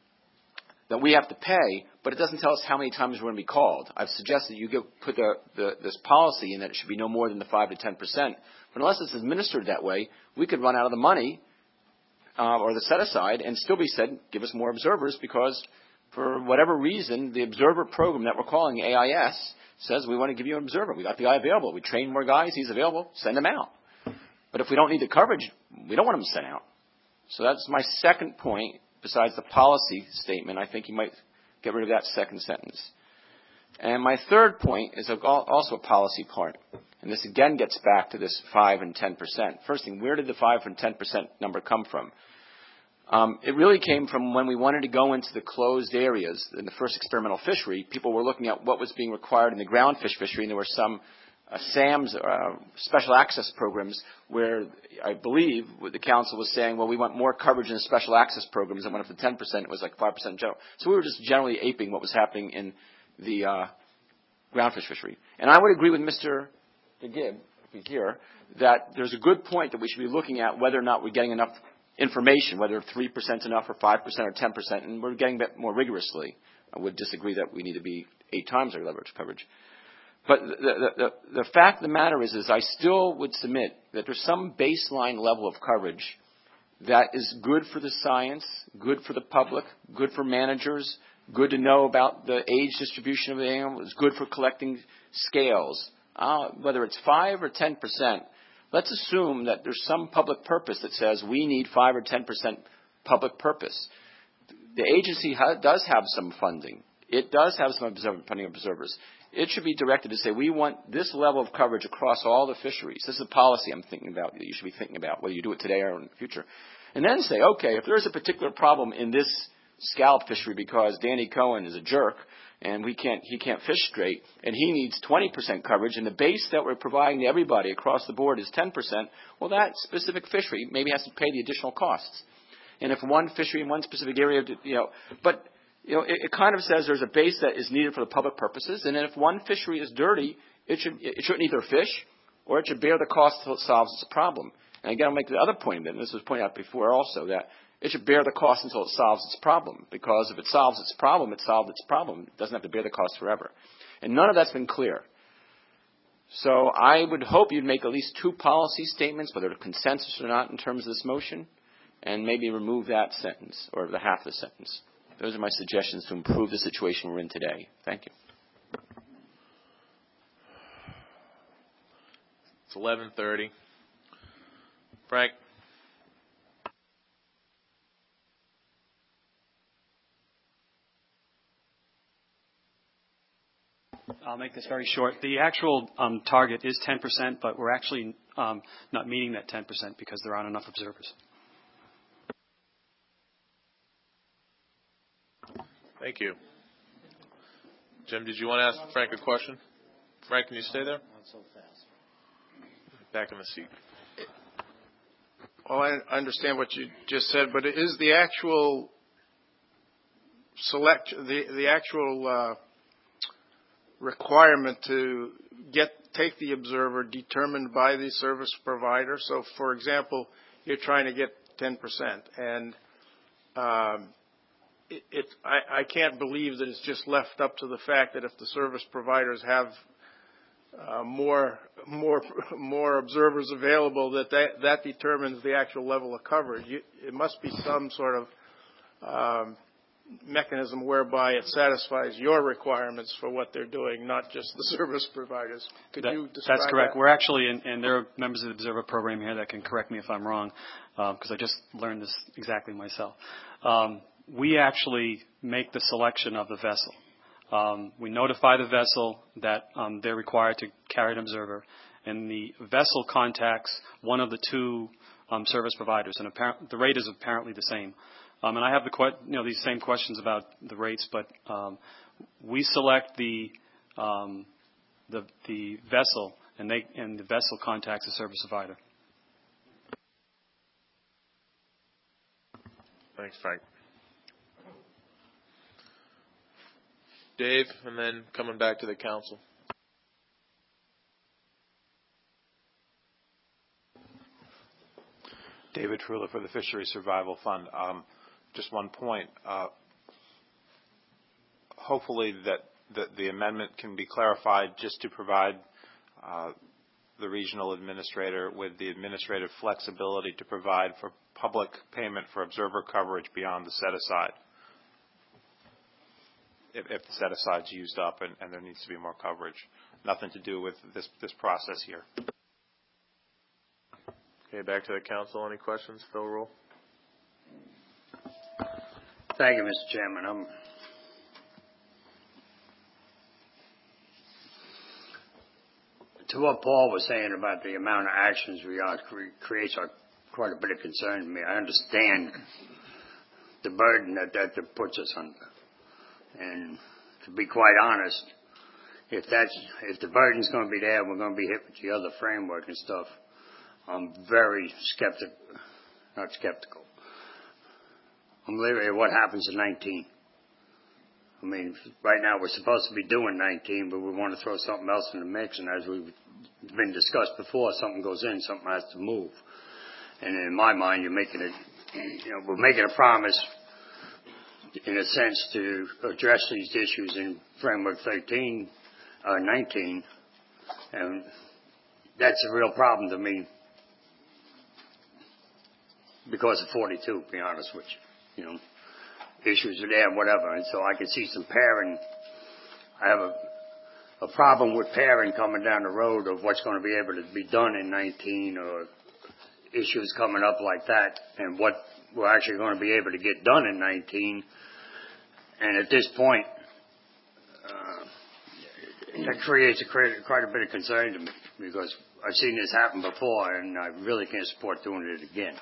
that we have to pay, but it doesn't tell us how many times we're going to be called. I've suggested you get, put the, the, this policy in that it should be no more than the five to ten percent. But unless it's administered that way, we could run out of the money uh, or the set aside and still be said, give us more observers, because for whatever reason, the observer program that we're calling A I S says we want to give you an observer. We got the guy available. We train more guys. He's available. Send him out. But if we don't need the coverage, we don't want him sent out. So that's my second point. Besides the policy statement, I think you might get rid of that second sentence. And my third point is also a policy part. And this again gets back to this five and ten percent. First thing, where did the five and ten percent number come from? Um, it really came from when we wanted to go into the closed areas in the first experimental fishery. People were looking at what was being required in the groundfish fishery, and there were some uh, SAMs, uh, special access programs, where I believe the council was saying, well, we want more coverage in the special access programs, and went up to ten percent. It was like five percent in general. So we were just generally aping what was happening in the uh, groundfish fishery. And I would agree with Mister DeGib here that there's a good point that we should be looking at whether or not we're getting enough information, whether three percent is enough or five percent or ten percent, and we're getting that more rigorously. I would disagree that we need to be eight times our leverage coverage. But the, the, the, the fact of the matter is, is I still would submit that there's some baseline level of coverage that is good for the science, good for the public, good for managers, Good to know about the age distribution of the animal. It's good for collecting scales. Uh, whether it's five or ten percent, let's assume that there's some public purpose that says we need five or ten percent public purpose. The agency ha- does have some funding. It does have some observer, funding observers. It should be directed to say we want this level of coverage across all the fisheries. This is a policy I'm thinking about that you should be thinking about, whether you do it today or in the future. And then say, okay, if there's a particular problem in this scallop fishery because Danny Cohen is a jerk and we can't, he can't fish straight and he needs twenty percent coverage and the base that we're providing to everybody across the board is ten percent, well, that specific fishery maybe has to pay the additional costs. And if one fishery in one specific area, you know, but you know, it, it kind of says there's a base that is needed for the public purposes, and then if one fishery is dirty, it should it shouldn't either fish or it should bear the cost until it solves its problem. And again, I'll make the other point, and this was pointed out before also, that it should bear the cost until it solves its problem, because if it solves its problem, it solved its problem. It doesn't have to bear the cost forever. And none of that's been clear. So I would hope you'd make at least two policy statements, whether consensus or not, in terms of this motion, and maybe remove that sentence or the half of the sentence. Those are my suggestions to improve the situation we're in today. Thank you. It's eleven thirty. Frank? I'll make this very short. The actual um, target is ten percent, but we're actually um, not meeting that ten percent because there aren't enough observers. Thank you. Jim, did you want to ask Frank a question? Frank, can you stay there? Not so fast. Back in the seat. Well, I understand what you just said, but is the actual select the the actual uh, requirement to get take the observer determined by the service provider? So, for example, you're trying to get ten percent, and um, it, it I, I can't believe that it's just left up to the fact that if the service providers have Uh, more, more, more observers available, that, that that determines the actual level of coverage. You, it must be some sort of um, mechanism whereby it satisfies your requirements for what they're doing, not just the service providers. Could that, you describe That's correct. that? We're actually, and, and there are members of the Observer Program here that can correct me if I'm wrong, because um, I just learned this exactly myself. Um, we actually make the selection of the vessel. Um, we notify the vessel that um, they're required to carry an observer, and the vessel contacts one of the two um, service providers, and apparent, the rate is apparently the same. Um, and I have the que- you know these same questions about the rates, but um, we select the um, the the vessel, and they and the vessel contacts the service provider. Thanks, Frank. Dave, and then coming back to the council. David Trula for the Fisheries Survival Fund. Um, just one point. Uh, hopefully that, that the amendment can be clarified just to provide uh, the regional administrator with the administrative flexibility to provide for public payment for observer coverage beyond the set-aside. If, if the set-aside's used up and, and there needs to be more coverage. Nothing to do with this, this process here. Okay, back to the council. Any questions? Phil Rule. Thank you, Mister Chairman. I'm to what Paul was saying about the amount of actions we are cre- creates a, quite a bit of concern to me. I understand the burden that that, that puts us under. And to be quite honest, if that's if the burden's going to be there, we're going to be hit with the other framework and stuff. I'm very skeptical, not skeptical. I'm leery of what happens in nineteen. I mean, right now we're supposed to be doing nineteen, but we want to throw something else in the mix. And as we've been discussed before, something goes in, something has to move. And in my mind, you're making it, you know, we're making a promise, in a sense, to address these issues in Framework thirteen, uh, nineteen, and that's a real problem to me because of forty-two, to be honest with you, you know. issues are there, whatever, and so I can see some pairing. I have a, a problem with pairing coming down the road of what's going to be able to be done in nineteen, or issues coming up like that, and what we're actually going to be able to get done in nineteen. And at this point, uh, that creates a, quite a bit of concern to me, because I've seen this happen before, and I really can't support doing it again.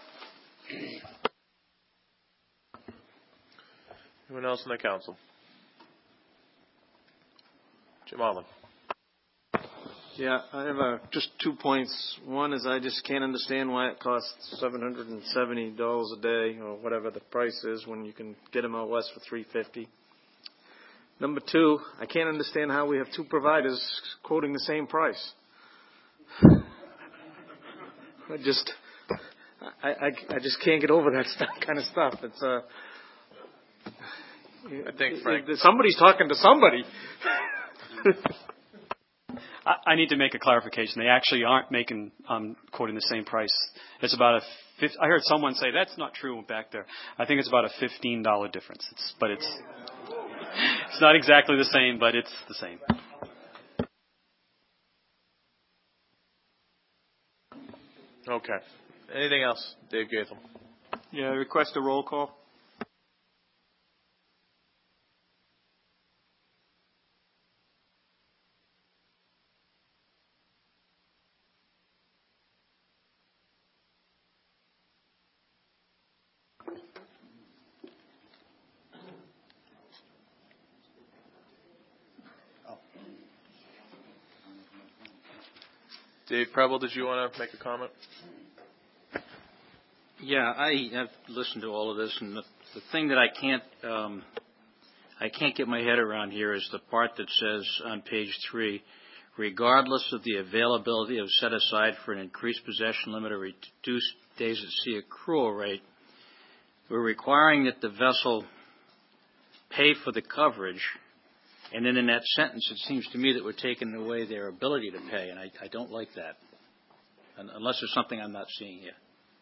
Anyone else in the council? Jim Allen. Yeah, I have uh, just two points. One is I just can't understand why it costs seven hundred seventy dollars a day, or whatever the price is, when you can get them out west for three hundred fifty dollars. Number two, I can't understand how we have two providers quoting the same price. I just, I, I, I just can't get over that stuff, kind of stuff. It's uh, I think Frank. it, it, somebody's talking to somebody. I, I need to make a clarification. They actually aren't making um, quoting the same price. It's about a. fifty, I heard someone say that's not true back there. I think it's about a fifteen dollar difference. It's, but it's it's not exactly the same, but it's the same. Okay. Anything else, Dave Gaithel? Yeah, request a roll call. Dave Preble, did you want to make a comment? Yeah, I have listened to all of this, and the, the thing that I can't um, I can't get my head around here is the part that says on page three, regardless of the availability of set aside for an increased possession limit or reduced days at sea accrual rate, we're requiring that the vessel pay for the coverage. And then in that sentence, it seems to me that we're taking away their ability to pay, and I, I don't like that, unless there's something I'm not seeing here.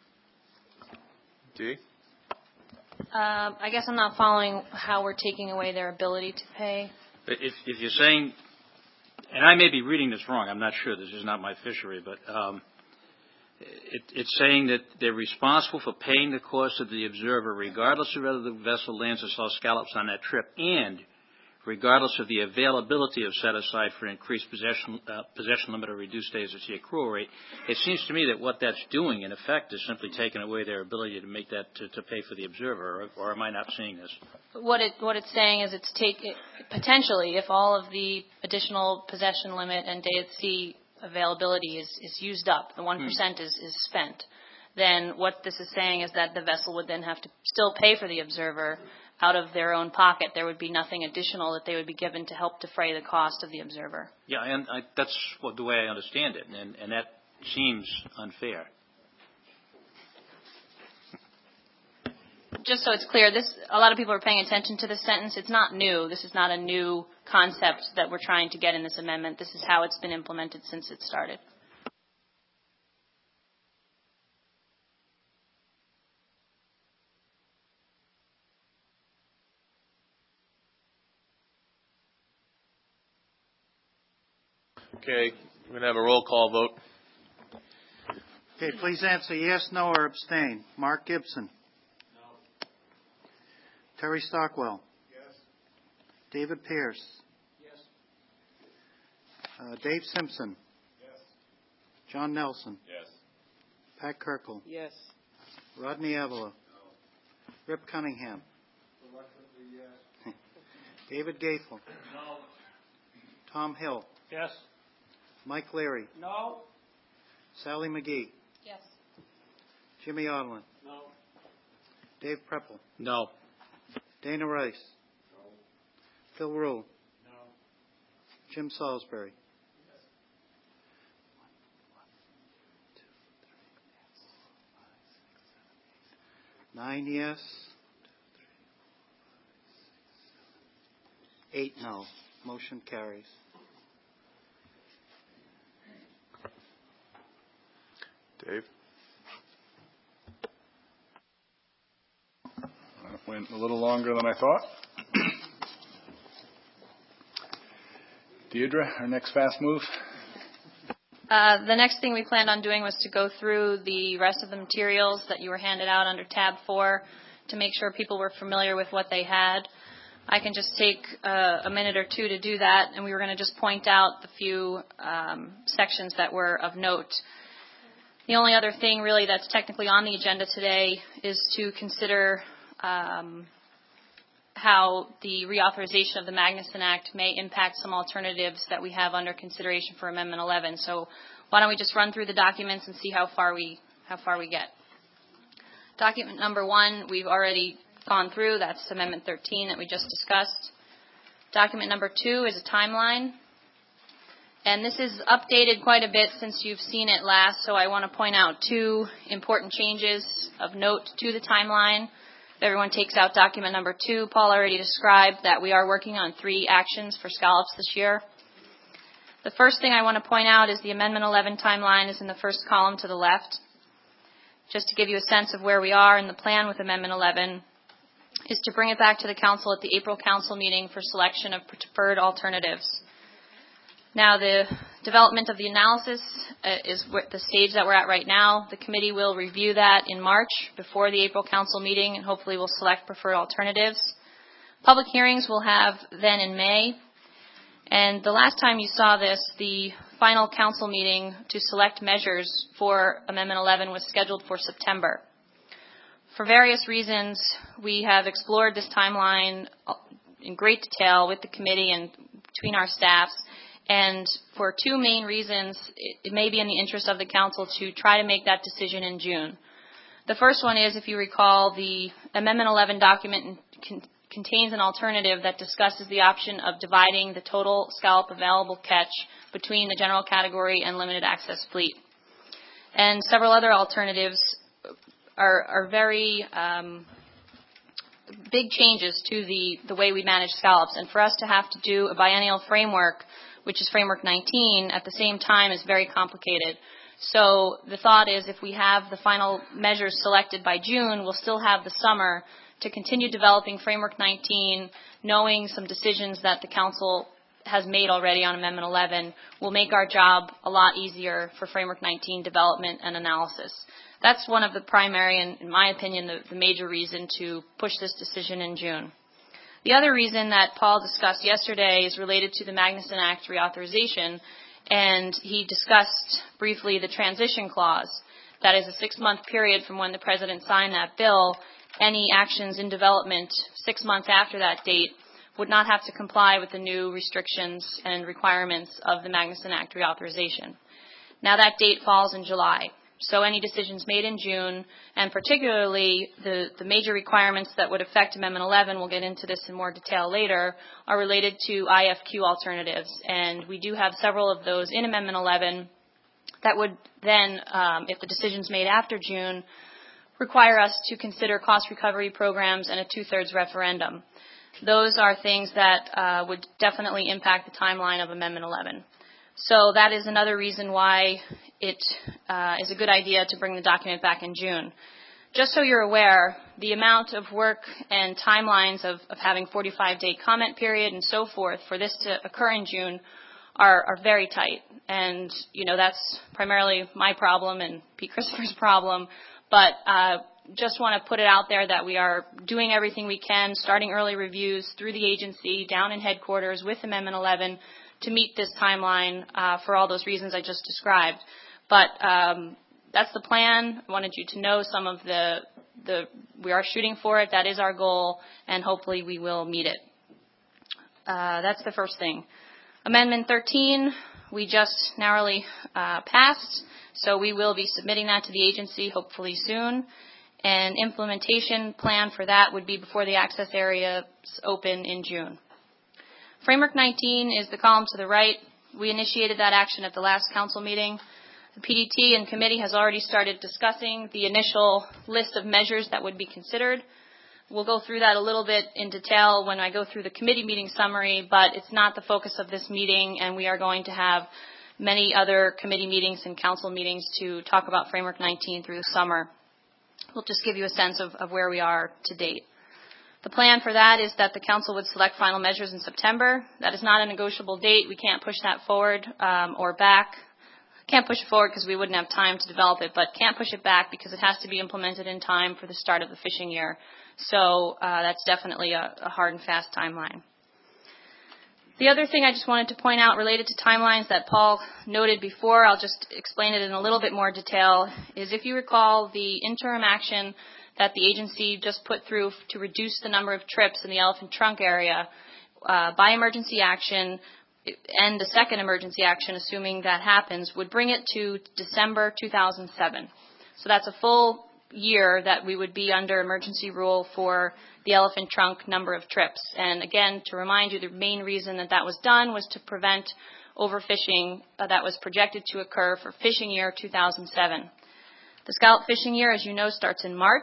D? Um, I guess I'm not following how we're taking away their ability to pay. If, if you're saying, and I may be reading this wrong, I'm not sure, this is not my fishery, but um, it, it's saying that they're responsible for paying the cost of the observer regardless of whether the vessel lands or sells scallops on that trip, and regardless of the availability of set aside for increased possession, uh, possession limit or reduced days at sea accrual rate. It seems to me that what that's doing, in effect, is simply taking away their ability to make that to, to pay for the observer. Or, or am I not seeing this? What it what it's saying is it's take it, potentially if all of the additional possession limit and day at sea availability is, is used up, the one percent hmm. is, is spent. Then what this is saying is that the vessel would then have to still pay for the observer out of their own pocket. There would be nothing additional that they would be given to help defray the cost of the observer. Yeah, and I, that's what, the way I understand it, and, and that seems unfair. Just so it's clear, this a lot of people are paying attention to this sentence. It's not new. This is not a new concept that we're trying to get in this amendment. This is how it's been implemented since it started. Okay, we're going to have a roll call vote. Okay, please answer yes, no, or abstain. Mark Gibson. No. Terry Stockwell. Yes. David Pierce. Yes. Uh, Dave Simpson. Yes. John Nelson. Yes. Pat Kirkle. Yes. Rodney Avila. No. Rip Cunningham. Reluctantly, yes. David Gaithel. No. Tom Hill. Yes. Mike Leary. No. Sally McGee. Yes. Jimmy Odlin. No. Dave Preppel. No. Dana Rice. No. Phil Rule. No. Jim Salisbury. Yes. Nine yes. Eight no. Motion carries. Dave? Went a little longer than I thought. Deirdre, our next fast move. Uh, the next thing we planned on doing was to go through the rest of the materials that you were handed out under tab four to make sure people were familiar with what they had. I can just take uh, a minute or two to do that, and we were going to just point out the few um, sections that were of note. The only other thing really that's technically on the agenda today is to consider um, how the reauthorization of the Magnuson Act may impact some alternatives that we have under consideration for Amendment eleven. So why don't we just run through the documents and see how far we how far we get. Document number one, we've already gone through. That's Amendment thirteen that we just discussed. Document number two is a timeline. And this is updated quite a bit since you've seen it last, so I want to point out two important changes of note to the timeline. If everyone takes out document number two, Paul already described that we are working on three actions for scallops this year. The first thing I want to point out is the Amendment eleven timeline is in the first column to the left. Just to give you a sense of where we are in the plan with Amendment eleven is to bring it back to the Council at the April Council meeting for selection of preferred alternatives. Now, the development of the analysis uh, is the stage that we're at right now. The committee will review that in March before the April Council meeting, and hopefully we'll select preferred alternatives. Public hearings we'll have then in May. And the last time you saw this, the final council meeting to select measures for Amendment eleven was scheduled for September. For various reasons, we have explored this timeline in great detail with the committee and between our staffs. And for two main reasons, it may be in the interest of the council to try to make that decision in June. The first one is, if you recall, the Amendment eleven document con- contains an alternative that discusses the option of dividing the total scallop available catch between the general category and limited access fleet. And several other alternatives are, are very um, big changes to the, the way we manage scallops. And for us to have to do a biennial framework, which is Framework nineteen, at the same time is very complicated. So the thought is if we have the final measures selected by June, we'll still have the summer to continue developing Framework nineteen, knowing some decisions that the Council has made already on Amendment eleven will make our job a lot easier for Framework nineteen development and analysis. That's one of the primary, and in my opinion, the, the major reason to push this decision in June. The other reason that Paul discussed yesterday is related to the Magnuson Act reauthorization, and he discussed briefly the transition clause. That is a six-month period from when the President signed that bill. Any actions in development six months after that date would not have to comply with the new restrictions and requirements of the Magnuson Act reauthorization. Now that date falls in July. So any decisions made in June, and particularly the, the major requirements that would affect Amendment eleven, we'll get into this in more detail later, are related to I F Q alternatives. And we do have several of those in Amendment eleven that would then, um, if the decision's made after June, require us to consider cost recovery programs and a two-thirds referendum. Those are things that uh, would definitely impact the timeline of Amendment eleven. So that is another reason why it uh, is a good idea to bring the document back in June. Just so you're aware, the amount of work and timelines of, of having forty-five day comment period and so forth for this to occur in June are, are very tight. And, you know, that's primarily my problem and Pete Christopher's problem. But uh, just want to put it out there that we are doing everything we can, starting early reviews through the agency, down in headquarters with Amendment eleven, to meet this timeline uh, for all those reasons I just described. But um, that's the plan. I wanted you to know some of the, the, we are shooting for it. That is our goal, and hopefully we will meet it. Uh, that's the first thing. Amendment thirteen, we just narrowly uh, passed, so we will be submitting that to the agency hopefully soon. And implementation plan for that would be before the access areas open in June. Framework nineteen is the column to the right. We initiated that action at the last council meeting. The P D T and committee has already started discussing the initial list of measures that would be considered. We'll go through that a little bit in detail when I go through the committee meeting summary, but it's not the focus of this meeting, and we are going to have many other committee meetings and council meetings to talk about Framework nineteen through the summer. We'll just give you a sense of, of where we are to date. The plan for that is that the council would select final measures in September. That is not a negotiable date. We can't push that forward um, or back. Can't push it forward because we wouldn't have time to develop it, but can't push it back because it has to be implemented in time for the start of the fishing year. So uh, that's definitely a, a hard and fast timeline. The other thing I just wanted to point out related to timelines that Paul noted before, I'll just explain it in a little bit more detail, is if you recall the interim action that the agency just put through to reduce the number of trips in the elephant trunk area uh, by emergency action, and the second emergency action, assuming that happens, would bring it to December two thousand seven. So that's a full year that we would be under emergency rule for the elephant trunk number of trips. And again, to remind you, the main reason that that was done was to prevent overfishing uh, that was projected to occur for fishing year two thousand seven. The scallop fishing year, as you know, starts in March.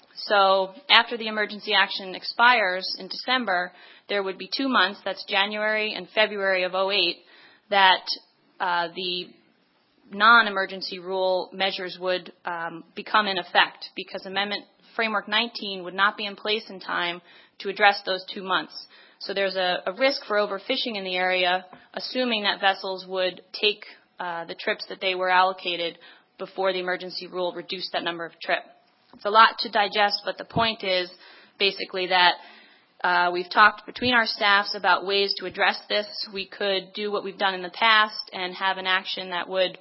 So after the emergency action expires in December, there would be two months, that's January and February of oh eight, that uh, the non-emergency rule measures would um, become in effect because Amendment Framework nineteen would not be in place in time to address those two months. So there's a, a risk for overfishing in the area, assuming that vessels would take uh, the trips that they were allocated before the emergency rule reduced that number of trips. It's a lot to digest, but the point is basically that uh, we've talked between our staffs about ways to address this. We could do what we've done in the past and have an action that would,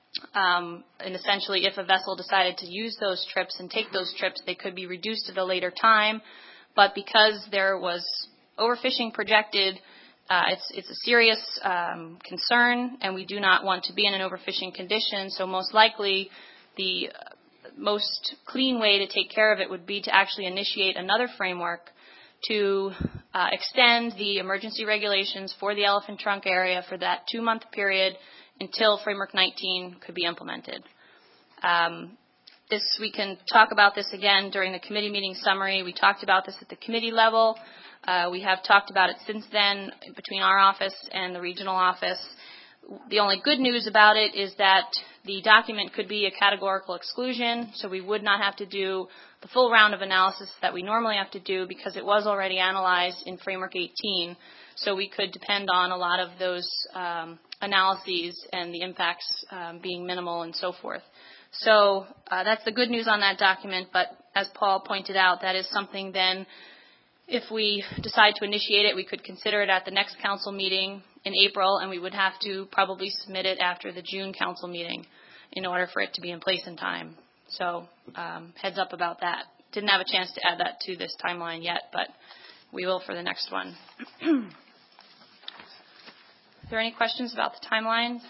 um, and essentially if a vessel decided to use those trips and take those trips, they could be reduced at a later time. But because there was overfishing projected, uh, it's, it's a serious um, concern, and we do not want to be in an overfishing condition. So most likely the most clean way to take care of it would be to actually initiate another framework to uh, extend the emergency regulations for the elephant trunk area for that two-month period until Framework nineteen could be implemented. Um, this, we can talk about this again during the committee meeting summary. We talked about this at the committee level. Uh, we have talked about it since then between our office and the regional office. The only good news about it is that the document could be a categorical exclusion, so we would not have to do the full round of analysis that we normally have to do because it was already analyzed in Framework eighteen. So we could depend on a lot of those um, analyses and the impacts um, being minimal and so forth. So uh, that's the good news on that document, but as Paul pointed out, that is something then, if we decide to initiate it, we could consider it at the next council meeting in April, and we would have to probably submit it after the June council meeting in order for it to be in place in time. So um, heads up about that. Didn't have a chance to add that to this timeline yet, but we will for the next one. Are there any questions about the timelines?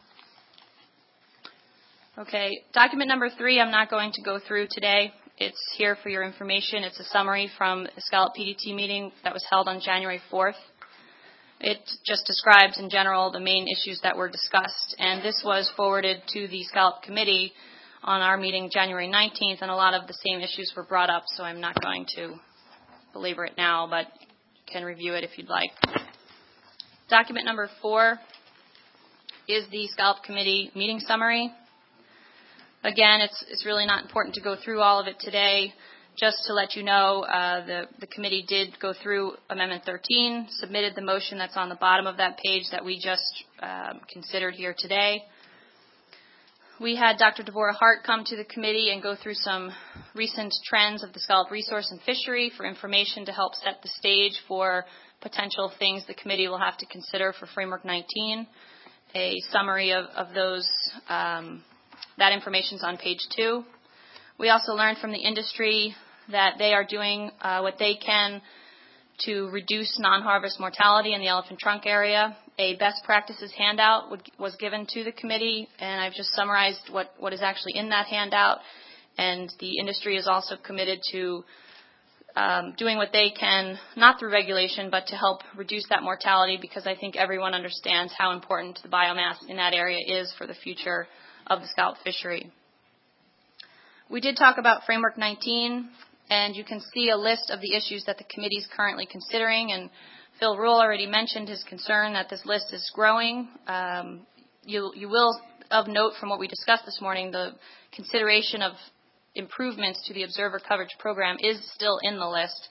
Okay, document number three I'm not going to go through today. It's here for your information. It's a summary from the Scallop P D T meeting that was held on January fourth. It just describes in general the main issues that were discussed, and this was forwarded to the Scallop Committee on our meeting January nineteenth, and a lot of the same issues were brought up, so I'm not going to belabor it now, but you can review it if you'd like. Document number four is the Scallop Committee meeting summary. Again, it's, it's really not important to go through all of it today. Just to let you know, uh, the, the committee did go through Amendment thirteen, submitted the motion that's on the bottom of that page that we just uh, considered here today. We had Doctor Deborah Hart come to the committee and go through some recent trends of the scallop resource and fishery for information to help set the stage for potential things the committee will have to consider for Framework nineteen. A summary of, of those um, That information is on page two. We also learned from the industry that they are doing uh, what they can to reduce non-harvest mortality in the elephant trunk area. A best practices handout would, was given to the committee, and I've just summarized what, what is actually in that handout. And the industry is also committed to um, doing what they can, not through regulation, but to help reduce that mortality, because I think everyone understands how important the biomass in that area is for the future of the scallop fishery. We did talk about Framework nineteen, and you can see a list of the issues that the committee is currently considering, and Phil Rule already mentioned his concern that this list is growing. Um, you, you will, of note from what we discussed this morning, the consideration of improvements to the observer coverage program is still in the list,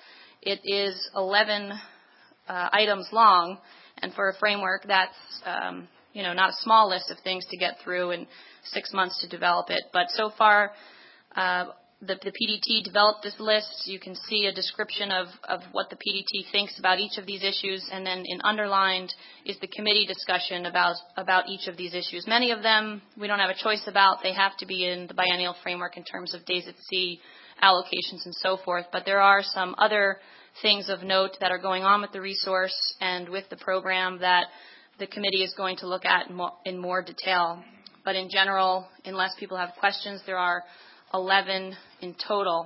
it is eleven uh, items long, and for a framework, that's um, you know not a small list of things to get through and six months to develop it. But so far, uh, the, the P D T developed this list. You can see a description of, of what the P D T thinks about each of these issues, and then in underlined is the committee discussion about, about each of these issues. Many of them we don't have a choice about. They have to be in the biennial framework in terms of days at sea, allocations, and so forth. But there are some other things of note that are going on with the resource and with the program that the committee is going to look at in more, in more detail. But in general, unless people have questions, there are eleven in total.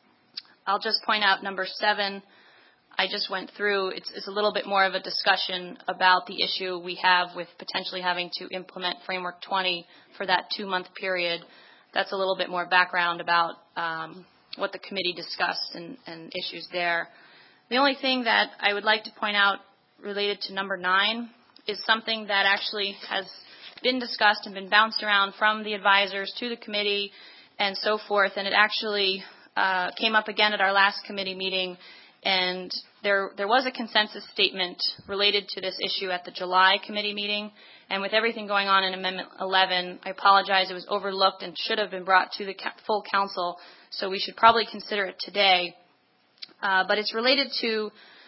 I'll just point out number seven. I just went through. It's, it's a little bit more of a discussion about the issue we have with potentially having to implement Framework twenty for that two-month period. That's a little bit more background about um, what the committee discussed and, and issues there. The only thing that I would like to point out related to number nine is something that actually has been discussed and been bounced around from the advisors to the committee and so forth, and it actually uh, came up again at our last committee meeting, and there there was a consensus statement related to this issue at the July committee meeting, and with everything going on in Amendment eleven, I apologize, it was overlooked and should have been brought to the full council, so we should probably consider it today. Uh, but it's related to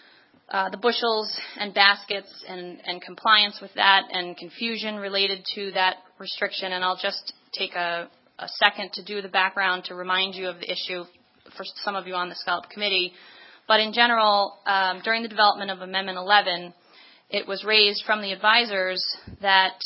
uh, the bushels and baskets and, and compliance with that and confusion related to that restriction, and I'll just take a, a second to do the background to remind you of the issue for some of you on the Scallop Committee. But in general, um, during the development of Amendment eleven, it was raised from the advisors that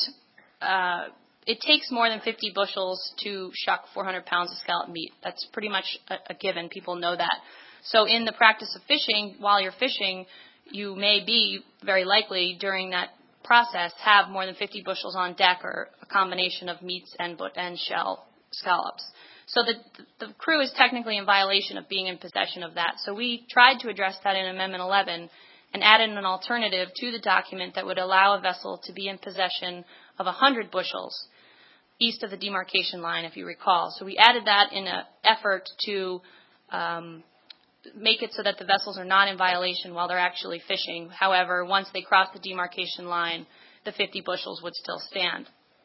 uh, it takes more than fifty bushels to shuck four hundred pounds of scallop meat. That's pretty much a, a given. People know that. So in the practice of fishing, while you're fishing, you may be, very likely, during that process, have more than fifty bushels on deck or a combination of meats and, and shell scallops. So the, the crew is technically in violation of being in possession of that. So we tried to address that in Amendment eleven and added an alternative to the document that would allow a vessel to be in possession of one hundred bushels east of the demarcation line, if you recall. So we added that in an effort to um, make it so that the vessels are not in violation while they're actually fishing. However, once they cross the demarcation line, the fifty bushels would still stand.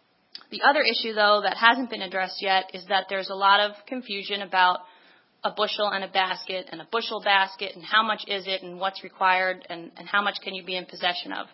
The other issue, though, that hasn't been addressed yet is that there's a lot of confusion about a bushel and a basket and a bushel basket and how much is it and what's required and, and how much can you be in possession of.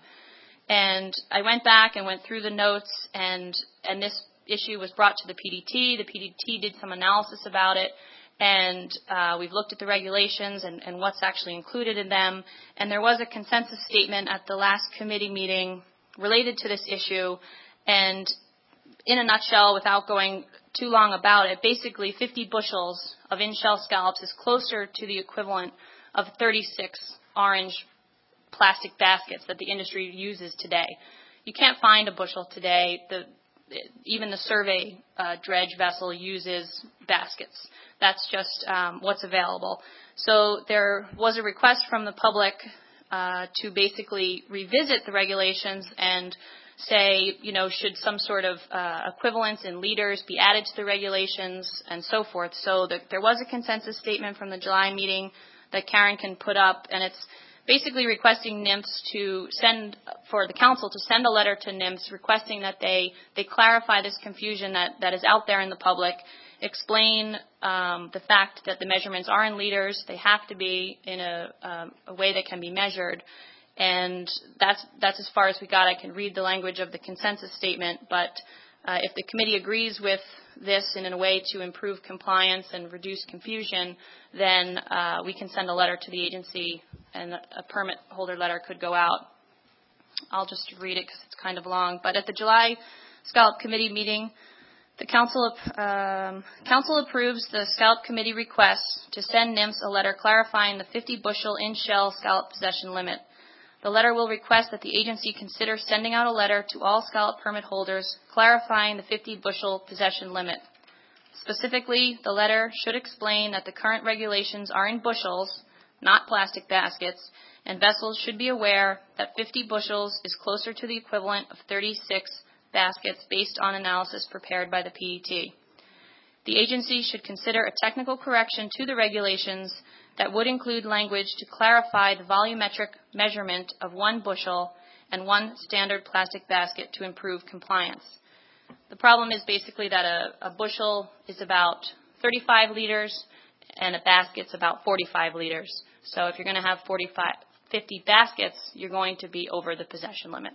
And I went back and went through the notes, and, and this issue was brought to the P D T. The P D T did some analysis about it, and uh, we've looked at the regulations and, and what's actually included in them. And there was a consensus statement at the last committee meeting related to this issue. And in a nutshell, without going too long about it, basically fifty bushels of in-shell scallops is closer to the equivalent of thirty-six orange plastic baskets that the industry uses today. You can't find a bushel today. The, even the survey uh, dredge vessel uses baskets. That's just um, what's available. So there was a request from the public uh, to basically revisit the regulations and say, you know, should some sort of uh, equivalence in liters be added to the regulations and so forth. So the, there was a consensus statement from the July meeting that Karen can put up, and it's basically requesting N I M S to send, for the council to send a letter to N I M S requesting that they, they clarify this confusion that, that is out there in the public, explain um, the fact that the measurements are in liters, they have to be in a, um, a way that can be measured. And that's that's as far as we got. I can read the language of the consensus statement, but uh, if the committee agrees with this and in a way to improve compliance and reduce confusion, then uh, we can send a letter to the agency, and a permit holder letter could go out. I'll just read it because it's kind of long. But at the July Scallop Committee meeting, the council, um, council approves the Scallop Committee request to send N I M S a letter clarifying the fifty bushel in-shell scallop possession limit. The letter will request that the agency consider sending out a letter to all scallop permit holders clarifying the fifty bushel possession limit. Specifically, the letter should explain that the current regulations are in bushels, not plastic baskets, and vessels should be aware that fifty bushels is closer to the equivalent of thirty-six baskets based on analysis prepared by the P E T. The agency should consider a technical correction to the regulations that would include language to clarify the volumetric measurement of one bushel and one standard plastic basket to improve compliance. The problem is basically that a, a bushel is about thirty-five liters and a basket's about forty-five liters. So if you're going to have forty-five, fifty baskets, you're going to be over the possession limit.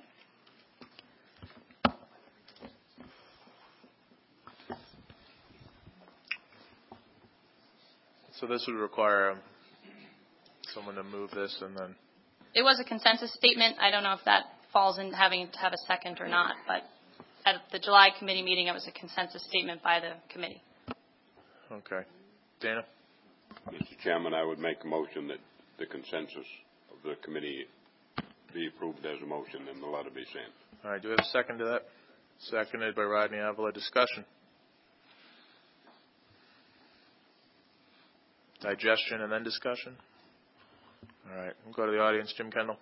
So this would require someone to move this and then... It was a consensus statement. I don't know if that falls in having to have a second or not, but at the July committee meeting, it was a consensus statement by the committee. Okay. Dana? Mister Chairman, I would make a motion that the consensus of the committee be approved as a motion and the letter be sent. All right. Do we have a second to that? Seconded by Rodney Avila. Discussion. Digestion and then discussion? All right. We'll go to the audience. Jim Kendall.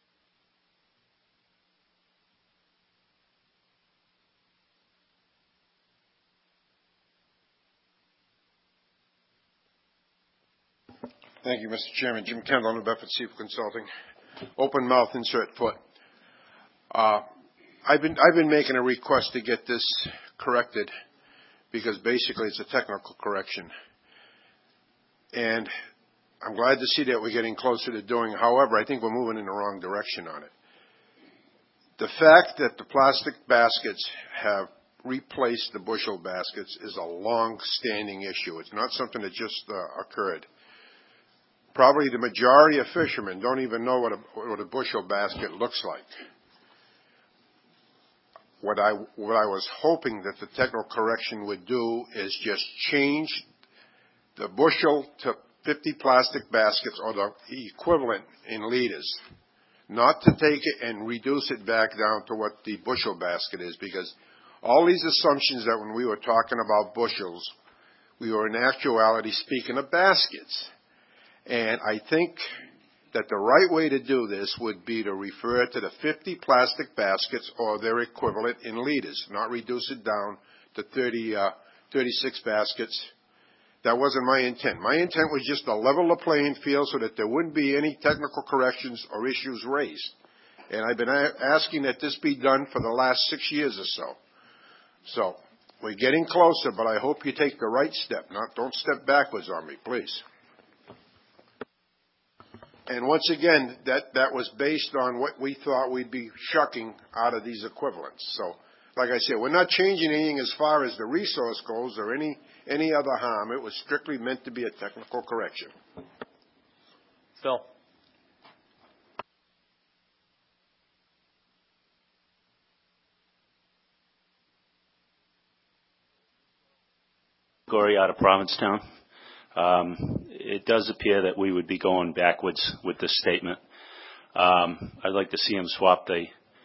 Thank you, Mister Chairman. Jim Kendall, New Bedford Seafood Consulting. Open mouth, insert foot. Uh, I've been I've been making a request to get this corrected because basically it's a technical correction, and I'm glad to see that we're getting closer to doing it. However, I think we're moving in the wrong direction on it. The fact that the plastic baskets have replaced the bushel baskets is a long-standing issue. It's not something that just uh, occurred. Probably the majority of fishermen don't even know what a, what a bushel basket looks like. What I, what I was hoping that the technical correction would do is just change the bushel to fifty plastic baskets or the equivalent in liters, not to take it and reduce it back down to what the bushel basket is, because all these assumptions that when we were talking about bushels, we were in actuality speaking of baskets. And I think that the right way to do this would be to refer to the fifty plastic baskets or their equivalent in liters, not reduce it down to thirty, uh, thirty-six baskets. That wasn't my intent. My intent was just to level the playing field so that there wouldn't be any technical corrections or issues raised. And I've been a- asking that this be done for the last six years or so. So we're getting closer, but I hope you take the right step. Not, don't step backwards on me, please. And once again, that, that was based on what we thought we'd be shucking out of these equivalents. So, like I said, we're not changing anything as far as the resource goes or any, any other harm. It was strictly meant to be a technical correction. Phil. Gory out of Provincetown. Um, it does appear that we would be going backwards with this statement. Um, I'd like to see him swap the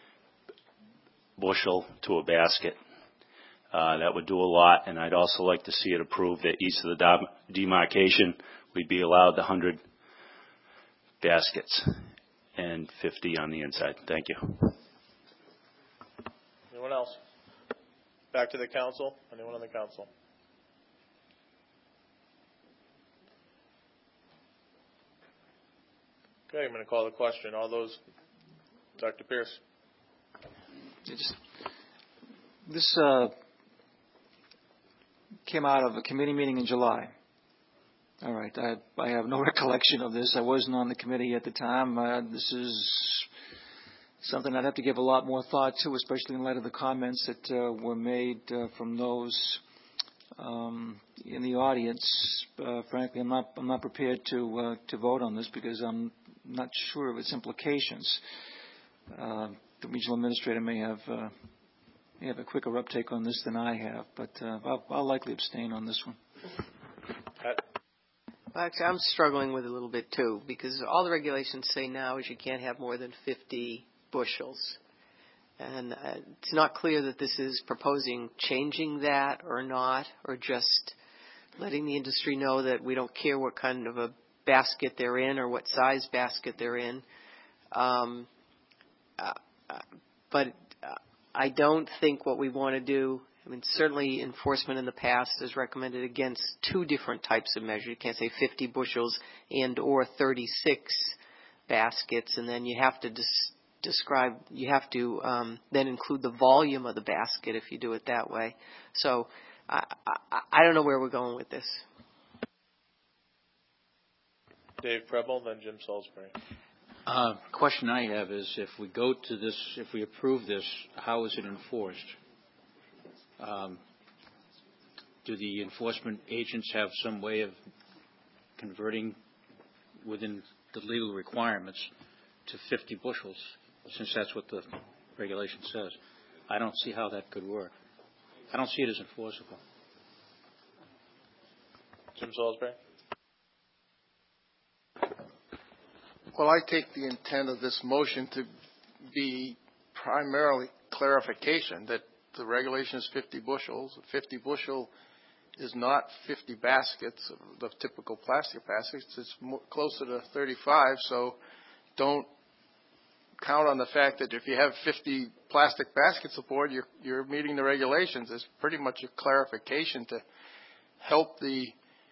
bushel to a basket. Uh, that would do a lot, and I'd also like to see it approved that east of the demarcation we'd be allowed the one hundred baskets and fifty on the inside. Thank you. Anyone else? Back to the council. Anyone on the council? Okay, I'm going to call the question. All those, Doctor Pierce. Just, this uh, came out of a committee meeting in July. All right, I, I have no recollection of this. I wasn't on the committee at the time. Uh, this is something I'd have to give a lot more thought to, especially in light of the comments that uh, were made uh, from those um, in the audience. Uh, frankly, I'm not I'm not prepared to uh, to vote on this because I'm not sure of its implications. Uh, the regional administrator may have uh, may have a quicker uptake on this than I have, but uh, I'll, I'll likely abstain on this one. Well, actually, I'm struggling with it a little bit too, because all the regulations say now is you can't have more than fifty bushels. And uh, it's not clear that this is proposing changing that or not, or just letting the industry know that we don't care what kind of a basket they're in or what size basket they're in. Um, uh, uh, but uh, I don't think what we want to do I mean, certainly enforcement in the past has recommended against two different types of measure. You can't say fifty bushels and or thirty-six baskets, and then you have to dis- describe, you have to um, then include the volume of the basket if you do it that way. So I, I, I don't know where we're going with this. Dave Preble, then Jim Salisbury. Uh, question I have is, if we go to this, if we approve this, how is it enforced? Um, do the enforcement agents have some way of converting within the legal requirements to fifty bushels, since that's what the regulation says? I don't see how that could work. I don't see it as enforceable. Jim Salisbury. Well, I take the intent of this motion to be primarily clarification that the regulation is fifty bushels. fifty bushel is not fifty baskets, the typical plastic baskets. It's more, closer to thirty-five, so don't count on the fact that if you have fifty plastic baskets aboard, you're, you're meeting the regulations. It's pretty much a clarification to help the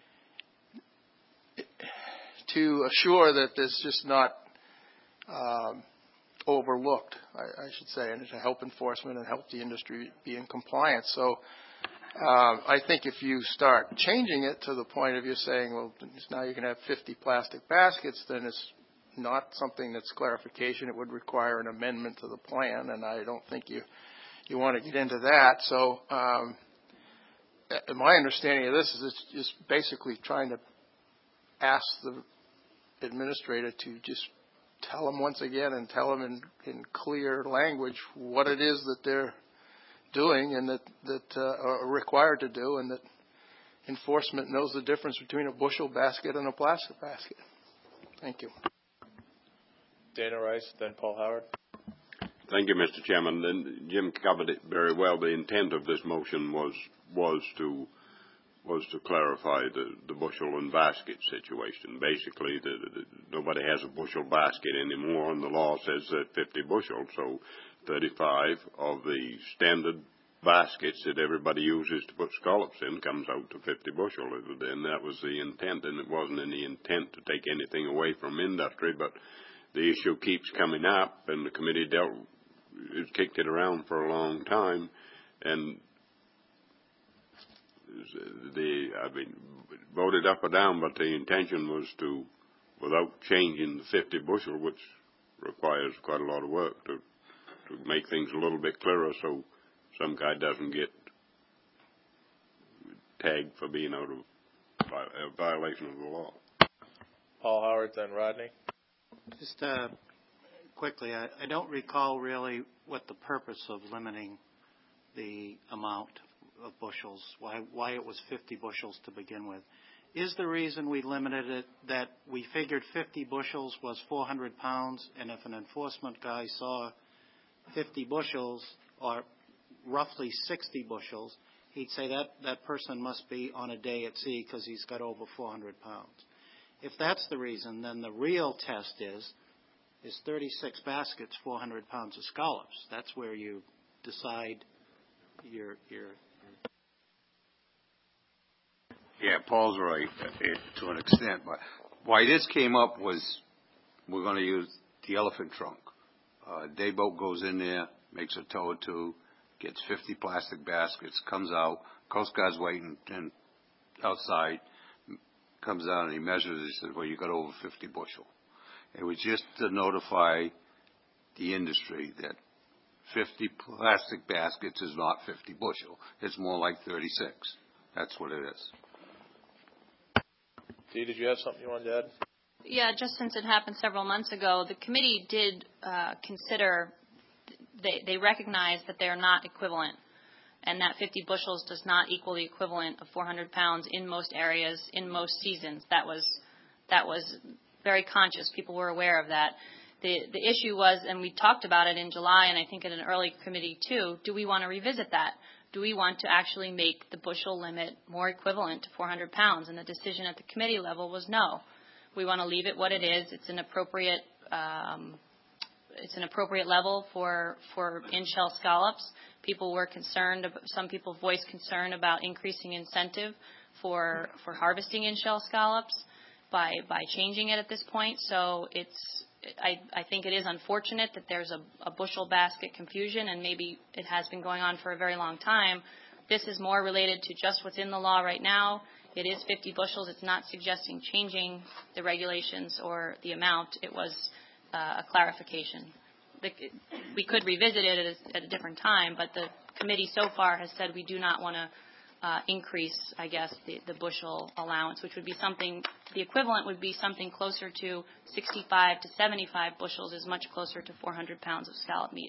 to assure that this just not um, overlooked, I, I should say, and to help enforcement and help the industry be in compliance. So uh, I think if you start changing it to the point of you saying, well, now you can have fifty plastic baskets, then it's not something that's clarification. It would require an amendment to the plan, and I don't think you you want to get into that. So um, my understanding of this is it's just basically trying to ask the administrator to just tell them once again and tell them in, in clear language what it is that they're doing and that, that uh, are required to do, and that enforcement knows the difference between a bushel basket and a plastic basket. Thank you. Dana Rice, then Paul Howard. Thank you, Mister Chairman. And Jim covered it very well. The intent of this motion was was to was to clarify the, the bushel and basket situation. Basically, the, the, nobody has a bushel basket anymore, and the law says that fifty bushels, so thirty-five of the standard baskets that everybody uses to put scallops in comes out to fifty bushel, and that was the intent, and it wasn't any intent to take anything away from industry, but the issue keeps coming up, and the committee dealt, it kicked it around for a long time, and the, I mean, voted up or down, but the intention was to, without changing the fifty bushel, which requires quite a lot of work to, to make things a little bit clearer so some guy doesn't get tagged for being out of a violation of the law. Paul Howard, then Rodney. Just uh, quickly, I, I don't recall really what the purpose of limiting the amount of bushels, why, why it was fifty bushels to begin with. Is the reason we limited it that we figured fifty bushels was four hundred pounds, and if an enforcement guy saw fifty bushels or roughly sixty bushels, he'd say that that person must be on a day at sea because he's got over four hundred pounds. If that's the reason, then the real test is, is thirty-six baskets, four hundred pounds of scallops. That's where you decide your, your Yeah, Paul's right uh, to an extent, but why this came up was we're going to use the elephant trunk. Uh, dayboat goes in there, makes a tow or two, gets fifty plastic baskets, comes out, Coast Guard's waiting and outside, comes out and he measures it, he says, well, you got over fifty bushel. It was just to notify the industry that fifty plastic baskets is not fifty bushel. It's more like thirty-six. That's what it is. Dee, did you have something you wanted to add? Yeah, just since it happened several months ago, the committee did uh, consider, they, they recognize that they are not equivalent, and that fifty bushels does not equal the equivalent of four hundred pounds in most areas, in most seasons. That was, that was very conscious. People were aware of that. The, the issue was, and we talked about it in July, and I think in an early committee too, do we want to revisit that? Do we want to actually make the bushel limit more equivalent to four hundred pounds? And the decision at the committee level was no. We want to leave it what it is. It's an appropriate, um, it's an appropriate level for for in-shell scallops. People were concerned. Some people voiced concern about increasing incentive for for harvesting in-shell scallops by by changing it at this point. So it's I, I think it is unfortunate that there's a, a bushel basket confusion, and maybe it has been going on for a very long time. This is more related to just what's in the law right now. It is fifty bushels. It's not suggesting changing the regulations or the amount. It was uh, a clarification. The, we could revisit it at a, at a different time, but the committee so far has said we do not want to uh, increase, I guess, the, the bushel allowance, which would be something, the equivalent would be something closer to sixty-five to seventy-five bushels, is much closer to four hundred pounds of scallop meat.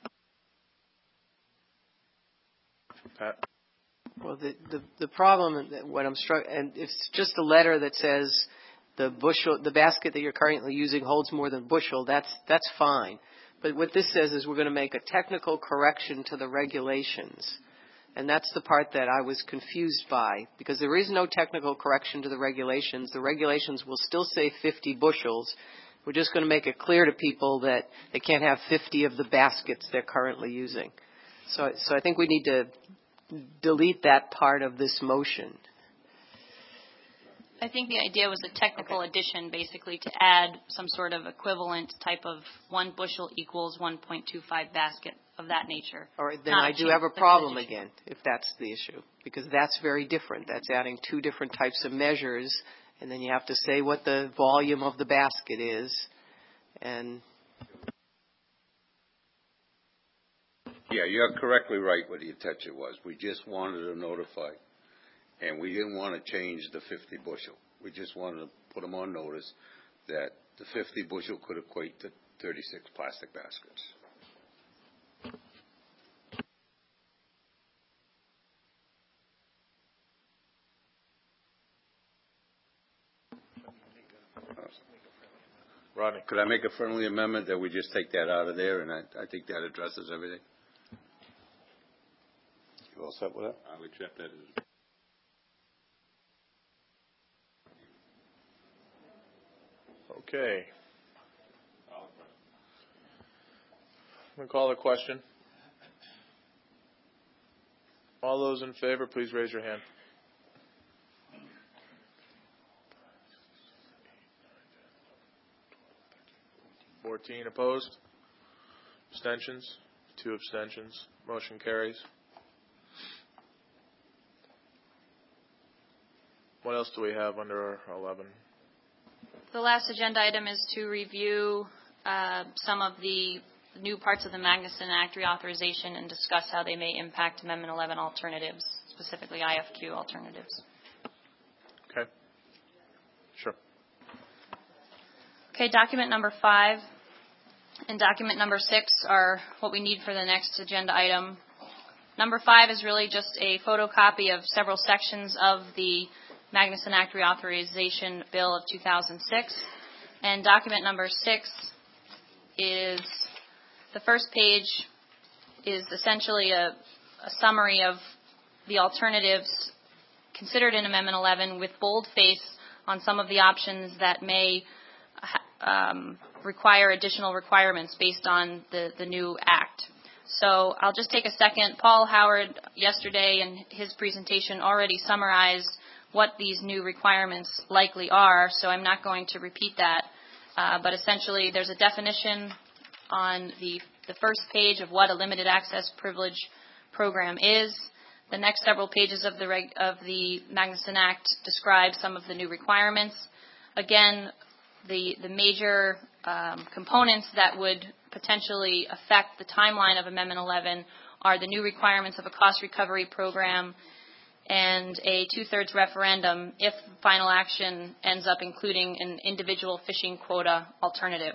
Pat? Well, the, the, the problem, what I'm struck, and it's just a letter that says the bushel, the basket that you're currently using holds more than a bushel, that's, that's fine. But what this says is we're going to make a technical correction to the regulations. And that's the part that I was confused by, because there is no technical correction to the regulations. The regulations will still say fifty bushels. We're just going to make it clear to people that they can't have fifty of the baskets they're currently using. So, so I think we need to delete that part of this motion. I think the idea was a technical okay. addition, basically, to add some sort of equivalent type of one bushel equals one point two five basket of that nature. All right, then Not I do have a problem again, if that's the issue, because that's very different. That's adding two different types of measures, and then you have to say what the volume of the basket is, and... Yeah, you're correctly right what the intention was. We just wanted to notify, and we didn't want to change the fifty bushel. We just wanted to put them on notice that the fifty bushel could equate to thirty-six plastic baskets. Rodney. Could I make a friendly amendment that we just take that out of there, and I, I think that addresses everything? You all set with that? I'll accept that as okay. I'm going to call the question. All those in favor, please raise your hand. fourteen opposed. Abstentions? Two abstentions. Motion carries. What else do we have under eleven? The last agenda item is to review uh, some of the new parts of the Magnuson Act reauthorization and discuss how they may impact Amendment eleven alternatives, specifically I F Q alternatives. Okay. Sure. Okay, document number five and document number six are what we need for the next agenda item. Number five is really just a photocopy of several sections of the Magnuson Act reauthorization bill of two thousand six. And document number six is, the first page is essentially a, a summary of the alternatives considered in Amendment eleven with boldface on some of the options that may um, require additional requirements based on the, the new act. So I'll just take a second. Paul Howard yesterday in his presentation already summarized what these new requirements likely are, so I'm not going to repeat that. Uh, but essentially, there's a definition on the, the first page of what a limited access privilege program is. The next several pages of the, reg, of the Magnuson Act describe some of the new requirements. Again, the, the major um, components that would potentially affect the timeline of Amendment eleven are the new requirements of a cost recovery program and a two-thirds referendum if final action ends up including an individual fishing quota alternative.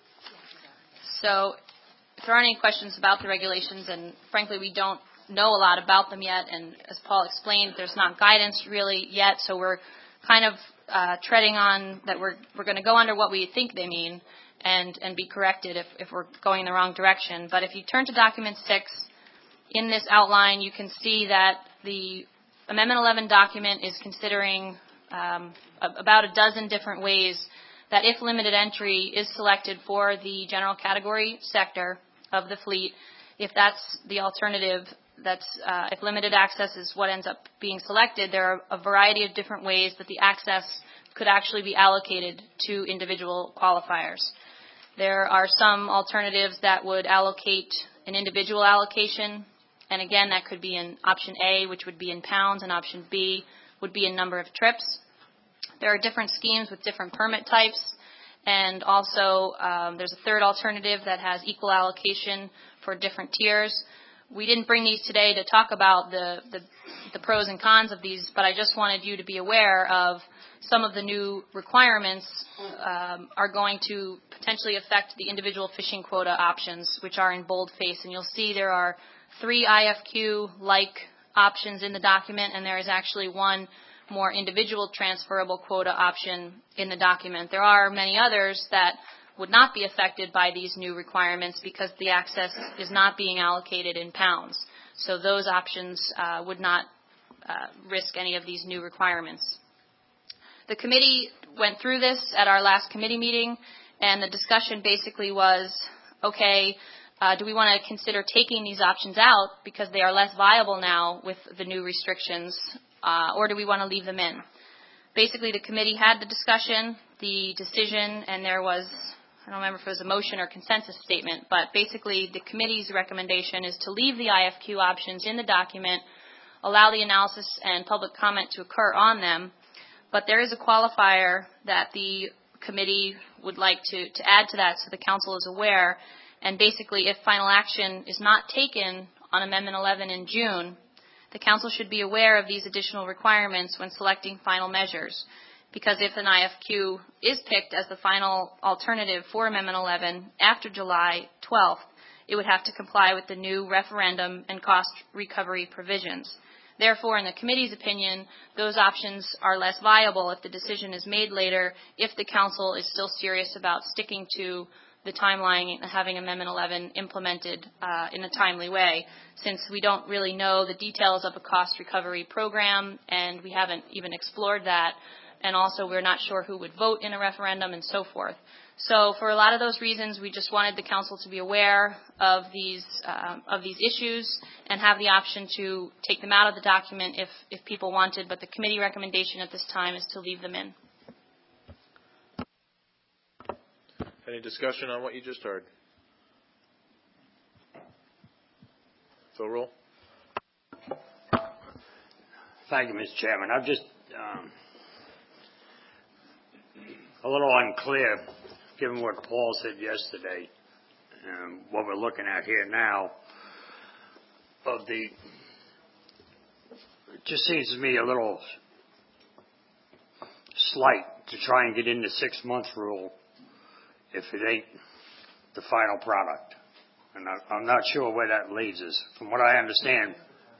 So if there aren't any questions about the regulations, and frankly we don't know a lot about them yet, and as Paul explained, there's not guidance really yet, so we're kind of uh, treading on that we're, we're going to go under what we think they mean and, and be corrected if, if we're going in the wrong direction. But if you turn to document six, in this outline you can see that the Amendment eleven document is considering um, a, about a dozen different ways that if limited entry is selected for the general category sector of the fleet, if that's the alternative, that's uh, if limited access is what ends up being selected, there are a variety of different ways that the access could actually be allocated to individual qualifiers. There are some alternatives that would allocate an individual allocation, and again, that could be in option A, which would be in pounds, and option B would be in number of trips. There are different schemes with different permit types, and also um, there's a third alternative that has equal allocation for different tiers. We didn't bring these today to talk about the, the, the pros and cons of these, but I just wanted you to be aware of some of the new requirements um, are going to potentially affect the individual fishing quota options, which are in boldface. And you'll see there are three I F Q-like options in the document, and there is actually one more individual transferable quota option in the document. There are many others that would not be affected by these new requirements because the access is not being allocated in pounds. So those options uh, would not uh, risk any of these new requirements. The committee went through this at our last committee meeting, and the discussion basically was, okay, uh, do we want to consider taking these options out because they are less viable now with the new restrictions, uh, or do we want to leave them in? Basically, the committee had the discussion, the decision, and there was, I don't remember if it was a motion or consensus statement, but basically the committee's recommendation is to leave the I F Q options in the document, allow the analysis and public comment to occur on them, but there is a qualifier that the committee would like to, to add to that so the council is aware. And basically, if final action is not taken on Amendment eleven in June, the council should be aware of these additional requirements when selecting final measures. Because if an I F Q is picked as the final alternative for Amendment eleven after July twelfth, it would have to comply with the new referendum and cost recovery provisions. Therefore, in the committee's opinion, those options are less viable if the decision is made later, if the council is still serious about sticking to the timeline and having Amendment eleven implemented uh, in a timely way, since we don't really know the details of a cost recovery program, and we haven't even explored that, and also we're not sure who would vote in a referendum and so forth. So for a lot of those reasons, we just wanted the council to be aware of these uh, of these issues and have the option to take them out of the document if, if people wanted, but the committee recommendation at this time is to leave them in. Any discussion on what you just heard? Phil Rule. Thank you, Mister Chairman. I'm just um, a little unclear, given what Paul said yesterday, and what we're looking at here now, of the, it just seems to me a little slight to try and get in the six-month rule if it ain't the final product. And I, I'm not sure where that leaves us. From what I understand,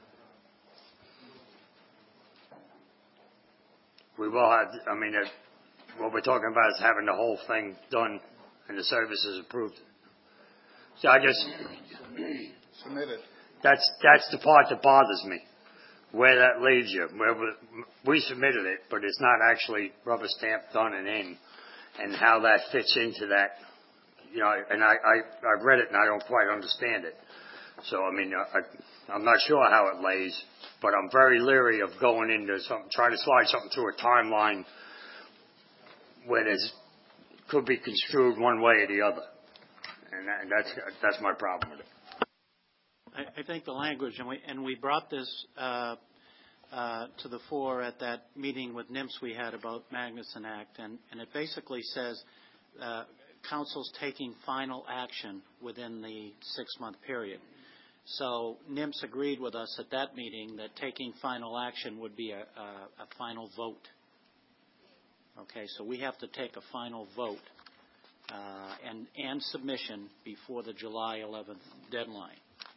we will have, I mean, it, what we're talking about is having the whole thing done and the services approved. So I just, Submitted. that's, that's the part that bothers me, where that leaves you. Where we, we submitted it, but it's not actually rubber stamped, done and in, and how that fits into that. You know, and I, I, I've read it and I don't quite understand it. So, I mean, I, I'm not sure how it lays, but I'm very leery of going into something, trying to slide something through a timeline where there's, could be construed one way or the other. And, that, and that's, that's my problem with it. I, I think the language, and we, and we brought this uh, uh, to the fore at that meeting with NIMS we had about Magnuson Act, and, and it basically says uh, council's taking final action within the six-month period. So NIMS agreed with us at that meeting that taking final action would be a, a, a final vote. Okay, so we have to take a final vote uh, and, and submission before the July eleventh deadline.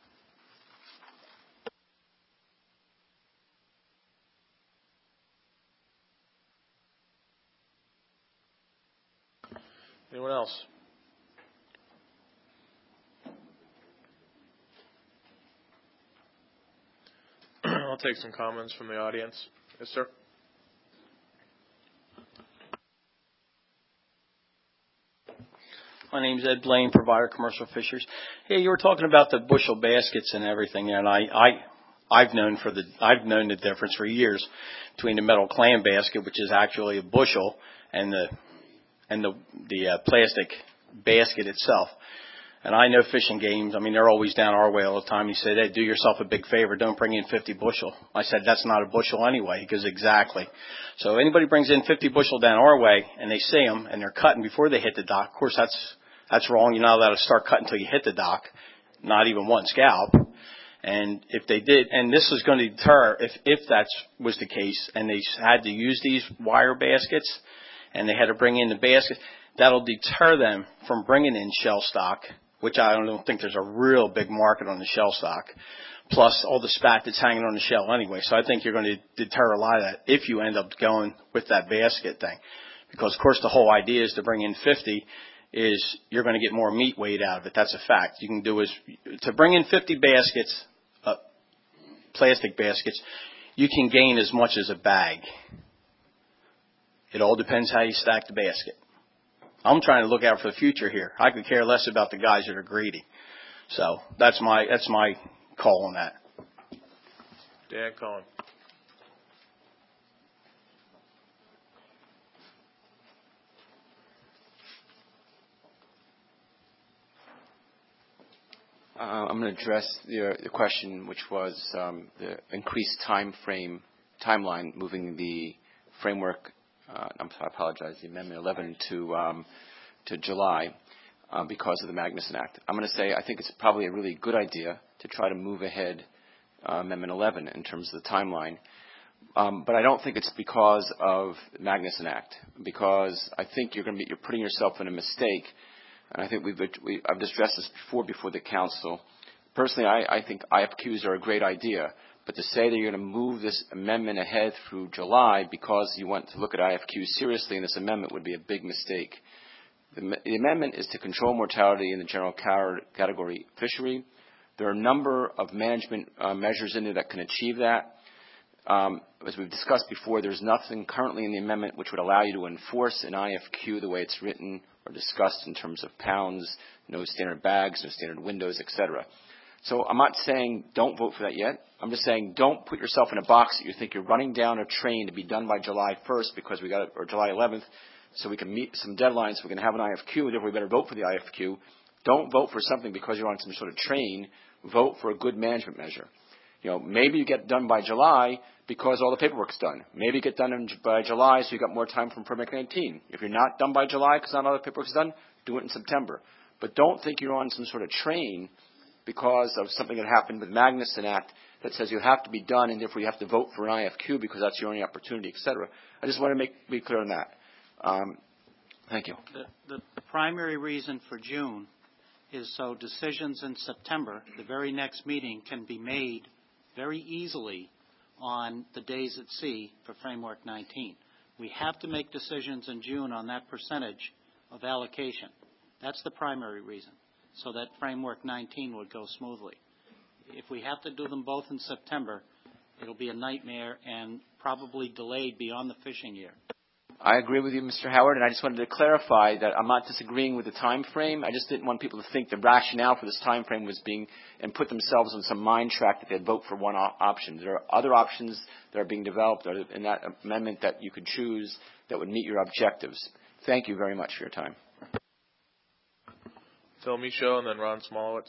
Anyone else? I'll take some comments from the audience. Yes, sir. My name's Ed Blaine, provider commercial fisheries. Hey, you were talking about the bushel baskets and everything there, and I, I, I've known for the, I've known the difference for years between the metal clam basket, which is actually a bushel, and the, and the, the uh, plastic basket itself. And I know fishing games, I mean, they're always down our way all the time. He said, hey, do yourself a big favor, don't bring in fifty bushel. I said, that's not a bushel anyway. He goes, exactly. So anybody brings in fifty bushel down our way, and they see them, and they're cutting before they hit the dock. Of course, that's, that's wrong. You're not allowed to start cutting until you hit the dock, not even one scalp. And if they did, and this was going to deter, if, if that was the case, and they had to use these wire baskets, and they had to bring in the basket, that'll deter them from bringing in shell stock, which I don't think there's a real big market on the shell stock, plus all the spat that's hanging on the shell anyway. So I think you're going to deter a lot of that if you end up going with that basket thing. Because, of course, the whole idea is to bring in fifty is you're going to get more meat weight out of it. That's a fact. You can do is to bring in fifty baskets, uh, plastic baskets, you can gain as much as a bag. It all depends how you stack the basket. I'm trying to look out for the future here. I could care less about the guys that are greedy. So that's my that's my call on that. Dan Cohen. Uh, I'm going to address the, the question, which was um, the increased time frame, timeline, moving the framework. Uh, I'm, I apologize, the Amendment eleven to um, to July uh, because of the Magnuson Act. I'm going to say I think it's probably a really good idea to try to move ahead uh, Amendment eleven in terms of the timeline. Um, but I don't think it's because of the Magnuson Act, because I think you're going to be you're putting yourself in a mistake. And I think we've we, I've addressed this before before the council. Personally, I, I think I F Qs are a great idea. But to say that you're going to move this amendment ahead through July because you want to look at I F Qs seriously in this amendment would be a big mistake. The, the amendment is to control mortality in the general category fishery. There are a number of management uh, measures in there that can achieve that. Um, as we've discussed before, there's nothing currently in the amendment which would allow you to enforce an I F Q the way it's written or discussed in terms of pounds, no standard bags, no standard windows, et cetera. So I'm not saying don't vote for that yet. I'm just saying don't put yourself in a box that you think you're running down a train to be done by July first because we got it, or July eleventh, so we can meet some deadlines. So we can have an I F Q, and therefore we better vote for the I F Q. Don't vote for something because you're on some sort of train. Vote for a good management measure. You know, maybe you get done by July because all the paperwork's done. Maybe you get done in, by July so you got more time from Permit nineteen. If you're not done by July because not all the paperwork's done, do it in September. But don't think you're on some sort of train because of something that happened with Magnuson Act that says you have to be done and therefore you have to vote for an I F Q because that's your only opportunity, et cetera. I just want to make be clear on that. Um, thank you. The, the primary reason for June is so decisions in September, the very next meeting, can be made very easily on the days at sea for Framework nineteen. We have to make decisions in June on that percentage of allocation. That's the primary reason, so that Framework nineteen would go smoothly. If we have to do them both in September, it'll be a nightmare and probably delayed beyond the fishing year. I agree with you, Mister Howard, and I just wanted to clarify that I'm not disagreeing with the time frame. I just didn't want people to think the rationale for this time frame was being and put themselves on some mind track that they'd vote for one op- option. There are other options that are being developed in that amendment that you could choose that would meet your objectives. Thank you very much for your time. Phil Michaud and then Ron Smolowitz.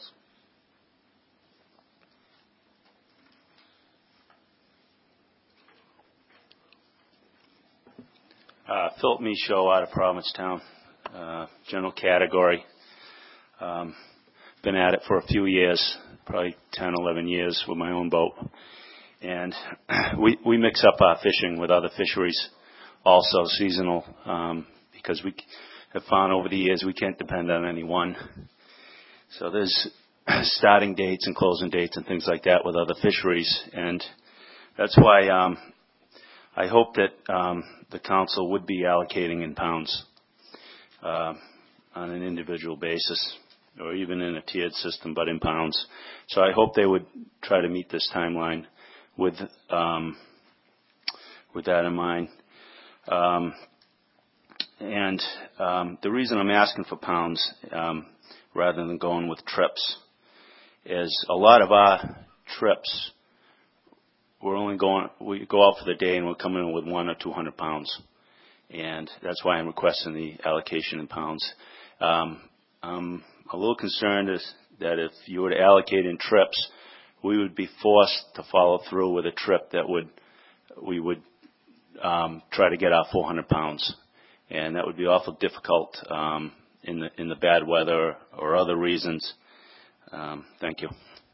Uh, Philip Michaud out of Provincetown, uh, general category. Um, been at it for a few years, probably ten, eleven years with my own boat. And we, we mix up our fishing with other fisheries, also seasonal, um, because we have found over the years we can't depend on any one. So there's starting dates and closing dates and things like that with other fisheries. And that's why um, I hope that um, the council would be allocating in pounds uh, on an individual basis, or even in a tiered system, but in pounds. So I hope they would try to meet this timeline with um, with that in mind. Um, and um, the reason I'm asking for pounds um, rather than going with trips is a lot of our trips, we're only going, we go out for the day and we're coming in with one or two hundred pounds. And that's why I'm requesting the allocation in pounds. Um, I'm a little concerned is that if you were to allocate in trips, we would be forced to follow through with a trip that would, we would um, try to get our four hundred pounds. And that would be awful difficult um, in the in the bad weather or other reasons. Um, thank you.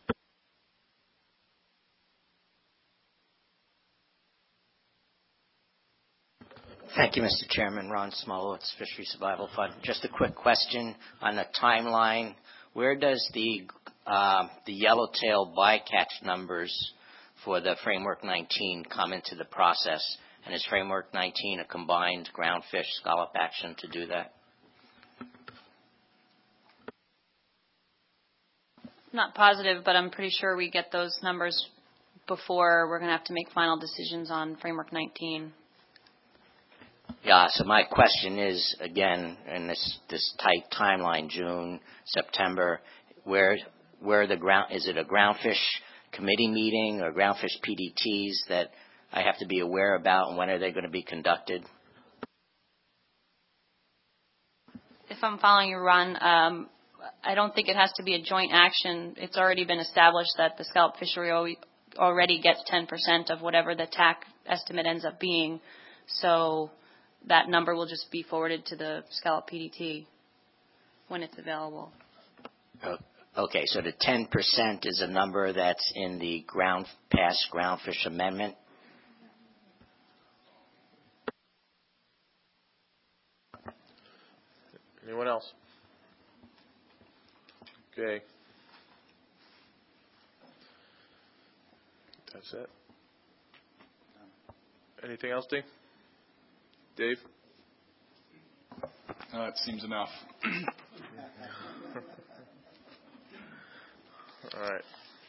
Thank you, Mister Chairman. Ron Smolowitz, Fishery Survival Fund. Just a quick question on the timeline. Where does the uh, the yellowtail bycatch numbers for the Framework nineteen come into the process? And is Framework nineteen a combined groundfish scallop action to do that? Not positive, but I'm pretty sure we get those numbers before we're going to have to make final decisions on Framework nineteen. Yeah, so my question is, again, in this, this tight timeline, June, September, where where the ground, is it a groundfish committee meeting or groundfish P D Ts that I have to be aware about, and when are they going to be conducted? If I'm following you, Ron, um, I don't think it has to be a joint action. It's already been established that the scallop fishery already gets ten percent of whatever the T A C estimate ends up being. So that number will just be forwarded to the scallop P D T when it's available. Okay, so the ten percent is a number that's in the ground past groundfish amendment? Anyone else? Okay. That's it. Anything else, Dave? Dave? Uh, it seems enough. All right.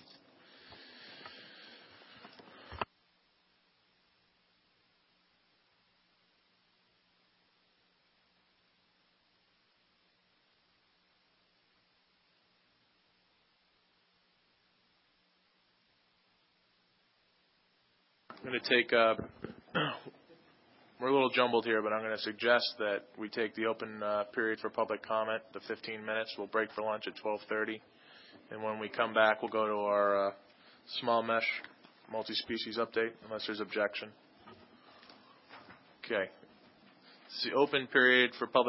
I'm going to take, uh, we're a little jumbled here, but I'm going to suggest that we take the open uh, period for public comment, the fifteen minutes. We'll break for lunch at twelve thirty. And when we come back, we'll go to our uh, small mesh multi-species update, unless there's objection. Okay. It's the open period for public